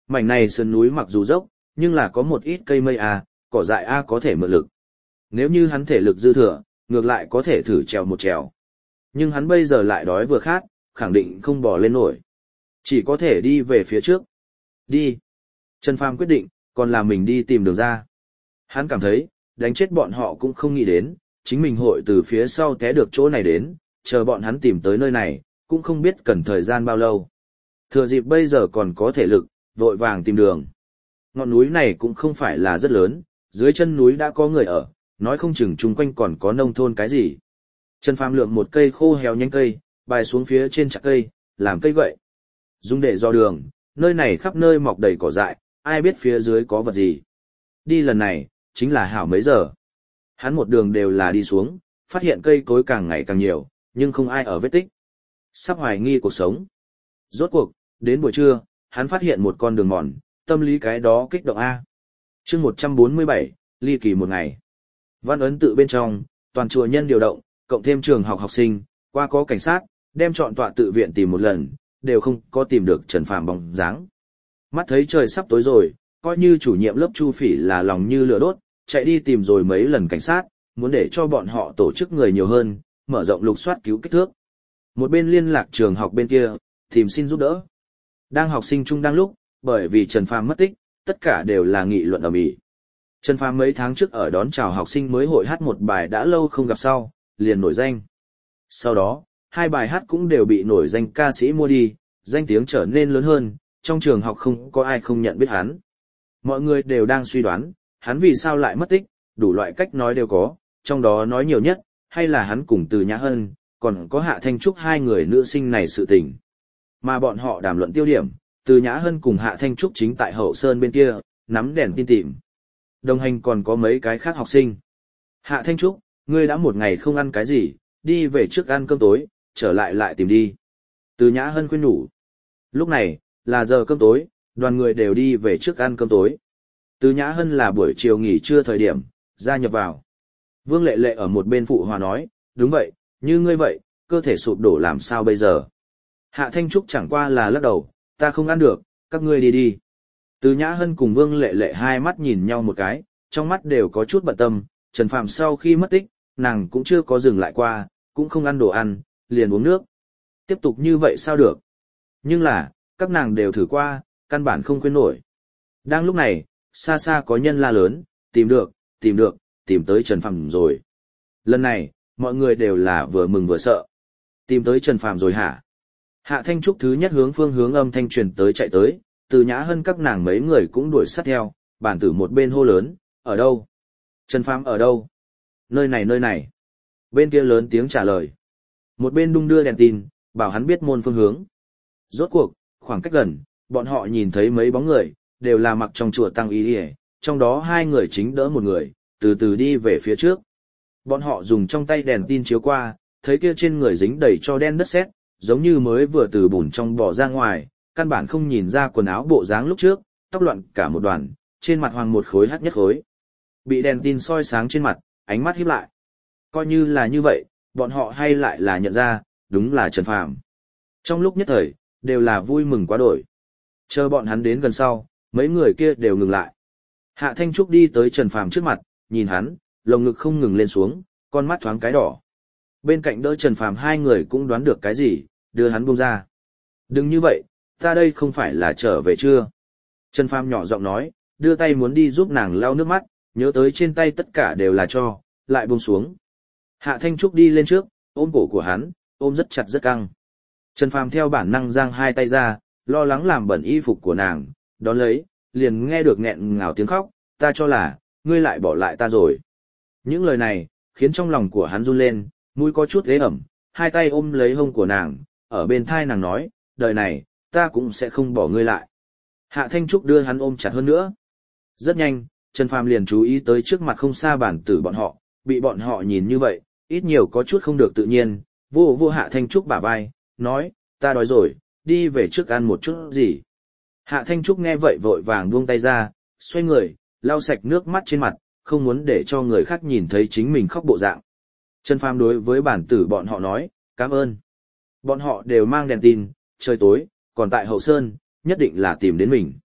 Mảnh này sườn núi mặc dù dốc, nhưng là có một ít cây mây A, cỏ dại A có thể mượn lực. Nếu như hắn thể lực dư thừa, ngược lại có thể thử trèo một trèo. Nhưng hắn bây giờ lại đói vừa khát, khẳng định không bò lên nổi. Chỉ có thể đi về phía trước. Đi. Trần Phàm quyết định, còn là mình đi tìm đường ra. Hắn cảm thấy, đánh chết bọn họ cũng không nghĩ đến, chính mình hội từ phía sau té được chỗ này đến, chờ bọn hắn tìm tới nơi này, cũng không biết cần thời gian bao lâu. Thừa dịp bây giờ còn có thể lực, vội vàng tìm đường. Ngọn núi này cũng không phải là rất lớn, dưới chân núi đã có người ở, nói không chừng chung quanh còn có nông thôn cái gì. Trần Phàm lượm một cây khô héo nhánh cây, bài xuống phía trên chặt cây, làm cây gậy. Dùng để dò đường, nơi này khắp nơi mọc đầy cỏ dại, ai biết phía dưới có vật gì. Đi lần này, chính là hảo mấy giờ. Hắn một đường đều là đi xuống, phát hiện cây cối càng ngày càng nhiều, nhưng không ai ở vết tích. Sắp hoài nghi cuộc sống. Rốt cuộc, đến buổi trưa, hắn phát hiện một con đường mòn, tâm lý cái đó kích động A. chương một trăm bốn mươi bảy, ly kỳ một ngày. Văn ấn tự bên trong, toàn chùa nhân điều động, cộng thêm trường học học sinh, qua có cảnh sát, đem chọn tọa tự viện tìm một lần, đều không có tìm được Trần Phàm bóng dáng. Mắt thấy trời sắp tối rồi, coi như chủ nhiệm lớp Chu Phỉ là lòng như lửa đốt, chạy đi tìm rồi mấy lần cảnh sát, muốn để cho bọn họ tổ chức người nhiều hơn, mở rộng lục soát cứu kích thước. Một bên liên lạc trường học bên kia, tìm xin giúp đỡ. Đang học sinh chung đang lúc, bởi vì Trần Phàm mất tích, tất cả đều là nghị luận ầm ĩ. Trần Phàm mấy tháng trước ở đón chào học sinh mới hội hát một bài đã lâu không gặp sau, liền nổi danh. Sau đó, hai bài hát cũng đều bị nổi danh ca sĩ mua đi, danh tiếng trở nên lớn hơn, trong trường học không có ai không nhận biết hắn. Mọi người đều đang suy đoán, hắn vì sao lại mất tích, đủ loại cách nói đều có, trong đó nói nhiều nhất, hay là hắn cùng Từ Nhã Hân, còn có Hạ Thanh Trúc hai người nữ sinh này sự tình. Mà bọn họ đàm luận tiêu điểm, Từ Nhã Hân cùng Hạ Thanh Trúc chính tại hậu sơn bên kia, nắm đèn tin tìm. Đồng hành còn có mấy cái khác học sinh. Hạ Thanh Trúc, ngươi đã một ngày không ăn cái gì, đi về trước ăn cơm tối, trở lại lại tìm đi. Từ Nhã Hân khuyên nhủ. Lúc này, là giờ cơm tối, đoàn người đều đi về trước ăn cơm tối. Từ Nhã Hân là buổi chiều nghỉ trưa thời điểm, gia nhập vào. Vương Lệ Lệ ở một bên phụ hòa nói, đúng vậy, như ngươi vậy, cơ thể sụp đổ làm sao bây giờ. Hạ Thanh Trúc chẳng qua là lắc đầu, ta không ăn được, các ngươi đi đi. Từ Nhã Hân cùng Vương Lệ Lệ hai mắt nhìn nhau một cái, trong mắt đều có chút bận tâm, Trần Phàm sau khi mất tích, nàng cũng chưa có dừng lại qua, cũng không ăn đồ ăn, liền uống nước. Tiếp tục như vậy sao được? Nhưng là, các nàng đều thử qua, căn bản không khuyên nổi. Đang lúc này, xa xa có nhân la lớn, tìm được, tìm được, tìm tới Trần Phàm rồi. Lần này, mọi người đều là vừa mừng vừa sợ. Tìm tới Trần Phàm rồi hả? Hạ Thanh Trúc thứ nhất hướng phương hướng âm thanh truyền tới chạy tới, Từ Nhã Hân các nàng mấy người cũng đuổi sát theo, bản tử một bên hô lớn, ở đâu? Trần Phàm ở đâu? Nơi này nơi này. Bên kia lớn tiếng trả lời. Một bên đung đưa đèn tin, bảo hắn biết môn phương hướng. Rốt cuộc, khoảng cách gần, bọn họ nhìn thấy mấy bóng người, đều là mặc trong chùa tăng y y, trong đó hai người chính đỡ một người, từ từ đi về phía trước. Bọn họ dùng trong tay đèn tin chiếu qua, thấy kia trên người dính đầy cho đen đất sét, giống như mới vừa từ bùn trong bò ra ngoài, căn bản không nhìn ra quần áo bộ dáng lúc trước, tóc loạn cả một đoàn, trên mặt hoàng một khối hắc nhất khối. Bị đèn tin soi sáng trên mặt, ánh mắt híp lại. Coi như là như vậy, bọn họ hay lại là nhận ra, đúng là Trần Phàm. Trong lúc nhất thời, đều là vui mừng quá đổi. Chờ bọn hắn đến gần sau, mấy người kia đều ngừng lại. Hạ Thanh Trúc đi tới Trần Phàm trước mặt, nhìn hắn, lồng ngực không ngừng lên xuống, con mắt thoáng cái đỏ. Bên cạnh đỡ Trần Phàm hai người cũng đoán được cái gì, đưa hắn buông ra. Đừng như vậy, ta đây không phải là trở về chưa? Trần Phàm nhỏ giọng nói, đưa tay muốn đi giúp nàng lau nước mắt, nhớ tới trên tay tất cả đều là cho, lại buông xuống. Hạ Thanh Trúc đi lên trước, ôm cổ của hắn, ôm rất chặt rất căng. Trần Phàm theo bản năng giang hai tay ra, lo lắng làm bẩn y phục của nàng, đón lấy, liền nghe được nghẹn ngào tiếng khóc, ta cho là, ngươi lại bỏ lại ta rồi. Những lời này, khiến trong lòng của hắn run lên, mũi có chút ghế ẩm, hai tay ôm lấy hông của nàng, ở bên thai nàng nói, đời này, ta cũng sẽ không bỏ ngươi lại. Hạ Thanh Trúc đưa hắn ôm chặt hơn nữa. Rất nhanh, Trần Phàm liền chú ý tới trước mặt không xa bản tử bọn họ, bị bọn họ nhìn như vậy, ít nhiều có chút không được tự nhiên, vô vô Hạ Thanh Trúc bả vai, nói, ta đói rồi, đi về trước ăn một chút gì. Hạ Thanh Trúc nghe vậy vội vàng buông tay ra, xoay người, lau sạch nước mắt trên mặt, không muốn để cho người khác nhìn thấy chính mình khóc bộ dạng. Trần Phàm đối với bản tử bọn họ nói, cảm ơn. Bọn họ đều mang đèn tin, trời tối, còn tại hậu sơn, nhất định là tìm đến mình.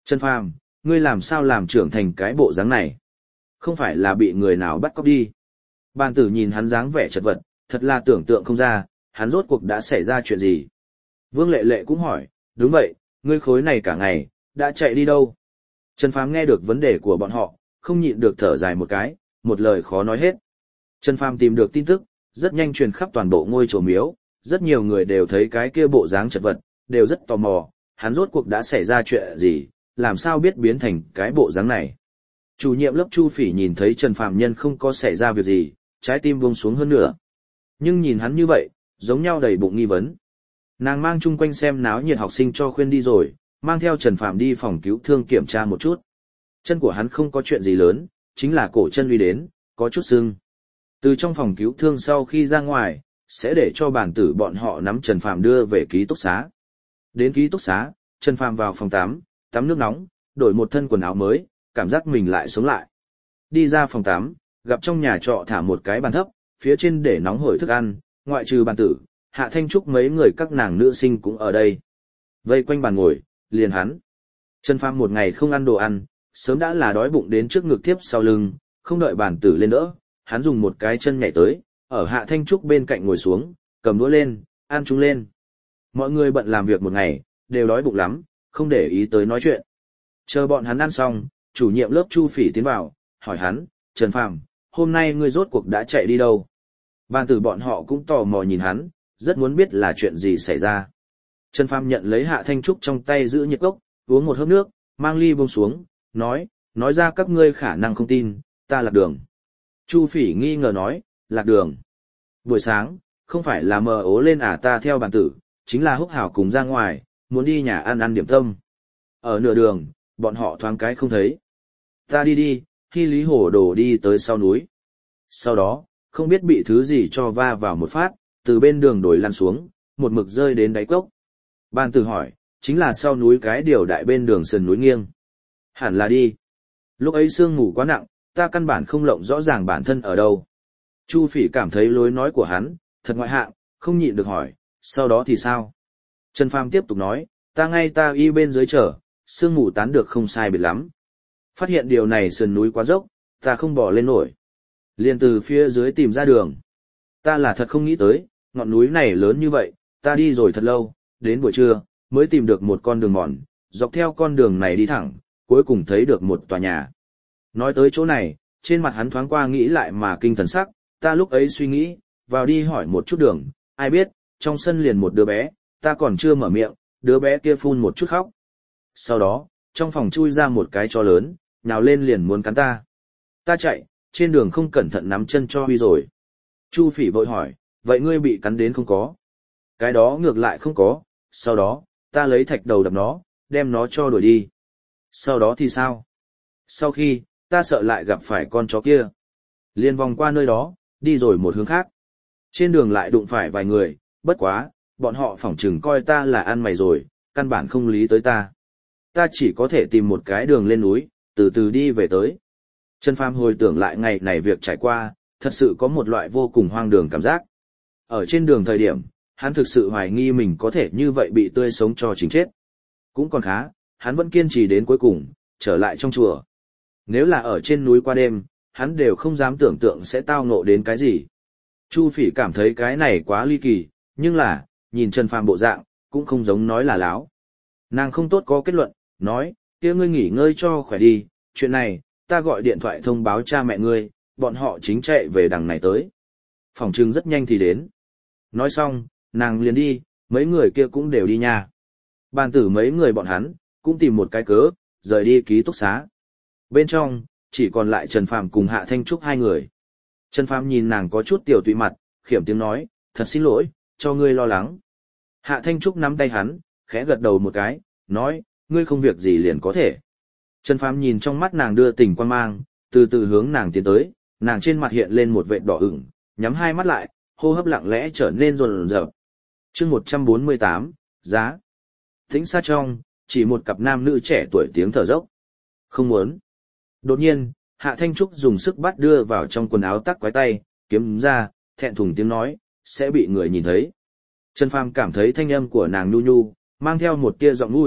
Trần Phàm, ngươi làm sao làm trưởng thành cái bộ dáng này? Không phải là bị người nào bắt cóc đi. Bàn tử nhìn hắn dáng vẻ chật vật, thật là tưởng tượng không ra, hắn rốt cuộc đã xảy ra chuyện gì. Vương Lệ Lệ cũng hỏi, đúng vậy, ngươi khối này cả ngày, đã chạy đi đâu? Trần Phàm nghe được vấn đề của bọn họ, không nhịn được thở dài một cái, một lời khó nói hết. Trần Phàm tìm được tin tức, rất nhanh truyền khắp toàn bộ ngôi chùa miếu, rất nhiều người đều thấy cái kia bộ dáng chật vật, đều rất tò mò, hắn rốt cuộc đã xảy ra chuyện gì, làm sao biết biến thành cái bộ dáng này. Chủ nhiệm lớp Chu Phỉ nhìn thấy Trần Phàm Nhân không có xảy ra việc gì, trái tim buông xuống hơn nữa. Nhưng nhìn hắn như vậy, giống nhau đầy bụng nghi vấn. Nàng mang chung quanh xem náo nhiệt học sinh cho khuyên đi rồi, mang theo Trần Phàm đi phòng cứu thương kiểm tra một chút. Chân của hắn không có chuyện gì lớn, chính là cổ chân uy đến, có chút sưng. Từ trong phòng cứu thương sau khi ra ngoài, sẽ để cho bản tử bọn họ nắm Trần Phàm đưa về ký túc xá. Đến ký túc xá, Trần Phàm vào phòng tắm, tắm nước nóng, đổi một thân quần áo mới, cảm giác mình lại sống lại. Đi ra phòng tắm, gặp trong nhà trọ thả một cái bàn thấp, phía trên để nóng hổi thức ăn, ngoại trừ bàn tử, Hạ Thanh Trúc mấy người các nàng nữ sinh cũng ở đây. Vây quanh bàn ngồi, liền hắn. Trần Phàm một ngày không ăn đồ ăn, sớm đã là đói bụng đến trước ngực tiếp sau lưng, không đợi bàn tử lên đỡ, hắn dùng một cái chân nhảy tới, ở Hạ Thanh Trúc bên cạnh ngồi xuống, cầm đũa lên, ăn chúng lên. Mọi người bận làm việc một ngày, đều đói bụng lắm, không để ý tới nói chuyện. Chờ bọn hắn ăn xong, chủ nhiệm lớp Chu Phỉ tiến vào, hỏi hắn, Trần Phàm, hôm nay ngươi rốt cuộc đã chạy đi đâu? Bàn tử bọn họ cũng tò mò nhìn hắn, rất muốn biết là chuyện gì xảy ra. Trần Phàm nhận lấy Hạ Thanh Trúc trong tay giữ nhiệt cốc, uống một hớp nước, mang ly buông xuống, nói, nói ra các ngươi khả năng không tin, ta lạc đường. Chu Phỉ nghi ngờ nói, lạc đường. Buổi sáng, không phải là mờ ố lên à, ta theo bàn tử, chính là húc hảo cùng ra ngoài, muốn đi nhà ăn ăn điểm tâm. Ở nửa đường, bọn họ thoáng cái không thấy. Ta đi đi, khi Lý Hổ đổ đi tới sau núi. Sau đó, không biết bị thứ gì cho va vào một phát, từ bên đường đồi lăn xuống, một mực rơi đến đáy cốc. Bàn tử hỏi, chính là sau núi cái điều đại bên đường sườn núi nghiêng. Hẳn là đi. Lúc ấy sương mù quá nặng, ta căn bản không lộng rõ ràng bản thân ở đâu. Chu Phỉ cảm thấy lối nói của hắn, thật ngoại hạng, không nhịn được hỏi, sau đó thì sao? Trần Phàm tiếp tục nói, ta ngay ta y bên dưới chờ, sương mù tán được không sai biệt lắm. Phát hiện điều này sườn núi quá dốc, ta không bỏ lên nổi. Liền từ phía dưới tìm ra đường. Ta là thật không nghĩ tới, ngọn núi này lớn như vậy, ta đi rồi thật lâu, đến buổi trưa, mới tìm được một con đường mòn, dọc theo con đường này đi thẳng, cuối cùng thấy được một tòa nhà. Nói tới chỗ này, trên mặt hắn thoáng qua nghĩ lại mà kinh thần sắc, ta lúc ấy suy nghĩ, vào đi hỏi một chút đường, ai biết, trong sân liền một đứa bé, ta còn chưa mở miệng, đứa bé kia phun một chút khóc. Sau đó, trong phòng chui ra một cái chó lớn, nhào lên liền muốn cắn ta. Ta chạy, trên đường không cẩn thận nắm chân cho huy rồi. Chu Phỉ vội hỏi, vậy ngươi bị cắn đến không có? Cái đó ngược lại không có, sau đó, ta lấy thạch đầu đập nó, đem nó cho đuổi đi. Sau đó thì sao? Sau khi, ta sợ lại gặp phải con chó kia. Liên vòng qua nơi đó, đi rồi một hướng khác. Trên đường lại đụng phải vài người, bất quá, bọn họ phỏng chừng coi ta là ăn mày rồi, căn bản không lý tới ta. Ta chỉ có thể tìm một cái đường lên núi, từ từ đi về tới. Trần Phàm hồi tưởng lại ngày này việc trải qua, thật sự có một loại vô cùng hoang đường cảm giác. Ở trên đường thời điểm, hắn thực sự hoài nghi mình có thể như vậy bị tươi sống cho chính chết. Cũng còn khá, hắn vẫn kiên trì đến cuối cùng, trở lại trong chùa. Nếu là ở trên núi qua đêm, hắn đều không dám tưởng tượng sẽ tao ngộ đến cái gì. Chu Phỉ cảm thấy cái này quá ly kỳ, nhưng là, nhìn Trần Phàm bộ dạng, cũng không giống nói là láo. Nàng không tốt có kết luận, nói, kia ngươi nghỉ ngơi cho khỏe đi, chuyện này, ta gọi điện thoại thông báo cha mẹ ngươi, bọn họ chính chạy về đằng này tới. Phòng trưng rất nhanh thì đến. Nói xong, nàng liền đi, mấy người kia cũng đều đi nha. Bàn tử mấy người bọn hắn, cũng tìm một cái cớ, rời đi ký túc xá. Bên trong, chỉ còn lại Trần Phàm cùng Hạ Thanh Trúc hai người. Trần Phàm nhìn nàng có chút tiểu tụy mặt, khiểm tiếng nói, thật xin lỗi, cho ngươi lo lắng. Hạ Thanh Trúc nắm tay hắn, khẽ gật đầu một cái, nói, ngươi không việc gì liền có thể. Trần Phàm nhìn trong mắt nàng đưa tình quan mang, từ từ hướng nàng tiến tới, nàng trên mặt hiện lên một vệt đỏ ửng, nhắm hai mắt lại, hô hấp lặng lẽ trở nên rồn rợp. Chương một trăm bốn mươi tám, giá. Tĩnh xa trong, chỉ một cặp nam nữ trẻ tuổi tiếng thở dốc. Không muốn. Đột nhiên, Hạ Thanh Trúc dùng sức bắt đưa vào trong quần áo tắc quái tay, kiếm ra, thẹn thùng tiếng nói, sẽ bị người nhìn thấy. Trần Phàm cảm thấy thanh âm của nàng nhu nhu, mang theo một tia giọng mũi,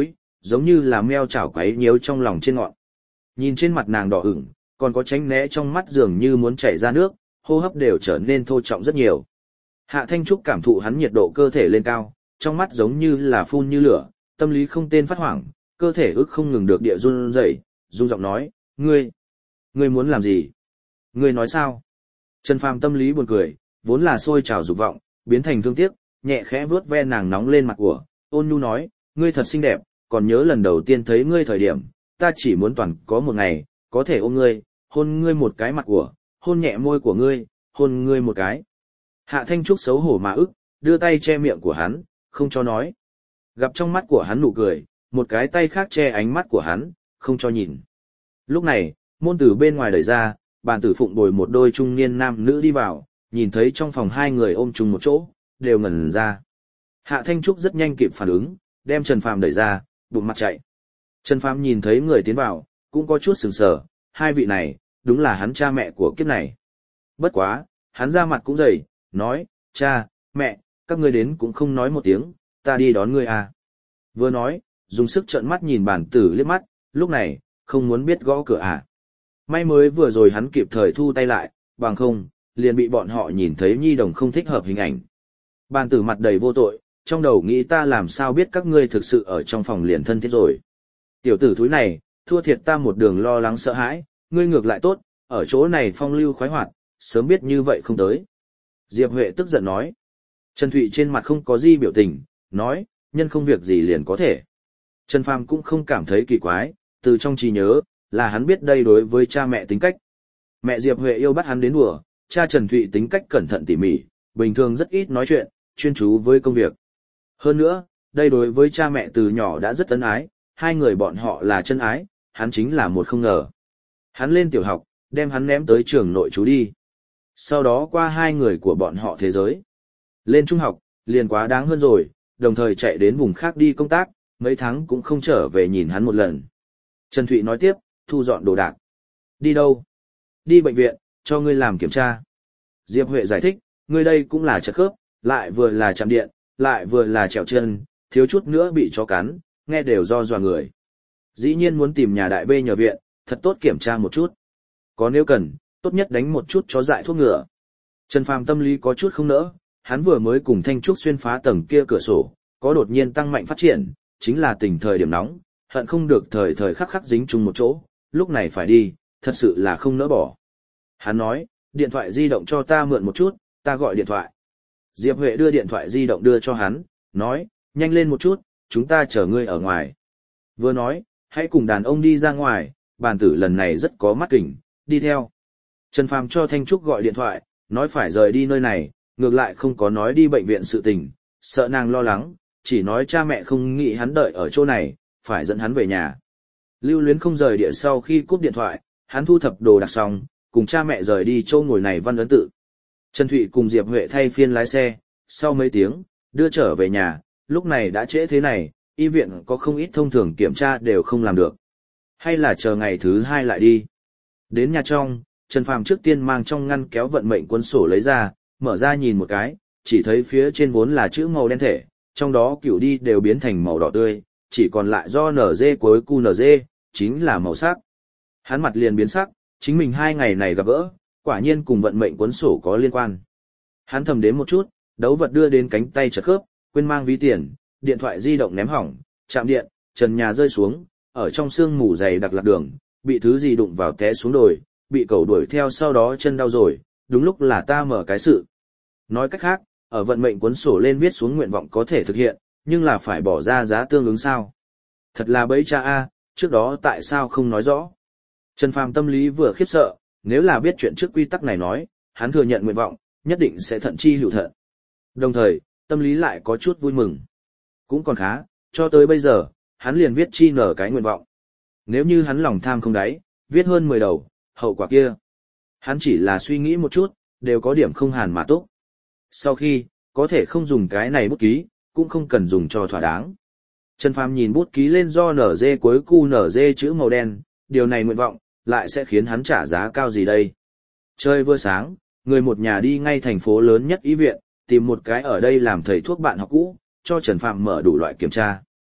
giống như là meo chảo quấy nhiễu trong lòng trên ngọn. Nhìn trên mặt nàng đỏ ửng, còn có tránh né trong mắt dường như muốn chảy ra nước, hô hấp đều trở nên thô trọng rất nhiều. Hạ Thanh Trúc cảm thụ hắn nhiệt độ cơ thể lên cao, trong mắt giống như là phun như lửa, tâm lý không tên phát hoảng, cơ thể ức không ngừng được địa run rẩy, run giọng nói, ngươi, ngươi muốn làm gì? Ngươi nói sao? Trần Phàm tâm lý buồn cười, vốn là sôi trào dục vọng, biến thành thương tiếc, nhẹ khẽ vuốt ve nàng nóng lên mặt của, ôn nhu nói, ngươi thật xinh đẹp, còn nhớ lần đầu tiên thấy ngươi thời điểm, ta chỉ muốn toàn có một ngày, có thể ôm ngươi, hôn ngươi một cái mặt của, hôn nhẹ môi của ngươi, hôn ngươi một cái. Hạ Thanh Trúc xấu hổ mà ức, đưa tay che miệng của hắn, không cho nói. Gặp trong mắt của hắn nụ cười, một cái tay khác che ánh mắt của hắn, không cho nhìn. Lúc này, môn từ bên ngoài đẩy ra, bàn tử phụng bồi một đôi trung niên nam nữ đi vào, nhìn thấy trong phòng hai người ôm chung một chỗ, đều ngẩn ra. Hạ Thanh Trúc rất nhanh kịp phản ứng, đem Trần Phàm đẩy ra, bụng mặt chạy. Trần Phàm nhìn thấy người tiến vào, cũng có chút sửng sở, hai vị này, đúng là hắn cha mẹ của kiếp này. Bất quá, hắn ra mặt cũng dày, nói, cha, mẹ, các ngươi đến cũng không nói một tiếng, ta đi đón ngươi à. Vừa nói, dùng sức trợn mắt nhìn bản tử liếc mắt, lúc này, không muốn biết gõ cửa à. May mới vừa rồi hắn kịp thời thu tay lại, bằng không, liền bị bọn họ nhìn thấy nhi đồng không thích hợp hình ảnh. Bản tử mặt đầy vô tội, trong đầu nghĩ ta làm sao biết các ngươi thực sự ở trong phòng liền thân thiết rồi. Tiểu tử thúi này, thua thiệt ta một đường lo lắng sợ hãi, ngươi ngược lại tốt, ở chỗ này phong lưu khoái hoạt, sớm biết như vậy không tới. Diệp Huệ tức giận nói. Trần Thụy trên mặt không có gì biểu tình, nói, nhân không việc gì liền có thể. Trần Phàm cũng không cảm thấy kỳ quái, từ trong trí nhớ, là hắn biết đây đối với cha mẹ tính cách. Mẹ Diệp Huệ yêu bắt hắn đến đùa, cha Trần Thụy tính cách cẩn thận tỉ mỉ, bình thường rất ít nói chuyện, chuyên chú với công việc. Hơn nữa, đây đối với cha mẹ từ nhỏ đã rất ân ái, hai người bọn họ là chân ái, hắn chính là một không ngờ. Hắn lên tiểu học, đem hắn ném tới trường nội trú đi. Sau đó qua hai người của bọn họ thế giới. Lên trung học, liền quá đáng hơn rồi, đồng thời chạy đến vùng khác đi công tác, mấy tháng cũng không trở về nhìn hắn một lần. Trần Thụy nói tiếp, thu dọn đồ đạc. Đi đâu? Đi bệnh viện, cho ngươi làm kiểm tra. Diệp Huệ giải thích, ngươi đây cũng là chật khớp, lại vừa là chạm điện, lại vừa là trèo chân, thiếu chút nữa bị chó cắn, nghe đều do dọa người. Dĩ nhiên muốn tìm nhà đại bê nhờ viện, thật tốt kiểm tra một chút. Có nếu cần, tốt nhất đánh một chút chó dại thuốc ngựa. Trần Phàm tâm lý có chút không nỡ, hắn vừa mới cùng Thanh Trúc xuyên phá tầng kia cửa sổ, có đột nhiên tăng mạnh phát triển, chính là tình thời điểm nóng, hận không được thời thời khắc khắc dính chung một chỗ, lúc này phải đi, thật sự là không nỡ bỏ. Hắn nói, điện thoại di động cho ta mượn một chút, ta gọi điện thoại. Diệp Huệ đưa điện thoại di động đưa cho hắn, nói, nhanh lên một chút, chúng ta chờ ngươi ở ngoài. Vừa nói, hãy cùng đàn ông đi ra ngoài, bàn tử lần này rất có mắt kỉnh, đi theo. Trần Phàm cho Thanh Trúc gọi điện thoại, nói phải rời đi nơi này, ngược lại không có nói đi bệnh viện sự tình, sợ nàng lo lắng, chỉ nói cha mẹ không nghĩ hắn đợi ở chỗ này, phải dẫn hắn về nhà. Lưu Luyến không rời địa sau khi cúp điện thoại, hắn thu thập đồ đạc xong, cùng cha mẹ rời đi chỗ ngồi này văn ấn tự. Trần Thụy cùng Diệp Huệ thay phiên lái xe, sau mấy tiếng, đưa trở về nhà, lúc này đã trễ thế này, y viện có không ít thông thường kiểm tra đều không làm được. Hay là chờ ngày thứ hai lại đi. Đến nhà trong, Trần Phàm trước tiên mang trong ngăn kéo vận mệnh cuốn sổ lấy ra, mở ra nhìn một cái, chỉ thấy phía trên vốn là chữ màu đen thể, trong đó cửu đi đều biến thành màu đỏ tươi, chỉ còn lại do en giê cuối cu en giê, chính là màu sắc. Hắn mặt liền biến sắc, chính mình hai ngày này gặp gỡ, quả nhiên cùng vận mệnh cuốn sổ có liên quan. Hắn thầm đến một chút, đấu vật đưa đến cánh tay chật khớp, quên mang ví tiền, điện thoại di động ném hỏng, chạm điện, trần nhà rơi xuống, ở trong sương mù dày đặc lạc đường, bị thứ gì đụng vào té xuống đồi, bị cẩu đuổi theo sau đó chân đau rồi, đúng lúc là ta mở cái sự. Nói cách khác, ở vận mệnh cuốn sổ lên viết xuống nguyện vọng có thể thực hiện, nhưng là phải bỏ ra giá tương ứng sao. Thật là bẫy cha a, trước đó tại sao không nói rõ. Trần Phàm tâm lý vừa khiếp sợ, nếu là biết chuyện trước quy tắc này nói, hắn thừa nhận nguyện vọng, nhất định sẽ thận chi hữu thận. Đồng thời, tâm lý lại có chút vui mừng. Cũng còn khá, cho tới bây giờ, hắn liền viết chi nở cái nguyện vọng. Nếu như hắn lòng tham không đáy, viết hơn mười đầu, hậu quả kia. Hắn chỉ là suy nghĩ một chút, đều có điểm không hàn mà túc. Sau khi, có thể không dùng cái này bút ký, cũng không cần dùng cho thỏa đáng. Trần Phàm nhìn bút ký lên do en giê cuối cu en giê chữ màu đen, điều này nguyện vọng, lại sẽ khiến hắn trả giá cao gì đây. Trời vừa sáng, người một nhà đi ngay thành phố lớn nhất y viện, tìm một cái ở đây làm thầy thuốc bạn học cũ, cho Trần Phàm mở đủ loại kiểm tra.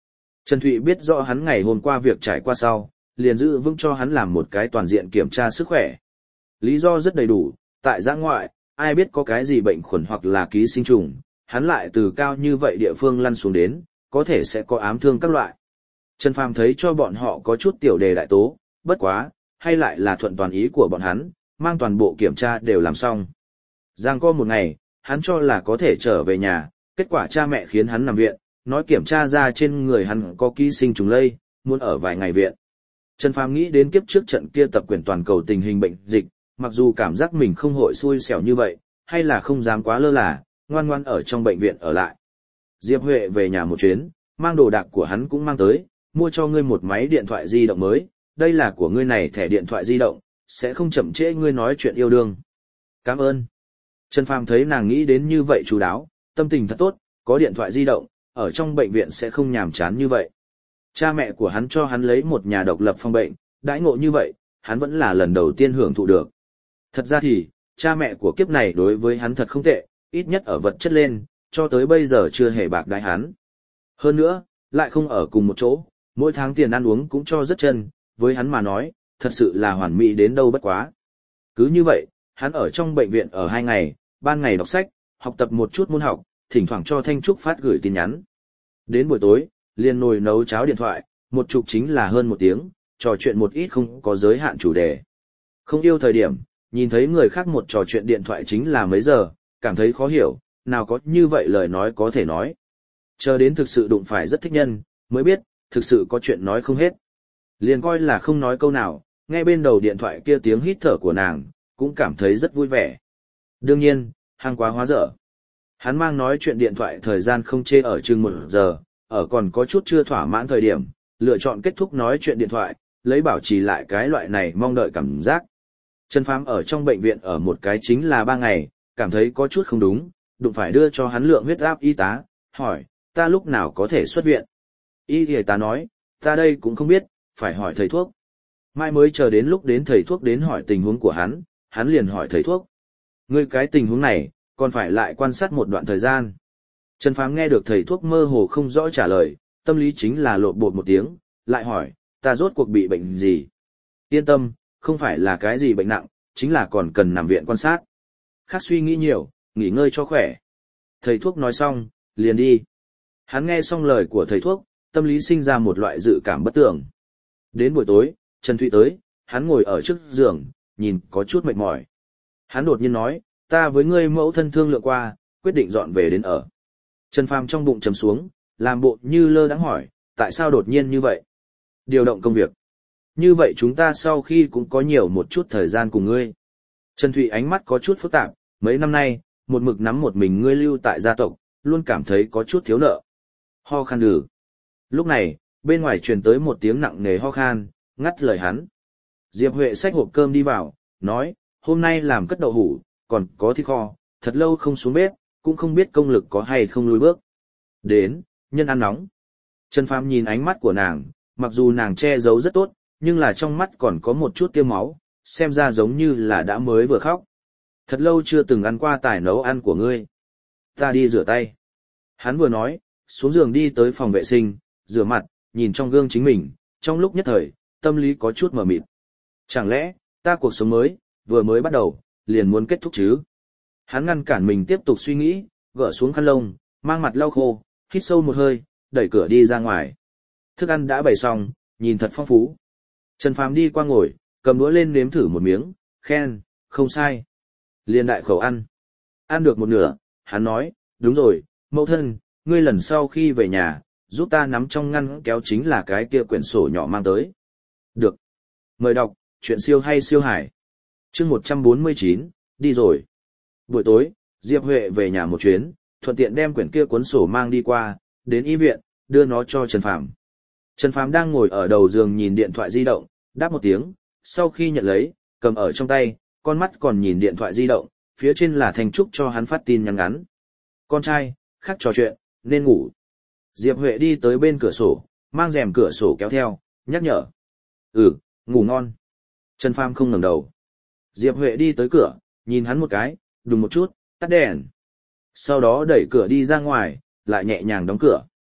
Trần Thụy biết rõ hắn ngày hôm qua việc trải qua sau, liền giữ vững cho hắn làm một cái toàn diện kiểm tra sức khỏe. Lý do rất đầy đủ, tại giã ngoại, ai biết có cái gì bệnh khuẩn hoặc là ký sinh trùng, hắn lại từ cao như vậy địa phương lăn xuống đến, có thể sẽ có ám thương các loại. Trần Phàm thấy cho bọn họ có chút tiểu đề đại tố, bất quá, hay lại là thuận toàn ý của bọn hắn, mang toàn bộ kiểm tra đều làm xong. Giang co một ngày, hắn cho là có thể trở về nhà, kết quả cha mẹ khiến hắn nằm viện, nói kiểm tra ra trên người hắn có ký sinh trùng lây, muốn ở vài ngày viện. Trần Phàm nghĩ đến kiếp trước trận kia tập quyền toàn cầu tình hình bệnh dịch, mặc dù cảm giác mình không hội xui xẻo như vậy, hay là không dám quá lơ là, ngoan ngoan ở trong bệnh viện ở lại. Diệp Huệ về nhà một chuyến, mang đồ đạc của hắn cũng mang tới, mua cho ngươi một máy điện thoại di động mới, đây là của ngươi này thẻ điện thoại di động, sẽ không chậm trễ ngươi nói chuyện yêu đương. Cảm ơn. Trần Phàm thấy nàng nghĩ đến như vậy chú đáo, tâm tình thật tốt, có điện thoại di động, ở trong bệnh viện sẽ không nhàm chán như vậy. Cha mẹ của hắn cho hắn lấy một nhà độc lập phòng bệnh, đãi ngộ như vậy, hắn vẫn là lần đầu tiên hưởng thụ được. Thật ra thì, cha mẹ của kiếp này đối với hắn thật không tệ, ít nhất ở vật chất lên, cho tới bây giờ chưa hề bạc đái hắn. Hơn nữa, lại không ở cùng một chỗ, mỗi tháng tiền ăn uống cũng cho rất chân, với hắn mà nói, thật sự là hoàn mỹ đến đâu bất quá. Cứ như vậy, hắn ở trong bệnh viện ở hai ngày, ban ngày đọc sách, học tập một chút môn học, thỉnh thoảng cho Thanh Trúc phát gửi tin nhắn. Đến buổi tối, liền nồi nấu cháo điện thoại, một chục chính là hơn một tiếng, trò chuyện một ít không có giới hạn chủ đề. Không yêu thời điểm, nhìn thấy người khác một trò chuyện điện thoại chính là mấy giờ, cảm thấy khó hiểu, nào có như vậy lời nói có thể nói. Chờ đến thực sự đụng phải rất thích nhân, mới biết, thực sự có chuyện nói không hết. Liền coi là không nói câu nào, nghe bên đầu điện thoại kia tiếng hít thở của nàng, cũng cảm thấy rất vui vẻ. Đương nhiên, hàng quá hóa dở. Hắn mang nói chuyện điện thoại thời gian không chê ở chừng một giờ, ở còn có chút chưa thỏa mãn thời điểm, lựa chọn kết thúc nói chuyện điện thoại, lấy bảo trì lại cái loại này mong đợi cảm giác. Trần Phàm ở trong bệnh viện ở một cái chính là ba ngày, cảm thấy có chút không đúng, đụng phải đưa cho hắn lượng huyết áp y tá, hỏi, ta lúc nào có thể xuất viện? Y y tá nói, ta đây cũng không biết, phải hỏi thầy thuốc. Mai mới chờ đến lúc đến thầy thuốc đến hỏi tình huống của hắn, hắn liền hỏi thầy thuốc. Ngươi cái tình huống này, còn phải lại quan sát một đoạn thời gian. Trần Phàm nghe được thầy thuốc mơ hồ không rõ trả lời, tâm lý chính là lộn bột một tiếng, lại hỏi, ta rốt cuộc bị bệnh gì? Yên tâm, không phải là cái gì bệnh nặng, chính là còn cần nằm viện quan sát. Khác suy nghĩ nhiều, nghỉ ngơi cho khỏe. Thầy thuốc nói xong, liền đi. Hắn nghe xong lời của thầy thuốc, tâm lý sinh ra một loại dự cảm bất tưởng. Đến buổi tối, Trần Thụy tới, hắn ngồi ở trước giường, nhìn có chút mệt mỏi. Hắn đột nhiên nói, ta với ngươi mẫu thân thương lượng qua, quyết định dọn về đến ở. Trần Phàm trong bụng trầm xuống, làm bộ như lơ đãng hỏi, tại sao đột nhiên như vậy? Điều động công việc. Như vậy chúng ta sau khi cũng có nhiều một chút thời gian cùng ngươi. Trần Thụy ánh mắt có chút phức tạp, mấy năm nay, một mực nắm một mình ngươi lưu tại gia tộc, luôn cảm thấy có chút thiếu nợ. Ho khan đừ. Lúc này, bên ngoài truyền tới một tiếng nặng nề ho khan, ngắt lời hắn. Diệp Huệ xách hộp cơm đi vào, nói, hôm nay làm cất đậu hủ, còn có thịt kho, thật lâu không xuống bếp, cũng không biết công lực có hay không lùi bước. Đến, nhân ăn nóng. Trần Phàm nhìn ánh mắt của nàng, mặc dù nàng che giấu rất tốt, nhưng là trong mắt còn có một chút tiêu máu, xem ra giống như là đã mới vừa khóc. Thật lâu chưa từng ăn qua tài nấu ăn của ngươi. Ta đi rửa tay. Hắn vừa nói, xuống giường đi tới phòng vệ sinh, rửa mặt, nhìn trong gương chính mình, trong lúc nhất thời, tâm lý có chút mờ mịt. Chẳng lẽ, ta cuộc sống mới, vừa mới bắt đầu, liền muốn kết thúc chứ? Hắn ngăn cản mình tiếp tục suy nghĩ, gỡ xuống khăn lông, mang mặt lau khô, hít sâu một hơi, đẩy cửa đi ra ngoài. Thức ăn đã bày xong, nhìn thật phong phú. Trần Phàm đi qua ngồi, cầm đũa lên nếm thử một miếng, khen, không sai. Liên đại khẩu ăn. Ăn được một nửa, hắn nói, đúng rồi, mẫu thân, ngươi lần sau khi về nhà, giúp ta nắm trong ngăn kéo chính là cái kia quyển sổ nhỏ mang tới. Được. Mời đọc, chuyện siêu hay siêu hải. Chương một trăm bốn mươi chín, đi rồi. Buổi tối, Diệp Huệ về nhà một chuyến, thuận tiện đem quyển kia cuốn sổ mang đi qua, đến y viện, đưa nó cho Trần Phàm. Trần Phàm đang ngồi ở đầu giường nhìn điện thoại di động, đáp một tiếng, sau khi nhận lấy, cầm ở trong tay, con mắt còn nhìn điện thoại di động, phía trên là Thanh Trúc cho hắn phát tin nhắn ngắn. Con trai, khác trò chuyện, nên ngủ. Diệp Huệ đi tới bên cửa sổ, mang rèm cửa sổ kéo theo, nhắc nhở. Ừ, ngủ ngon. Trần Phàm không ngẩng đầu. Diệp Huệ đi tới cửa, nhìn hắn một cái, đùng một chút, tắt đèn. Sau đó đẩy cửa đi ra ngoài, lại nhẹ nhàng đóng cửa.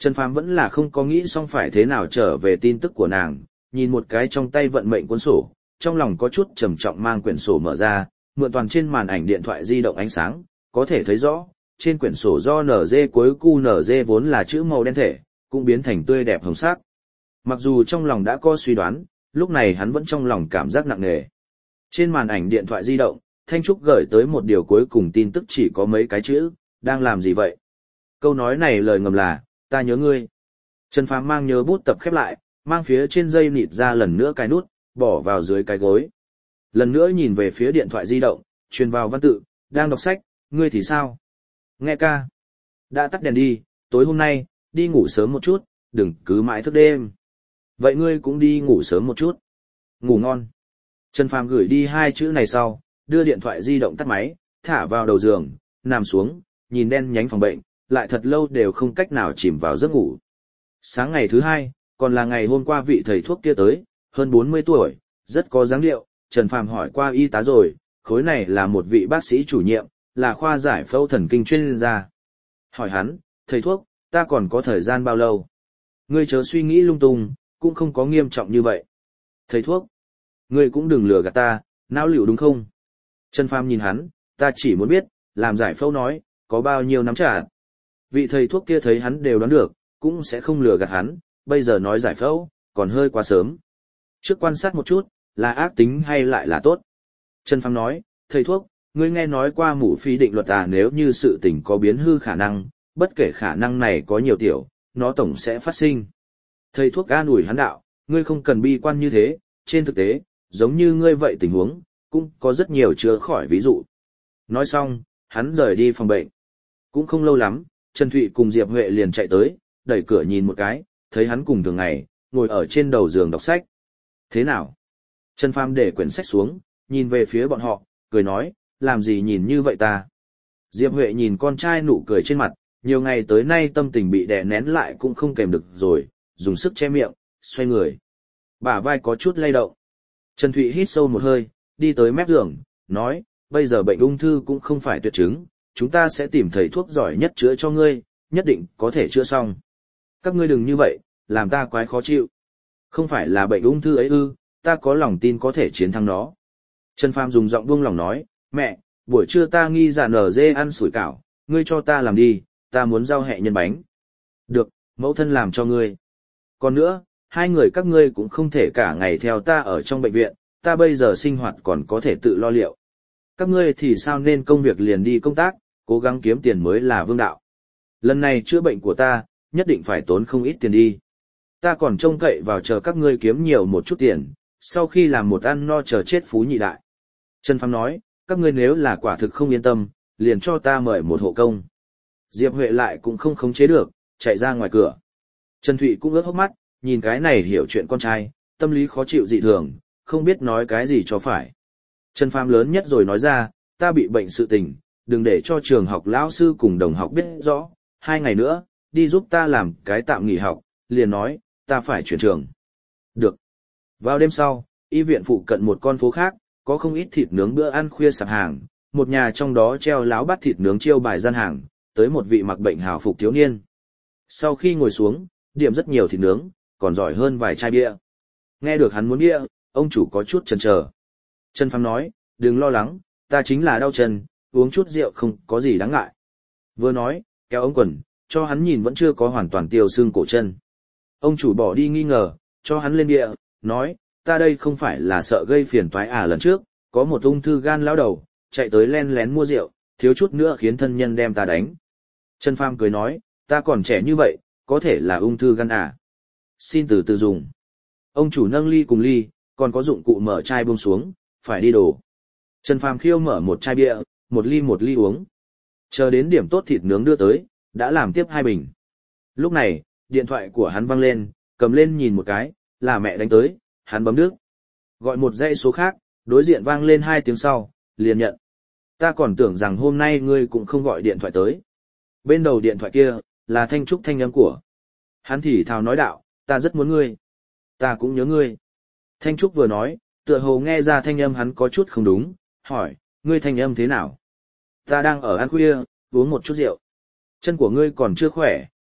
Trần Phàm vẫn là không có nghĩ xong phải thế nào trở về tin tức của nàng, nhìn một cái trong tay vận mệnh cuốn sổ, trong lòng có chút trầm trọng mang quyển sổ mở ra, mượn toàn trên màn ảnh điện thoại di động ánh sáng, có thể thấy rõ, trên quyển sổ do en giê cuối cu en giê vốn là chữ màu đen thể, cũng biến thành tươi đẹp hồng sắc. Mặc dù trong lòng đã có suy đoán, lúc này hắn vẫn trong lòng cảm giác nặng nề. Trên màn ảnh điện thoại di động, Thanh Trúc gửi tới một điều cuối cùng tin tức chỉ có mấy cái chữ, đang làm gì vậy? Câu nói này lời ngầm là, ta nhớ ngươi. Trần Phàm mang nhớ bút tập khép lại, mang phía trên dây nịt ra lần nữa cái nút, bỏ vào dưới cái gối. Lần nữa nhìn về phía điện thoại di động, truyền vào văn tự, đang đọc sách, ngươi thì sao? Nghe ca. Đã tắt đèn đi, tối hôm nay, đi ngủ sớm một chút, đừng cứ mãi thức đêm. Vậy ngươi cũng đi ngủ sớm một chút. Ngủ ngon. Trần Phàm gửi đi hai chữ này sau, đưa điện thoại di động tắt máy, thả vào đầu giường, nằm xuống, nhìn đen nhánh phòng bệnh, lại thật lâu đều không cách nào chìm vào giấc ngủ. Sáng ngày thứ hai, còn là ngày hôm qua vị thầy thuốc kia tới, hơn bốn mươi tuổi, rất có dáng điệu, Trần Phàm hỏi qua y tá rồi, khối này là một vị bác sĩ chủ nhiệm, là khoa giải phẫu thần kinh chuyên gia. Hỏi hắn, thầy thuốc, ta còn có thời gian bao lâu? Ngươi chớ suy nghĩ lung tung, cũng không có nghiêm trọng như vậy. Thầy thuốc, ngươi cũng đừng lừa gạt ta, não liệu đúng không? Trần Phàm nhìn hắn, ta chỉ muốn biết, làm giải phẫu nói, có bao nhiêu nắm trả. Vị thầy thuốc kia thấy hắn đều đoán được, cũng sẽ không lừa gạt hắn, bây giờ nói giải phẫu, còn hơi quá sớm. Trước quan sát một chút, là ác tính hay lại là tốt. Trần Phàm nói, thầy thuốc, ngươi nghe nói qua mũ phi định luật à, nếu như sự tình có biến hư khả năng, bất kể khả năng này có nhiều tiểu, nó tổng sẽ phát sinh. Thầy thuốc an ủi hắn đạo, ngươi không cần bi quan như thế, trên thực tế, giống như ngươi vậy tình huống, cũng có rất nhiều chữa khỏi ví dụ. Nói xong, hắn rời đi phòng bệnh. Cũng không lâu lắm, Trần Thụy cùng Diệp Huệ liền chạy tới, đẩy cửa nhìn một cái, thấy hắn cùng thường ngày, ngồi ở trên đầu giường đọc sách. Thế nào? Trần Phàm để quyển sách xuống, nhìn về phía bọn họ, cười nói, làm gì nhìn như vậy ta? Diệp Huệ nhìn con trai nụ cười trên mặt, nhiều ngày tới nay tâm tình bị đè nén lại cũng không kềm được rồi, dùng sức che miệng, xoay người. Bả vai có chút lay động. Trần Thụy hít sâu một hơi, đi tới mép giường, nói, bây giờ bệnh ung thư cũng không phải tuyệt chứng, chúng ta sẽ tìm thầy thuốc giỏi nhất chữa cho ngươi, nhất định có thể chữa xong. Các ngươi đừng như vậy, làm ta quái khó chịu. Không phải là bệnh ung thư ấy ư, ta có lòng tin có thể chiến thắng nó. Trần Phàm dùng giọng buông lòng nói, mẹ, buổi trưa ta nghi dạ nở dê ăn sủi cảo, ngươi cho ta làm đi, ta muốn rau hẹ nhân bánh. Được, mẫu thân làm cho ngươi. Còn nữa, hai người các ngươi cũng không thể cả ngày theo ta ở trong bệnh viện, ta bây giờ sinh hoạt còn có thể tự lo liệu. Các ngươi thì sao nên công việc liền đi công tác, cố gắng kiếm tiền mới là vương đạo. Lần này chữa bệnh của ta, nhất định phải tốn không ít tiền đi. Ta còn trông cậy vào chờ các ngươi kiếm nhiều một chút tiền, sau khi làm một ăn no chờ chết phú nhị đại. Trần Phàm nói, các ngươi nếu là quả thực không yên tâm, liền cho ta mời một hộ công. Diệp Huệ lại cũng không khống chế được, chạy ra ngoài cửa. Trần Thụy cũng ướt hốc mắt, nhìn cái này hiểu chuyện con trai, tâm lý khó chịu dị thường, không biết nói cái gì cho phải. Trần Phàm lớn nhất rồi nói ra, ta bị bệnh sự tình, đừng để cho trường học lão sư cùng đồng học biết rõ, hai ngày nữa, đi giúp ta làm cái tạm nghỉ học, liền nói, ta phải chuyển trường. Được. Vào đêm sau, y viện phụ cận một con phố khác, có không ít thịt nướng bữa ăn khuya sạp hàng, một nhà trong đó treo láo bát thịt nướng chiêu bài gian hàng, tới một vị mặc bệnh hào phục thiếu niên. Sau khi ngồi xuống, điểm rất nhiều thịt nướng, còn giỏi hơn vài chai bia. Nghe được hắn muốn bia, ông chủ có chút chần chờ. Trần Phàm nói, đừng lo lắng, ta chính là đau chân, uống chút rượu không có gì đáng ngại. Vừa nói, kéo ống quần, cho hắn nhìn vẫn chưa có hoàn toàn tiêu xương cổ chân. Ông chủ bỏ đi nghi ngờ, cho hắn lên bia, nói, ta đây không phải là sợ gây phiền toái à, lần trước, có một ung thư gan lão đầu, chạy tới len lén mua rượu, thiếu chút nữa khiến thân nhân đem ta đánh. Trần Phàm cười nói, ta còn trẻ như vậy, có thể là ung thư gan à. Xin từ từ dùng. Ông chủ nâng ly cùng ly, còn có dụng cụ mở chai buông xuống, phải đi đổ. Trần Phàm khiêu mở một chai bia, một ly một ly uống. Chờ đến điểm tốt thịt nướng đưa tới, đã làm tiếp hai bình. Lúc này, điện thoại của hắn vang lên, cầm lên nhìn một cái, là mẹ đánh tới, hắn bấm đứt. Gọi một dãy số khác, đối diện vang lên hai tiếng sau, liền nhận. Ta còn tưởng rằng hôm nay ngươi cũng không gọi điện thoại tới. Bên đầu điện thoại kia, là Thanh Trúc thanh âm của. Hắn thì thào nói đạo, ta rất muốn ngươi. Ta cũng nhớ ngươi. Thanh Trúc vừa nói, tựa hồ nghe ra thanh âm hắn có chút không đúng, hỏi, ngươi thanh âm thế nào? Ta đang ở ăn khuya, uống một chút rượu. Chân của ngươi còn chưa khỏe,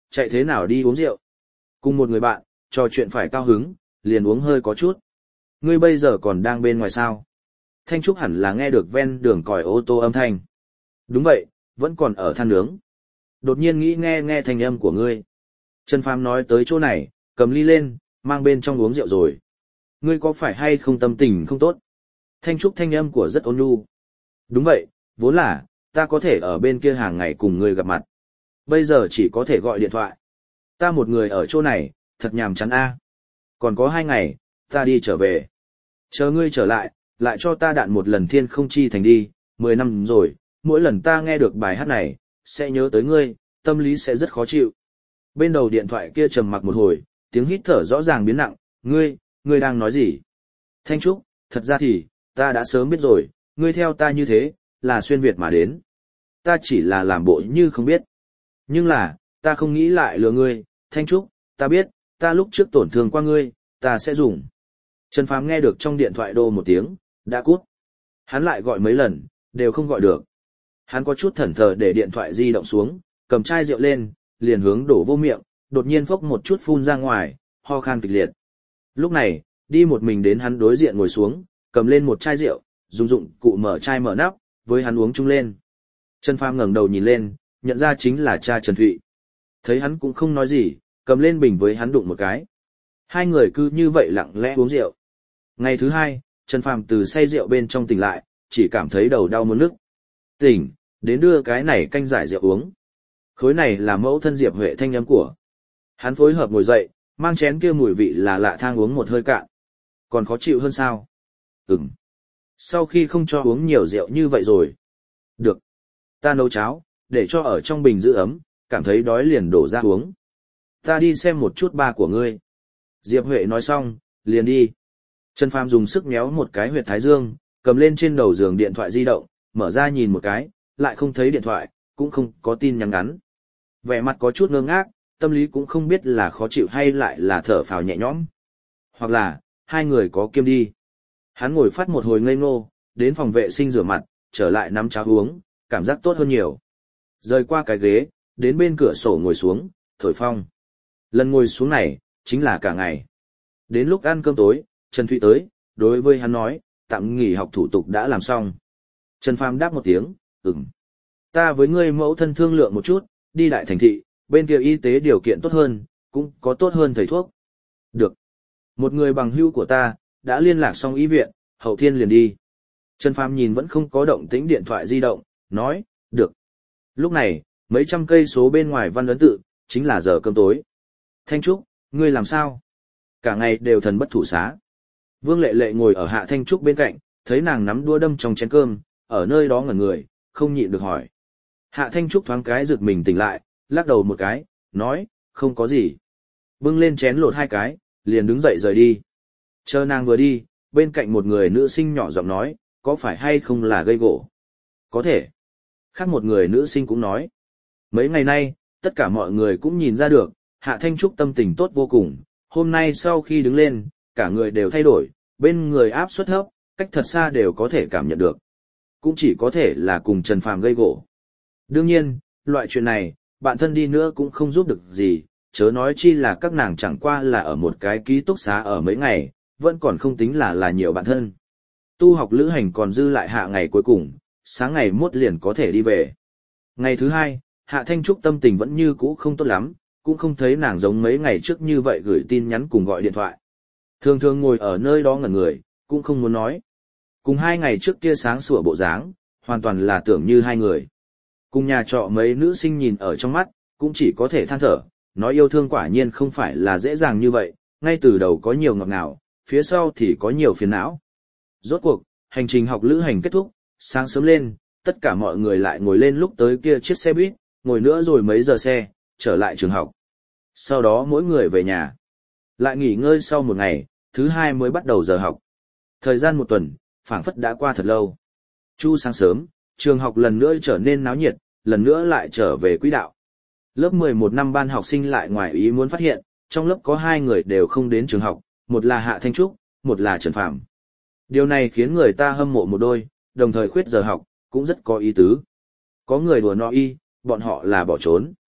chạy thế nào đi uống rượu. Cùng một người bạn, trò chuyện phải cao hứng, liền uống hơi có chút. Ngươi bây giờ còn đang bên ngoài sao? Thanh Trúc hẳn là nghe được ven đường còi ô tô âm thanh. Đúng vậy, vẫn còn ở than nướng. Đột nhiên nghĩ nghe nghe thanh âm của ngươi. Trần Phàm nói tới chỗ này, cầm ly lên, mang bên trong uống rượu rồi. Ngươi có phải hay không tâm tình không tốt? Thanh Trúc thanh âm của rất ôn nhu. Đúng vậy, vốn là, ta có thể ở bên kia hàng ngày cùng ngươi gặp mặt. Bây giờ chỉ có thể gọi điện thoại. Ta một người ở chỗ này, thật nhàm chán a. Còn có hai ngày, ta đi trở về. Chờ ngươi trở lại, lại cho ta đạn một lần thiên không chi thành đi, mười năm rồi, mỗi lần ta nghe được bài hát này, sẽ nhớ tới ngươi, tâm lý sẽ rất khó chịu. Bên đầu điện thoại kia trầm mặc một hồi, tiếng hít thở rõ ràng biến nặng, ngươi, ngươi đang nói gì? Thanh Trúc, thật ra thì, ta đã sớm biết rồi, ngươi theo ta như thế, là xuyên Việt mà đến. Ta chỉ là làm bộ như không biết. Nhưng là, ta không nghĩ lại lừa ngươi, Thanh Trúc, ta biết, ta lúc trước tổn thương qua ngươi, ta sẽ dùng. Trần Phàm nghe được trong điện thoại đô một tiếng, đã cút. Hắn lại gọi mấy lần, đều không gọi được. Hắn có chút thẫn thờ để điện thoại di động xuống, cầm chai rượu lên, liền hướng đổ vô miệng, đột nhiên phốc một chút phun ra ngoài, ho khan kịch liệt. Lúc này, đi một mình đến hắn đối diện ngồi xuống, cầm lên một chai rượu, dùng dụng cụ mở chai mở nắp, với hắn uống chung lên. Trần Phàm ngẩng đầu nhìn lên, nhận ra chính là cha Trần Thụy. Thấy hắn cũng không nói gì, cầm lên bình với hắn đụng một cái. Hai người cứ như vậy lặng lẽ uống rượu. Ngày thứ hai, Trần Phàm từ say rượu bên trong tỉnh lại, chỉ cảm thấy đầu đau muốn nức. Tỉnh, đến đưa cái này canh giải rượu uống. Khối này là mẫu thân Diệp Huệ thanh âm của. Hắn phối hợp ngồi dậy, mang chén kia mùi vị là lạ thang uống một hơi cạn. Còn khó chịu hơn sao? Ừm. Sau khi không cho uống nhiều rượu như vậy rồi. Được. Ta nấu cháo, để cho ở trong bình giữ ấm, cảm thấy đói liền đổ ra uống. Ta đi xem một chút ba của ngươi. Diệp Huệ nói xong, liền đi. Trần Phàm dùng sức méo một cái huyệt thái dương, cầm lên trên đầu giường điện thoại di động, mở ra nhìn một cái, lại không thấy điện thoại, cũng không có tin nhắn ngắn. Vẻ mặt có chút ngơ ngác, tâm lý cũng không biết là khó chịu hay lại là thở phào nhẹ nhõm. Hoặc là, hai người có kiêm đi. Hắn ngồi phát một hồi ngây ngô, đến phòng vệ sinh rửa mặt, trở lại nắm cháo uống, cảm giác tốt hơn nhiều. Rời qua cái ghế, đến bên cửa sổ ngồi xuống, thổi phong. Lần ngồi xuống này, chính là cả ngày. Đến lúc ăn cơm tối, Trần Thụy tới, đối với hắn nói, tạm nghỉ học thủ tục đã làm xong. Trần Phàm đáp một tiếng, ừm. Ta với ngươi mẫu thân thương lượng một chút, đi đại thành thị, bên kia y tế điều kiện tốt hơn, cũng có tốt hơn thầy thuốc. Được. Một người bằng hữu của ta, đã liên lạc xong y viện, hậu thiên liền đi. Trần Phàm nhìn vẫn không có động tĩnh điện thoại di động, nói, được. Lúc này, mấy trăm cây số bên ngoài Văn Ấn Tự, chính là giờ cơm tối. Thanh Trúc, ngươi làm sao? Cả ngày đều thần bất thủ xá. Vương Lệ Lệ ngồi ở Hạ Thanh Trúc bên cạnh, thấy nàng nắm đũa đâm trong chén cơm, ở nơi đó ngẩn người, không nhịn được hỏi. Hạ Thanh Trúc thoáng cái giật mình tỉnh lại, lắc đầu một cái, nói, không có gì. Bưng lên chén lột hai cái, liền đứng dậy rời đi. Chờ nàng vừa đi, bên cạnh một người nữ sinh nhỏ giọng nói, có phải hay không là gây gỗ? Có thể. Khác một người nữ sinh cũng nói. Mấy ngày nay, tất cả mọi người cũng nhìn ra được, Hạ Thanh Trúc tâm tình tốt vô cùng, hôm nay sau khi đứng lên, cả người đều thay đổi, bên người áp suất thấp, cách thật xa đều có thể cảm nhận được. Cũng chỉ có thể là cùng Trần Phàm gây gỗ. Đương nhiên, loại chuyện này, bạn thân đi nữa cũng không giúp được gì, chớ nói chi là các nàng chẳng qua là ở một cái ký túc xá ở mấy ngày, vẫn còn không tính là là nhiều bạn thân. Tu học lữ hành còn dư lại hạ ngày cuối cùng, sáng ngày mốt liền có thể đi về. Ngày thứ hai, Hạ Thanh Trúc tâm tình vẫn như cũ không tốt lắm, cũng không thấy nàng giống mấy ngày trước như vậy gửi tin nhắn cùng gọi điện thoại. Thường thường ngồi ở nơi đó ngẩn người, cũng không muốn nói. Cùng hai ngày trước kia sáng sủa bộ dáng, hoàn toàn là tưởng như hai người. Cùng nhà trọ mấy nữ sinh nhìn ở trong mắt, cũng chỉ có thể than thở, nói yêu thương quả nhiên không phải là dễ dàng như vậy, ngay từ đầu có nhiều ngọt ngào, phía sau thì có nhiều phiền não. Rốt cuộc, hành trình học lữ hành kết thúc, sáng sớm lên, tất cả mọi người lại ngồi lên lúc tới kia chiếc xe buýt, ngồi nữa rồi mấy giờ xe, trở lại trường học. Sau đó mỗi người về nhà. Lại nghỉ ngơi sau một ngày, thứ hai mới bắt đầu giờ học. Thời gian một tuần, phảng phất đã qua thật lâu. Chu sáng sớm, trường học lần nữa trở nên náo nhiệt, lần nữa lại trở về quỹ đạo. Lớp mười một năm ban học sinh lại ngoài ý muốn phát hiện, trong lớp có hai người đều không đến trường học, một là Hạ Thanh Trúc, một là Trần Phàm. Điều này khiến người ta hâm mộ một đôi, đồng thời khuyết giờ học, cũng rất có ý tứ. Có người đùa no y, bọn họ là bỏ trốn.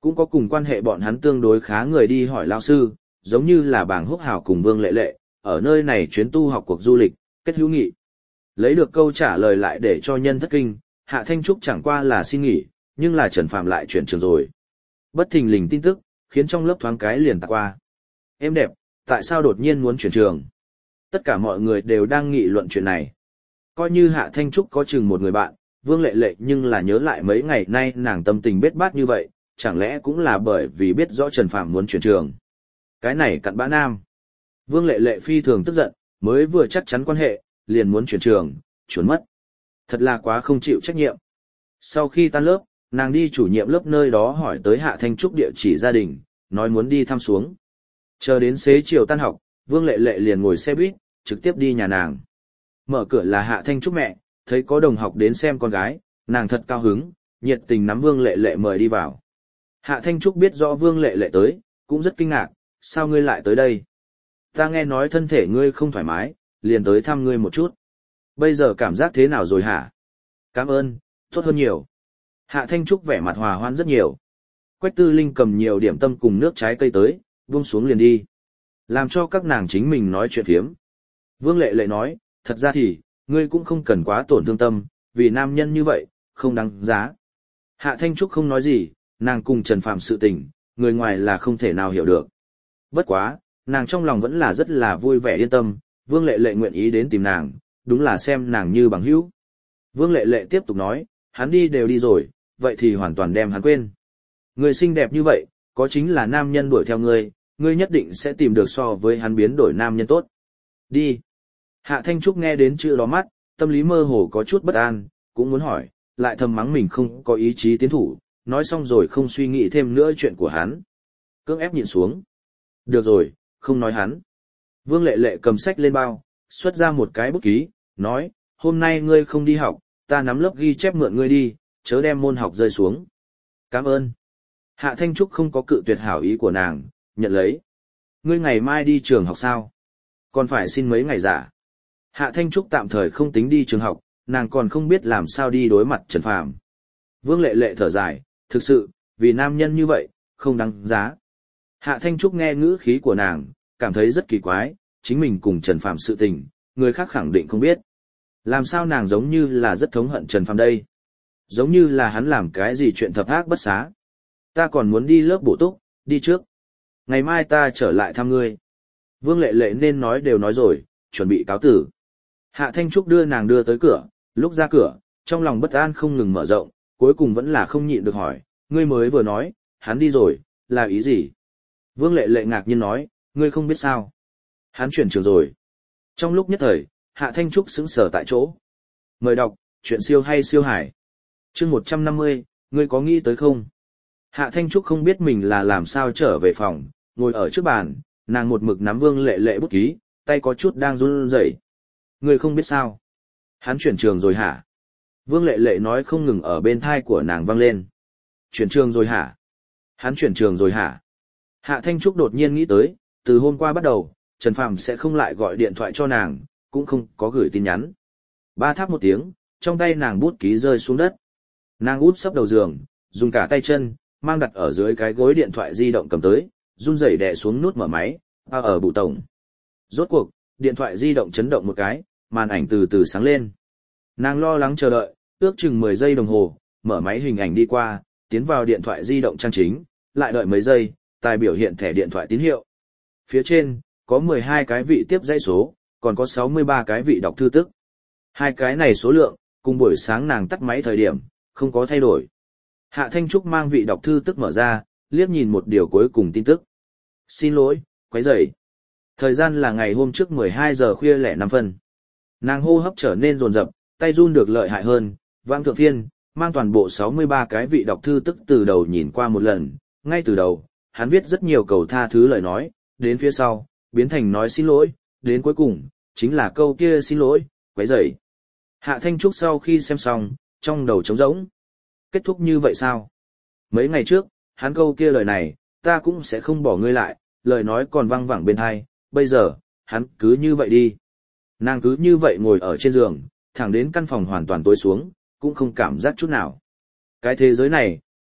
Cũng có cùng quan hệ bọn hắn tương đối khá người đi hỏi lao sư, giống như là Bàng Húc Hào cùng Vương Lệ Lệ, ở nơi này chuyến tu học cuộc du lịch, kết hữu nghị. Lấy được câu trả lời lại để cho nhân thất kinh, Hạ Thanh Trúc chẳng qua là xin nghỉ, nhưng là Trần Phạm lại chuyển trường rồi. Bất thình lình tin tức, khiến trong lớp thoáng cái liền tạc qua. Em đẹp, tại sao đột nhiên muốn chuyển trường? Tất cả mọi người đều đang nghị luận chuyện này. Coi như Hạ Thanh Trúc có chừng một người bạn, Vương Lệ Lệ nhưng là nhớ lại mấy ngày nay nàng tâm tình bết bát như vậy, chẳng lẽ cũng là bởi vì biết rõ Trần Phạm muốn chuyển trường. Cái này cặn bã nam. Vương Lệ Lệ phi thường tức giận, mới vừa chắc chắn quan hệ, liền muốn chuyển trường, trốn mất. Thật là quá không chịu trách nhiệm. Sau khi tan lớp, nàng đi chủ nhiệm lớp nơi đó hỏi tới Hạ Thanh Trúc địa chỉ gia đình, nói muốn đi thăm xuống. Chờ đến xế chiều tan học, Vương Lệ Lệ liền ngồi xe buýt, trực tiếp đi nhà nàng. Mở cửa là Hạ Thanh Trúc mẹ, thấy có đồng học đến xem con gái, nàng thật cao hứng, nhiệt tình nắm Vương Lệ Lệ mời đi vào. Hạ Thanh Trúc biết rõ Vương Lệ Lệ tới, cũng rất kinh ngạc, sao ngươi lại tới đây? Ta nghe nói thân thể ngươi không thoải mái, liền tới thăm ngươi một chút. Bây giờ cảm giác thế nào rồi hả? Cảm ơn, tốt hơn nhiều. Hạ Thanh Trúc vẻ mặt hòa hoan rất nhiều. Quách Tư Linh cầm nhiều điểm tâm cùng nước trái cây tới, buông xuống liền đi. Làm cho các nàng chính mình nói chuyện phiếm. Vương Lệ Lệ nói, thật ra thì, ngươi cũng không cần quá tổn thương tâm, vì nam nhân như vậy, không đáng giá. Hạ Thanh Trúc không nói gì, nàng cùng Trần Phạm sự tình, người ngoài là không thể nào hiểu được. Bất quá, nàng trong lòng vẫn là rất là vui vẻ yên tâm, Vương Lệ Lệ nguyện ý đến tìm nàng, đúng là xem nàng như bằng hữu. Vương Lệ Lệ tiếp tục nói, hắn đi đều đi rồi, vậy thì hoàn toàn đem hắn quên. Người xinh đẹp như vậy, có chính là nam nhân đuổi theo ngươi, ngươi nhất định sẽ tìm được so với hắn biến đổi nam nhân tốt. Đi. Hạ Thanh Trúc nghe đến chữ đó mắt, tâm lý mơ hồ có chút bất an, cũng muốn hỏi, lại thầm mắng mình không có ý chí tiến thủ, nói xong rồi không suy nghĩ thêm nữa chuyện của hắn. Cưỡng ép nhịn xuống. Được rồi, không nói hắn. Vương Lệ Lệ cầm sách lên bao, xuất ra một cái bút ký, nói, hôm nay ngươi không đi học, ta nắm lớp ghi chép mượn ngươi đi, chớ đem môn học rơi xuống. Cảm ơn. Hạ Thanh Trúc không có cự tuyệt hảo ý của nàng, nhận lấy. Ngươi ngày mai đi trường học sao? Còn phải xin mấy ngày giả. Hạ Thanh Trúc tạm thời không tính đi trường học, nàng còn không biết làm sao đi đối mặt Trần Phàm. Vương Lệ Lệ thở dài, thực sự, vì nam nhân như vậy, không đáng giá. Hạ Thanh Trúc nghe ngữ khí của nàng, cảm thấy rất kỳ quái, chính mình cùng Trần Phàm sự tình, người khác khẳng định không biết. Làm sao nàng giống như là rất thống hận Trần Phàm đây? Giống như là hắn làm cái gì chuyện thập ác bất xá. Ta còn muốn đi lớp bổ túc, đi trước. Ngày mai ta trở lại thăm ngươi. Vương Lệ Lệ nên nói đều nói rồi, chuẩn bị cáo tử. Hạ Thanh Trúc đưa nàng đưa tới cửa, lúc ra cửa, trong lòng bất an không ngừng mở rộng, cuối cùng vẫn là không nhịn được hỏi, ngươi mới vừa nói, hắn đi rồi, là ý gì? Vương Lệ Lệ ngạc nhiên nói, ngươi không biết sao? Hắn chuyển trường rồi. Trong lúc nhất thời, Hạ Thanh Trúc sững sờ tại chỗ. Mời đọc, chuyện siêu hay siêu hải. Chương một trăm năm mươi, ngươi có nghĩ tới không? Hạ Thanh Trúc không biết mình là làm sao trở về phòng, ngồi ở trước bàn, nàng một mực nắm Vương Lệ Lệ bút ký, tay có chút đang run rẩy. Ngươi không biết sao? Hắn chuyển trường rồi hả? Vương Lệ Lệ nói không ngừng ở bên thai của nàng vang lên. Chuyển trường rồi hả? Hắn chuyển trường rồi hả? Hạ Thanh Trúc đột nhiên nghĩ tới, từ hôm qua bắt đầu, Trần Phàm sẽ không lại gọi điện thoại cho nàng, cũng không có gửi tin nhắn. Ba tháp một tiếng, trong tay nàng bút ký rơi xuống đất. Nàng út sấp đầu giường, dùng cả tay chân, mang đặt ở dưới cái gối điện thoại di động cầm tới, run rẩy đè xuống nút mở máy, a ở bụ tổng. Rốt cuộc, điện thoại di động chấn động một cái, màn ảnh từ từ sáng lên. Nàng lo lắng chờ đợi, ước chừng mười giây đồng hồ, mở máy hình ảnh đi qua, tiến vào điện thoại di động trang chính, lại đợi mấy giây, tài biểu hiện thẻ điện thoại tín hiệu. Phía trên, có mười hai cái vị tiếp dãy số, còn có sáu mươi ba cái vị đọc thư tức. Hai cái này số lượng, cùng buổi sáng nàng tắt máy thời điểm, không có thay đổi. Hạ Thanh Trúc mang vị đọc thư tức mở ra, liếc nhìn một điều cuối cùng tin tức. Xin lỗi, quấy rầy. Thời gian là ngày hôm trước mười hai giờ khuya lẻ năm phân. Nàng hô hấp trở nên dồn dập, tay run được lợi hại hơn, vang thượng phiên, mang toàn bộ sáu mươi ba cái vị đọc thư tức từ đầu nhìn qua một lần, ngay từ đầu, hắn viết rất nhiều cầu tha thứ lời nói, đến phía sau, biến thành nói xin lỗi, đến cuối cùng, chính là câu kia xin lỗi, quấy rầy. Hạ Thanh Trúc sau khi xem xong, trong đầu trống rỗng. Kết thúc như vậy sao? Mấy ngày trước, hắn câu kia lời này, ta cũng sẽ không bỏ ngươi lại, lời nói còn vang vẳng bên tai, bây giờ, hắn cứ như vậy đi. Nàng cứ như vậy ngồi ở trên giường, thẳng đến căn phòng hoàn toàn tối xuống, cũng không cảm giác chút nào. Cái thế giới này,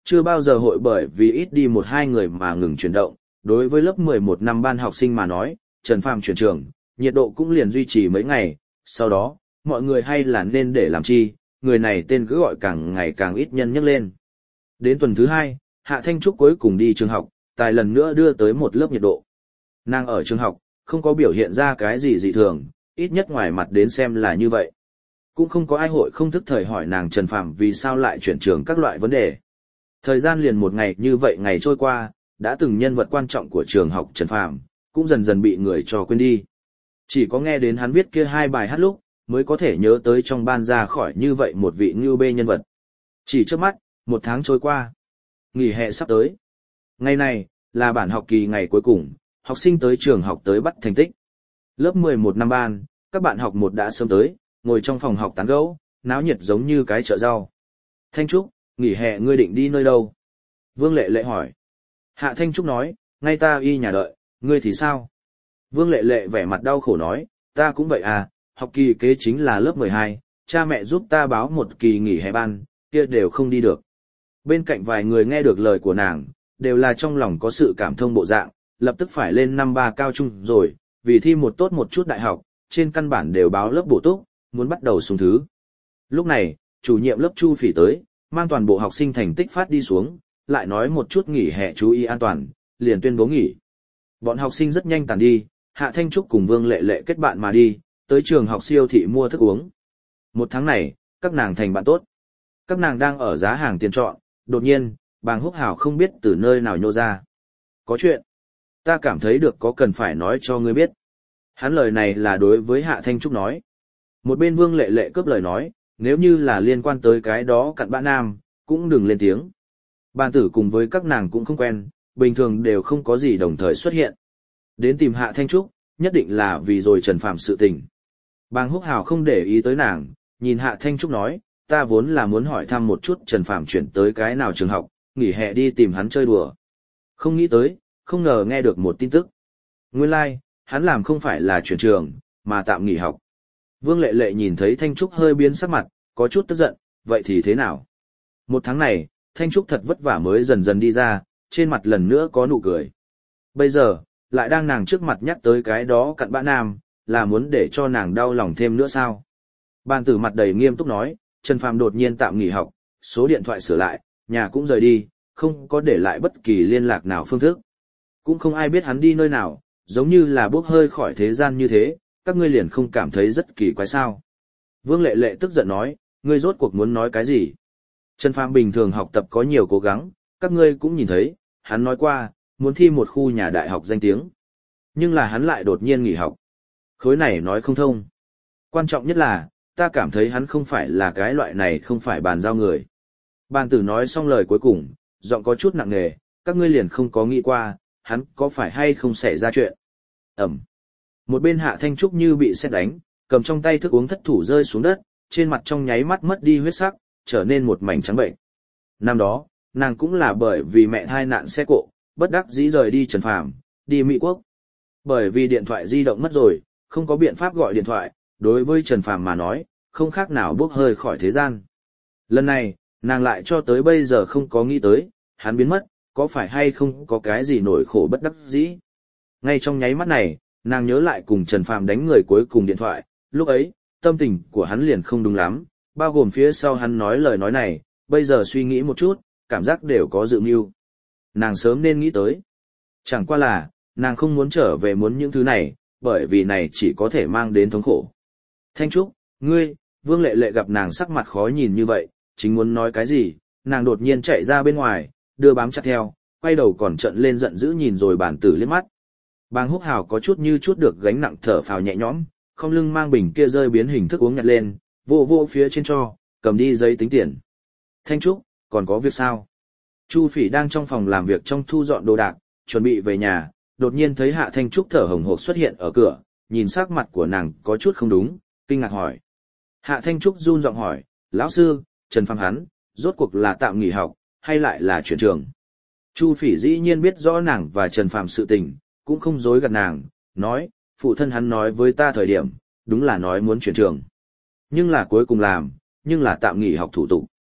chưa bao giờ hội bởi vì ít đi một hai người mà ngừng chuyển động. Đối với lớp mười một năm ban học sinh mà nói, Trần Phàm chuyển trường, nhiệt độ cũng liền duy trì mấy ngày, sau đó, mọi người hay là nên để làm chi, người này tên cứ gọi càng ngày càng ít nhân nhắc lên. Đến tuần thứ hai, Hạ Thanh Trúc cuối cùng đi trường học, tài lần nữa đưa tới một lớp nhiệt độ. Nàng ở trường học, không có biểu hiện ra cái gì dị thường, ít nhất ngoài mặt đến xem là như vậy. Cũng không có ai hội không thức thời hỏi nàng Trần Phàm vì sao lại chuyển trường các loại vấn đề. Thời gian liền một ngày như vậy ngày trôi qua, đã từng nhân vật quan trọng của trường học Trần Phàm cũng dần dần bị người cho quên đi. Chỉ có nghe đến hắn viết kia hai bài hát lúc, mới có thể nhớ tới trong ban ra khỏi như vậy một vị ngưu bê nhân vật. Chỉ trước mắt, một tháng trôi qua. Nghỉ hè sắp tới. Ngày này, là bản học kỳ ngày cuối cùng, học sinh tới trường học tới bắt thành tích. Lớp mười một năm ban, các bạn học một đã sớm tới, ngồi trong phòng học tán gẫu, náo nhiệt giống như cái chợ rau. Thanh Trúc, nghỉ hè ngươi định đi nơi đâu? Vương Lệ Lệ hỏi. Hạ Thanh Trúc nói, ngay ta y nhà đợi, ngươi thì sao? Vương Lệ Lệ vẻ mặt đau khổ nói, ta cũng vậy à, học kỳ kế chính là lớp mười hai, cha mẹ giúp ta báo một kỳ nghỉ hè ban, kia đều không đi được. Bên cạnh vài người nghe được lời của nàng, đều là trong lòng có sự cảm thông bộ dạng, lập tức phải lên năm ba cao trung rồi, vì thi một tốt một chút đại học, trên căn bản đều báo lớp bổ túc, muốn bắt đầu xuống thứ. Lúc này, chủ nhiệm lớp Chu Phỉ tới, mang toàn bộ học sinh thành tích phát đi xuống, lại nói một chút nghỉ hè chú ý an toàn, liền tuyên bố nghỉ. Bọn học sinh rất nhanh tàn đi, Hạ Thanh Trúc cùng Vương Lệ Lệ kết bạn mà đi, tới trường học siêu thị mua thức uống. Một tháng này, các nàng thành bạn tốt. Các nàng đang ở giá hàng tiền trọ, đột nhiên, Bàng Húc Hảo không biết từ nơi nào nhô ra. Có chuyện. Ta cảm thấy được có cần phải nói cho ngươi biết. Hắn lời này là đối với Hạ Thanh Trúc nói. Một bên Vương Lệ Lệ cướp lời nói, nếu như là liên quan tới cái đó cặn bã nam, cũng đừng lên tiếng. Bàn tử cùng với các nàng cũng không quen, bình thường đều không có gì đồng thời xuất hiện. Đến tìm Hạ Thanh Trúc, nhất định là vì rồi Trần Phàm sự tình. Bàng Húc Hảo không để ý tới nàng, nhìn Hạ Thanh Trúc nói, ta vốn là muốn hỏi thăm một chút Trần Phàm chuyển tới cái nào trường học, nghỉ hè đi tìm hắn chơi đùa. Không nghĩ tới, không ngờ nghe được một tin tức. Nguyên lai, like, hắn làm không phải là chuyển trường, mà tạm nghỉ học. Vương Lệ Lệ nhìn thấy Thanh Trúc hơi biến sắc mặt, có chút tức giận, vậy thì thế nào? Một tháng này, Thanh Trúc thật vất vả mới dần dần đi ra, trên mặt lần nữa có nụ cười. Bây giờ, lại đang nàng trước mặt nhắc tới cái đó cặn bã nam, là muốn để cho nàng đau lòng thêm nữa sao? Bàn tử mặt đầy nghiêm túc nói, Trần Phàm đột nhiên tạm nghỉ học, số điện thoại sửa lại, nhà cũng rời đi, không có để lại bất kỳ liên lạc nào phương thức. Cũng không ai biết hắn đi nơi nào, giống như là bốc hơi khỏi thế gian như thế, các ngươi liền không cảm thấy rất kỳ quái sao. Vương Lệ Lệ tức giận nói, ngươi rốt cuộc muốn nói cái gì? Trần Phàm bình thường học tập có nhiều cố gắng, các ngươi cũng nhìn thấy, hắn nói qua, muốn thi một khu nhà đại học danh tiếng. Nhưng là hắn lại đột nhiên nghỉ học. Khối này nói không thông. Quan trọng nhất là, ta cảm thấy hắn không phải là cái loại này không phải bàn giao người. Bàn tử nói xong lời cuối cùng, giọng có chút nặng nề, các ngươi liền không có nghĩ qua, hắn có phải hay không xảy ra chuyện. Ẩm. Một bên Hạ Thanh Trúc như bị sét đánh, cầm trong tay thức uống thất thủ rơi xuống đất, trên mặt trong nháy mắt mất đi huyết sắc, trở nên một mảnh trắng bệnh. Năm đó, nàng cũng là bởi vì mẹ thai nạn xe cộ, bất đắc dĩ rời đi Trần Phàm, đi Mỹ Quốc. Bởi vì điện thoại di động mất rồi, không có biện pháp gọi điện thoại, đối với Trần Phàm mà nói, không khác nào bốc hơi khỏi thế gian. Lần này, nàng lại cho tới bây giờ không có nghĩ tới, hắn biến mất, có phải hay không có cái gì nổi khổ bất đắc dĩ. Ngay trong nháy mắt này, nàng nhớ lại cùng Trần Phàm đánh người cuối cùng điện thoại, lúc ấy, tâm tình của hắn liền không đúng lắm, bao gồm phía sau hắn nói lời nói này, bây giờ suy nghĩ một chút, cảm giác đều có dự mưu. Nàng sớm nên nghĩ tới. Chẳng qua là, nàng không muốn trở về muốn những thứ này, bởi vì này chỉ có thể mang đến thống khổ. Thanh Trúc, ngươi, Vương Lệ Lệ gặp nàng sắc mặt khó nhìn như vậy, chính muốn nói cái gì, nàng đột nhiên chạy ra bên ngoài, đưa bám chặt theo, quay đầu còn trợn lên giận dữ nhìn rồi bản tử liếc mắt. Bàng Húc Hào có chút như chút được gánh nặng thở phào nhẹ nhõm, không lưng mang bình kia rơi biến hình thức uống nhặt lên, vô vô phía trên cho, cầm đi giấy tính tiền. Thanh Trúc, còn có việc sao? Chu Phỉ đang trong phòng làm việc trong thu dọn đồ đạc, chuẩn bị về nhà, đột nhiên thấy Hạ Thanh Trúc thở hổn hộc xuất hiện ở cửa, nhìn sắc mặt của nàng có chút không đúng, kinh ngạc hỏi. Hạ Thanh Trúc run giọng hỏi, lão sư, Trần Phàm hắn, rốt cuộc là tạm nghỉ học, hay lại là chuyển trường? Chu Phỉ dĩ nhiên biết rõ nàng và Trần Phàm sự tình, cũng không dối gạt nàng, nói, phụ thân hắn nói với ta thời điểm, đúng là nói muốn chuyển trường. Nhưng là cuối cùng làm, nhưng là tạm nghỉ học thủ tục.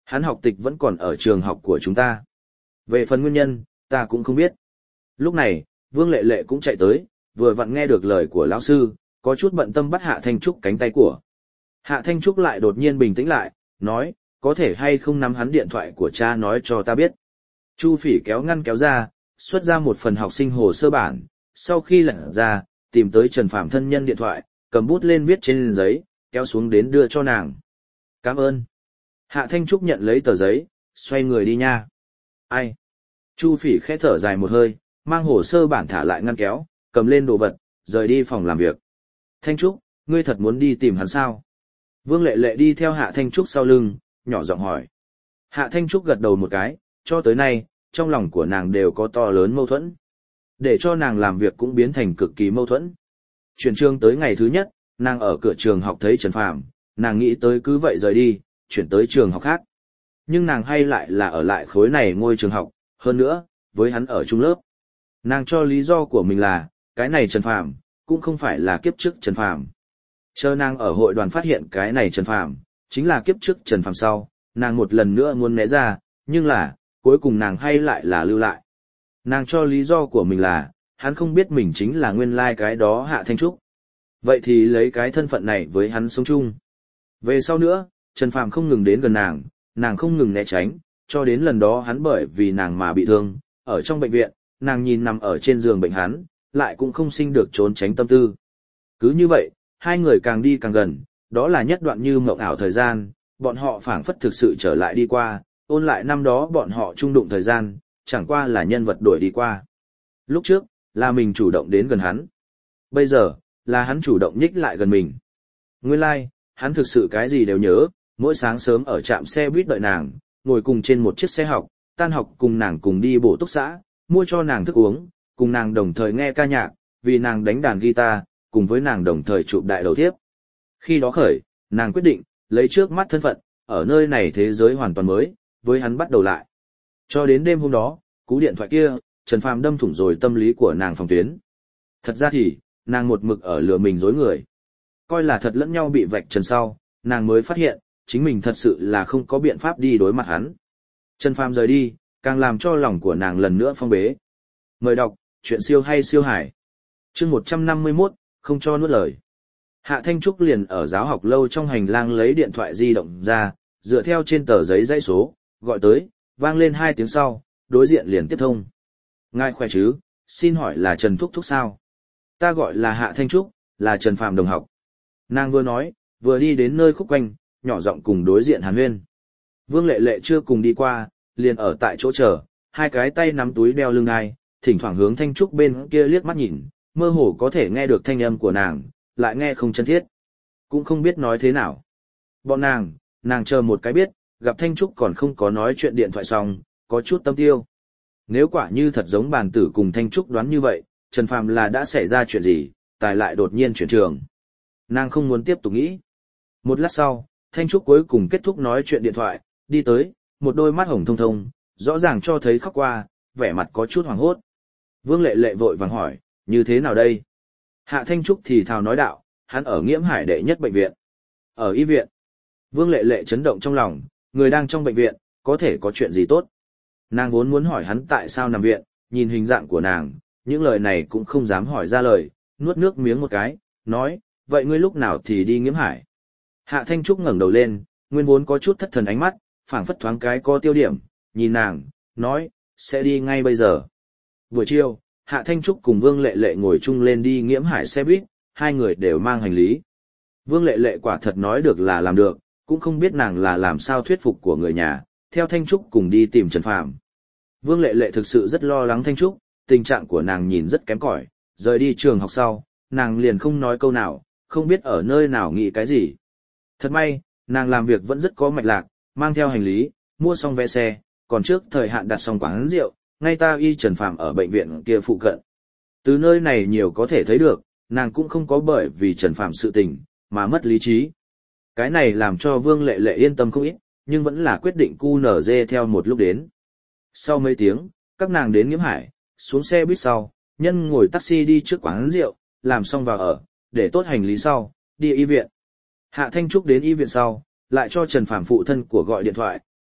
Hắn học tịch vẫn còn ở trường học của chúng ta. Về phần nguyên nhân, ta cũng không biết. Lúc này, Vương Lệ Lệ cũng chạy tới, vừa vặn nghe được lời của lão sư, có chút bận tâm bắt Hạ Thanh Trúc cánh tay của. Hạ Thanh Trúc lại đột nhiên bình tĩnh lại, nói, có thể hay không nắm hắn điện thoại của cha nói cho ta biết. Chu Phỉ kéo ngăn kéo ra, xuất ra một phần học sinh hồ sơ bản, sau khi lật ra, tìm tới Trần Phạm thân nhân điện thoại, cầm bút lên viết trên giấy, kéo xuống đến đưa cho nàng. Cảm ơn. Hạ Thanh Trúc nhận lấy tờ giấy, xoay người đi nha. Ai? Chu Phỉ khẽ thở dài một hơi, mang hồ sơ bản thả lại ngăn kéo, cầm lên đồ vật, rời đi phòng làm việc. Thanh Trúc, ngươi thật muốn đi tìm hắn sao? Vương Lệ Lệ đi theo Hạ Thanh Trúc sau lưng, nhỏ giọng hỏi. Hạ Thanh Trúc gật đầu một cái, cho tới nay, trong lòng của nàng đều có to lớn mâu thuẫn. Để cho nàng làm việc cũng biến thành cực kỳ mâu thuẫn. Chuyển trường tới ngày thứ nhất, nàng ở cửa trường học thấy Trần Phàm, nàng nghĩ tới cứ vậy rời đi, chuyển tới trường học khác. Nhưng nàng hay lại là ở lại khối này ngôi trường học, hơn nữa, với hắn ở chung lớp. Nàng cho lý do của mình là, cái này Trần Phàm cũng không phải là kiếp trước Trần Phàm. Chờ nàng ở hội đoàn phát hiện cái này Trần Phàm chính là kiếp trước Trần Phàm sau, nàng một lần nữa muốn né ra, nhưng là, cuối cùng nàng hay lại là lưu lại. Nàng cho lý do của mình là, hắn không biết mình chính là nguyên lai cái đó Hạ Thanh Trúc. Vậy thì lấy cái thân phận này với hắn sống chung. Về sau nữa, Trần Phàm không ngừng đến gần nàng, nàng không ngừng né tránh, cho đến lần đó hắn bởi vì nàng mà bị thương, ở trong bệnh viện, nàng nhìn nằm ở trên giường bệnh hắn, lại cũng không sinh được trốn tránh tâm tư. Cứ như vậy, hai người càng đi càng gần, đó là nhất đoạn như mộng ảo thời gian, bọn họ phảng phất thực sự trở lại đi qua, ôn lại năm đó bọn họ chung đụng thời gian, chẳng qua là nhân vật đổi đi qua. Lúc trước, là mình chủ động đến gần hắn. Bây giờ, là hắn chủ động nhích lại gần mình. Nguyên lai, like, hắn thực sự cái gì đều nhớ, mỗi sáng sớm ở trạm xe buýt đợi nàng, ngồi cùng trên một chiếc xe học, tan học cùng nàng cùng đi bổ túc xã, mua cho nàng thức uống, cùng nàng đồng thời nghe ca nhạc, vì nàng đánh đàn guitar, cùng với nàng đồng thời chụp đại đầu thiếp. Khi đó khởi, nàng quyết định, lấy trước mắt thân phận, ở nơi này thế giới hoàn toàn mới, với hắn bắt đầu lại. Cho đến đêm hôm đó, cú điện thoại kia, Trần Phàm đâm thủng rồi tâm lý của nàng phòng tuyến. Thật ra thì, nàng một mực ở lừa mình dối người. Coi là thật lẫn nhau bị vạch trần sau, nàng mới phát hiện, chính mình thật sự là không có biện pháp đi đối mặt hắn. Trần Phàm rời đi, càng làm cho lòng của nàng lần nữa phong bế. Mời đọc, chuyện siêu hay siêu hải. Chương một trăm năm mươi mốt, không cho nuốt lời. Hạ Thanh Trúc liền ở giáo học lâu trong hành lang lấy điện thoại di động ra, dựa theo trên tờ giấy dãy số, gọi tới, vang lên hai tiếng sau, đối diện liền tiếp thông. Ngài khỏe chứ, xin hỏi là Trần Thúc Thúc sao? Ta gọi là Hạ Thanh Trúc, là Trần Phàm đồng học. Nàng vừa nói, vừa đi đến nơi khúc quanh, nhỏ giọng cùng đối diện hàn huyên. Vương Lệ Lệ chưa cùng đi qua, liền ở tại chỗ chờ, hai cái tay nắm túi đeo lưng đai, thỉnh thoảng hướng Thanh Trúc bên kia liếc mắt nhìn, mơ hồ có thể nghe được thanh âm của nàng, lại nghe không chân thiết. Cũng không biết nói thế nào. Bọn nàng, nàng chờ một cái biết, gặp Thanh Trúc còn không có nói chuyện điện thoại xong, có chút tâm tiêu. Nếu quả như thật giống bàn tử cùng Thanh Trúc đoán như vậy, Trần Phàm là đã xảy ra chuyện gì, tài lại đột nhiên chuyển trường. Nàng không muốn tiếp tục nghĩ. Một lát sau, Thanh Trúc cuối cùng kết thúc nói chuyện điện thoại, đi tới, một đôi mắt hồng thông thông, rõ ràng cho thấy khóc qua, vẻ mặt có chút hoảng hốt. Vương Lệ Lệ vội vàng hỏi, như thế nào đây? Hạ Thanh Trúc thì thào nói đạo, hắn ở Nghiễm Hải đệ nhất bệnh viện. Ở y viện. Vương Lệ Lệ chấn động trong lòng, người đang trong bệnh viện, có thể có chuyện gì tốt. Nàng vốn muốn hỏi hắn tại sao nằm viện, nhìn hình dạng của nàng, những lời này cũng không dám hỏi ra lời, nuốt nước miếng một cái, nói, vậy ngươi lúc nào thì đi Nghiễm Hải? Hạ Thanh Trúc ngẩng đầu lên, nguyên vốn có chút thất thần ánh mắt, phảng phất thoáng cái có tiêu điểm, nhìn nàng, nói, sẽ đi ngay bây giờ. Buổi chiều, Hạ Thanh Trúc cùng Vương Lệ Lệ ngồi chung lên đi Nghiễm Hải xe buýt, hai người đều mang hành lý. Vương Lệ Lệ quả thật nói được là làm được, cũng không biết nàng là làm sao thuyết phục của người nhà, theo Thanh Trúc cùng đi tìm Trần Phàm. Vương Lệ Lệ thực sự rất lo lắng Thanh Trúc, tình trạng của nàng nhìn rất kém cỏi, rời đi trường học sau, nàng liền không nói câu nào, không biết ở nơi nào nghĩ cái gì. Thật may, nàng làm việc vẫn rất có mạch lạc, mang theo hành lý, mua xong vé xe, còn trước thời hạn đặt xong quán rượu, ngay ta y Trần Phàm ở bệnh viện kia phụ cận. Từ nơi này nhiều có thể thấy được, nàng cũng không có bởi vì Trần Phàm sự tình, mà mất lý trí. Cái này làm cho Vương Lệ Lệ yên tâm không ít, nhưng vẫn là quyết định cu nở dê theo một lúc đến. Sau mấy tiếng, các nàng đến Nghiễm Hải, xuống xe buýt sau, nhân ngồi taxi đi trước quán rượu, làm xong vào ở, để tốt hành lý sau, đi y viện. Hạ Thanh Trúc đến y viện sau, lại cho Trần Phàm phụ thân của gọi điện thoại,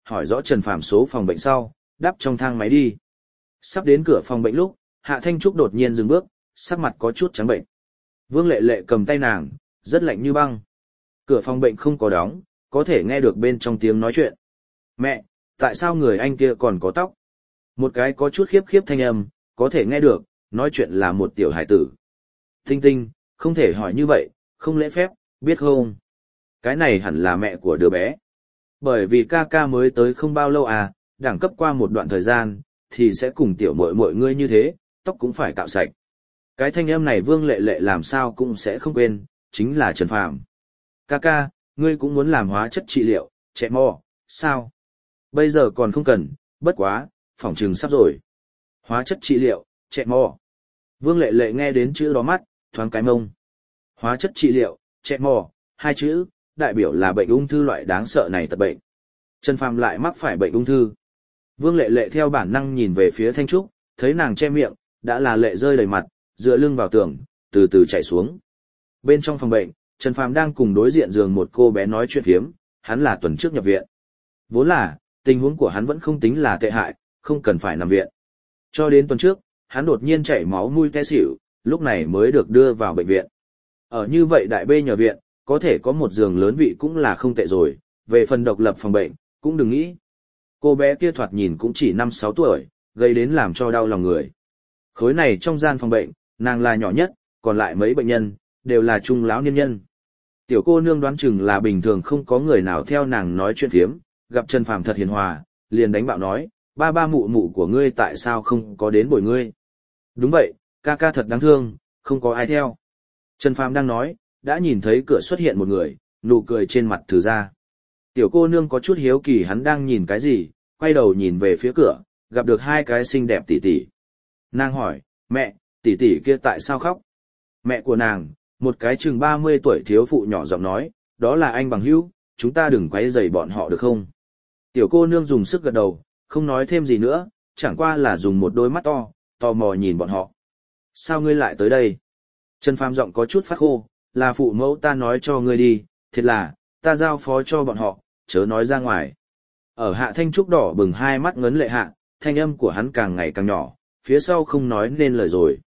hỏi rõ Trần Phàm số phòng bệnh sau, đáp trong thang máy đi. Sắp đến cửa phòng bệnh lúc, Hạ Thanh Trúc đột nhiên dừng bước, sắc mặt có chút trắng bệnh. Vương Lệ Lệ cầm tay nàng, rất lạnh như băng. Cửa phòng bệnh không có đóng, có thể nghe được bên trong tiếng nói chuyện. Mẹ, tại sao người anh kia còn có tóc? Một cái có chút khiếp khiếp thanh âm, có thể nghe được, nói chuyện là một tiểu hải tử. Tinh Tinh, không thể hỏi như vậy, không lễ phép, biết không? Cái này hẳn là mẹ của đứa bé. Bởi vì ca ca mới tới không bao lâu à, đẳng cấp qua một đoạn thời gian, thì sẽ cùng tiểu muội muội ngươi như thế, tóc cũng phải cạo sạch. Cái thanh âm này Vương Lệ Lệ làm sao cũng sẽ không quên, chính là Trần Phàm. Ca ca, ngươi cũng muốn làm hóa chất trị liệu, trẻ mò, sao? Bây giờ còn không cần, bất quá, phỏng chừng sắp rồi. Hóa chất trị liệu, trẻ mò. Vương Lệ Lệ nghe đến chữ đó mắt, thoáng cái mông. Hóa chất trị liệu, trẻ mò, hai chữ, đại biểu là bệnh ung thư loại đáng sợ này tật bệnh. Trần Phàm lại mắc phải bệnh ung thư. Vương Lệ Lệ theo bản năng nhìn về phía Thanh Trúc, thấy nàng che miệng, đã là lệ rơi đầy mặt, dựa lưng vào tường, từ từ chảy xuống. Bên trong phòng bệnh, Trần Phàm đang cùng đối diện giường một cô bé nói chuyện phiếm, hắn là tuần trước nhập viện. Vốn là, tình huống của hắn vẫn không tính là tệ hại, không cần phải nằm viện. Cho đến tuần trước, hắn đột nhiên chảy máu mũi té xỉu, lúc này mới được đưa vào bệnh viện. Ở như vậy đại bê nhờ viện, có thể có một giường lớn vị cũng là không tệ rồi, về phần độc lập phòng bệnh, cũng đừng nghĩ. Cô bé kia thoạt nhìn cũng chỉ năm sáu tuổi, gây đến làm cho đau lòng người. Khối này trong gian phòng bệnh, nàng là nhỏ nhất, còn lại mấy bệnh nhân, đều là trung lão niên nhân. Tiểu cô nương đoán chừng là bình thường không có người nào theo nàng nói chuyện phiếm, gặp Trần Phàm thật hiền hòa, liền đánh bạo nói, ba ba mụ mụ của ngươi tại sao không có đến bồi ngươi. Đúng vậy, ca ca thật đáng thương, không có ai theo. Trần Phàm đang nói, đã nhìn thấy cửa xuất hiện một người, nụ cười trên mặt thử ra. Tiểu cô nương có chút hiếu kỳ hắn đang nhìn cái gì, quay đầu nhìn về phía cửa, gặp được hai cái xinh đẹp tỷ tỷ. Nàng hỏi, mẹ, tỷ tỷ kia tại sao khóc? Mẹ của nàng, một cái chừng ba mươi tuổi thiếu phụ nhỏ giọng nói, đó là anh bằng hữu, chúng ta đừng quấy rầy bọn họ được không? Tiểu cô nương dùng sức gật đầu, không nói thêm gì nữa, chẳng qua là dùng một đôi mắt to, tò mò nhìn bọn họ. Sao ngươi lại tới đây? Trần Phàm giọng có chút phát khô, là phụ mẫu ta nói cho ngươi đi, thiệt là, ta giao phó cho bọn họ, chớ nói ra ngoài. Ở Hạ Thanh Trúc đỏ bừng hai mắt ngấn lệ hạ, thanh âm của hắn càng ngày càng nhỏ, phía sau không nói nên lời rồi.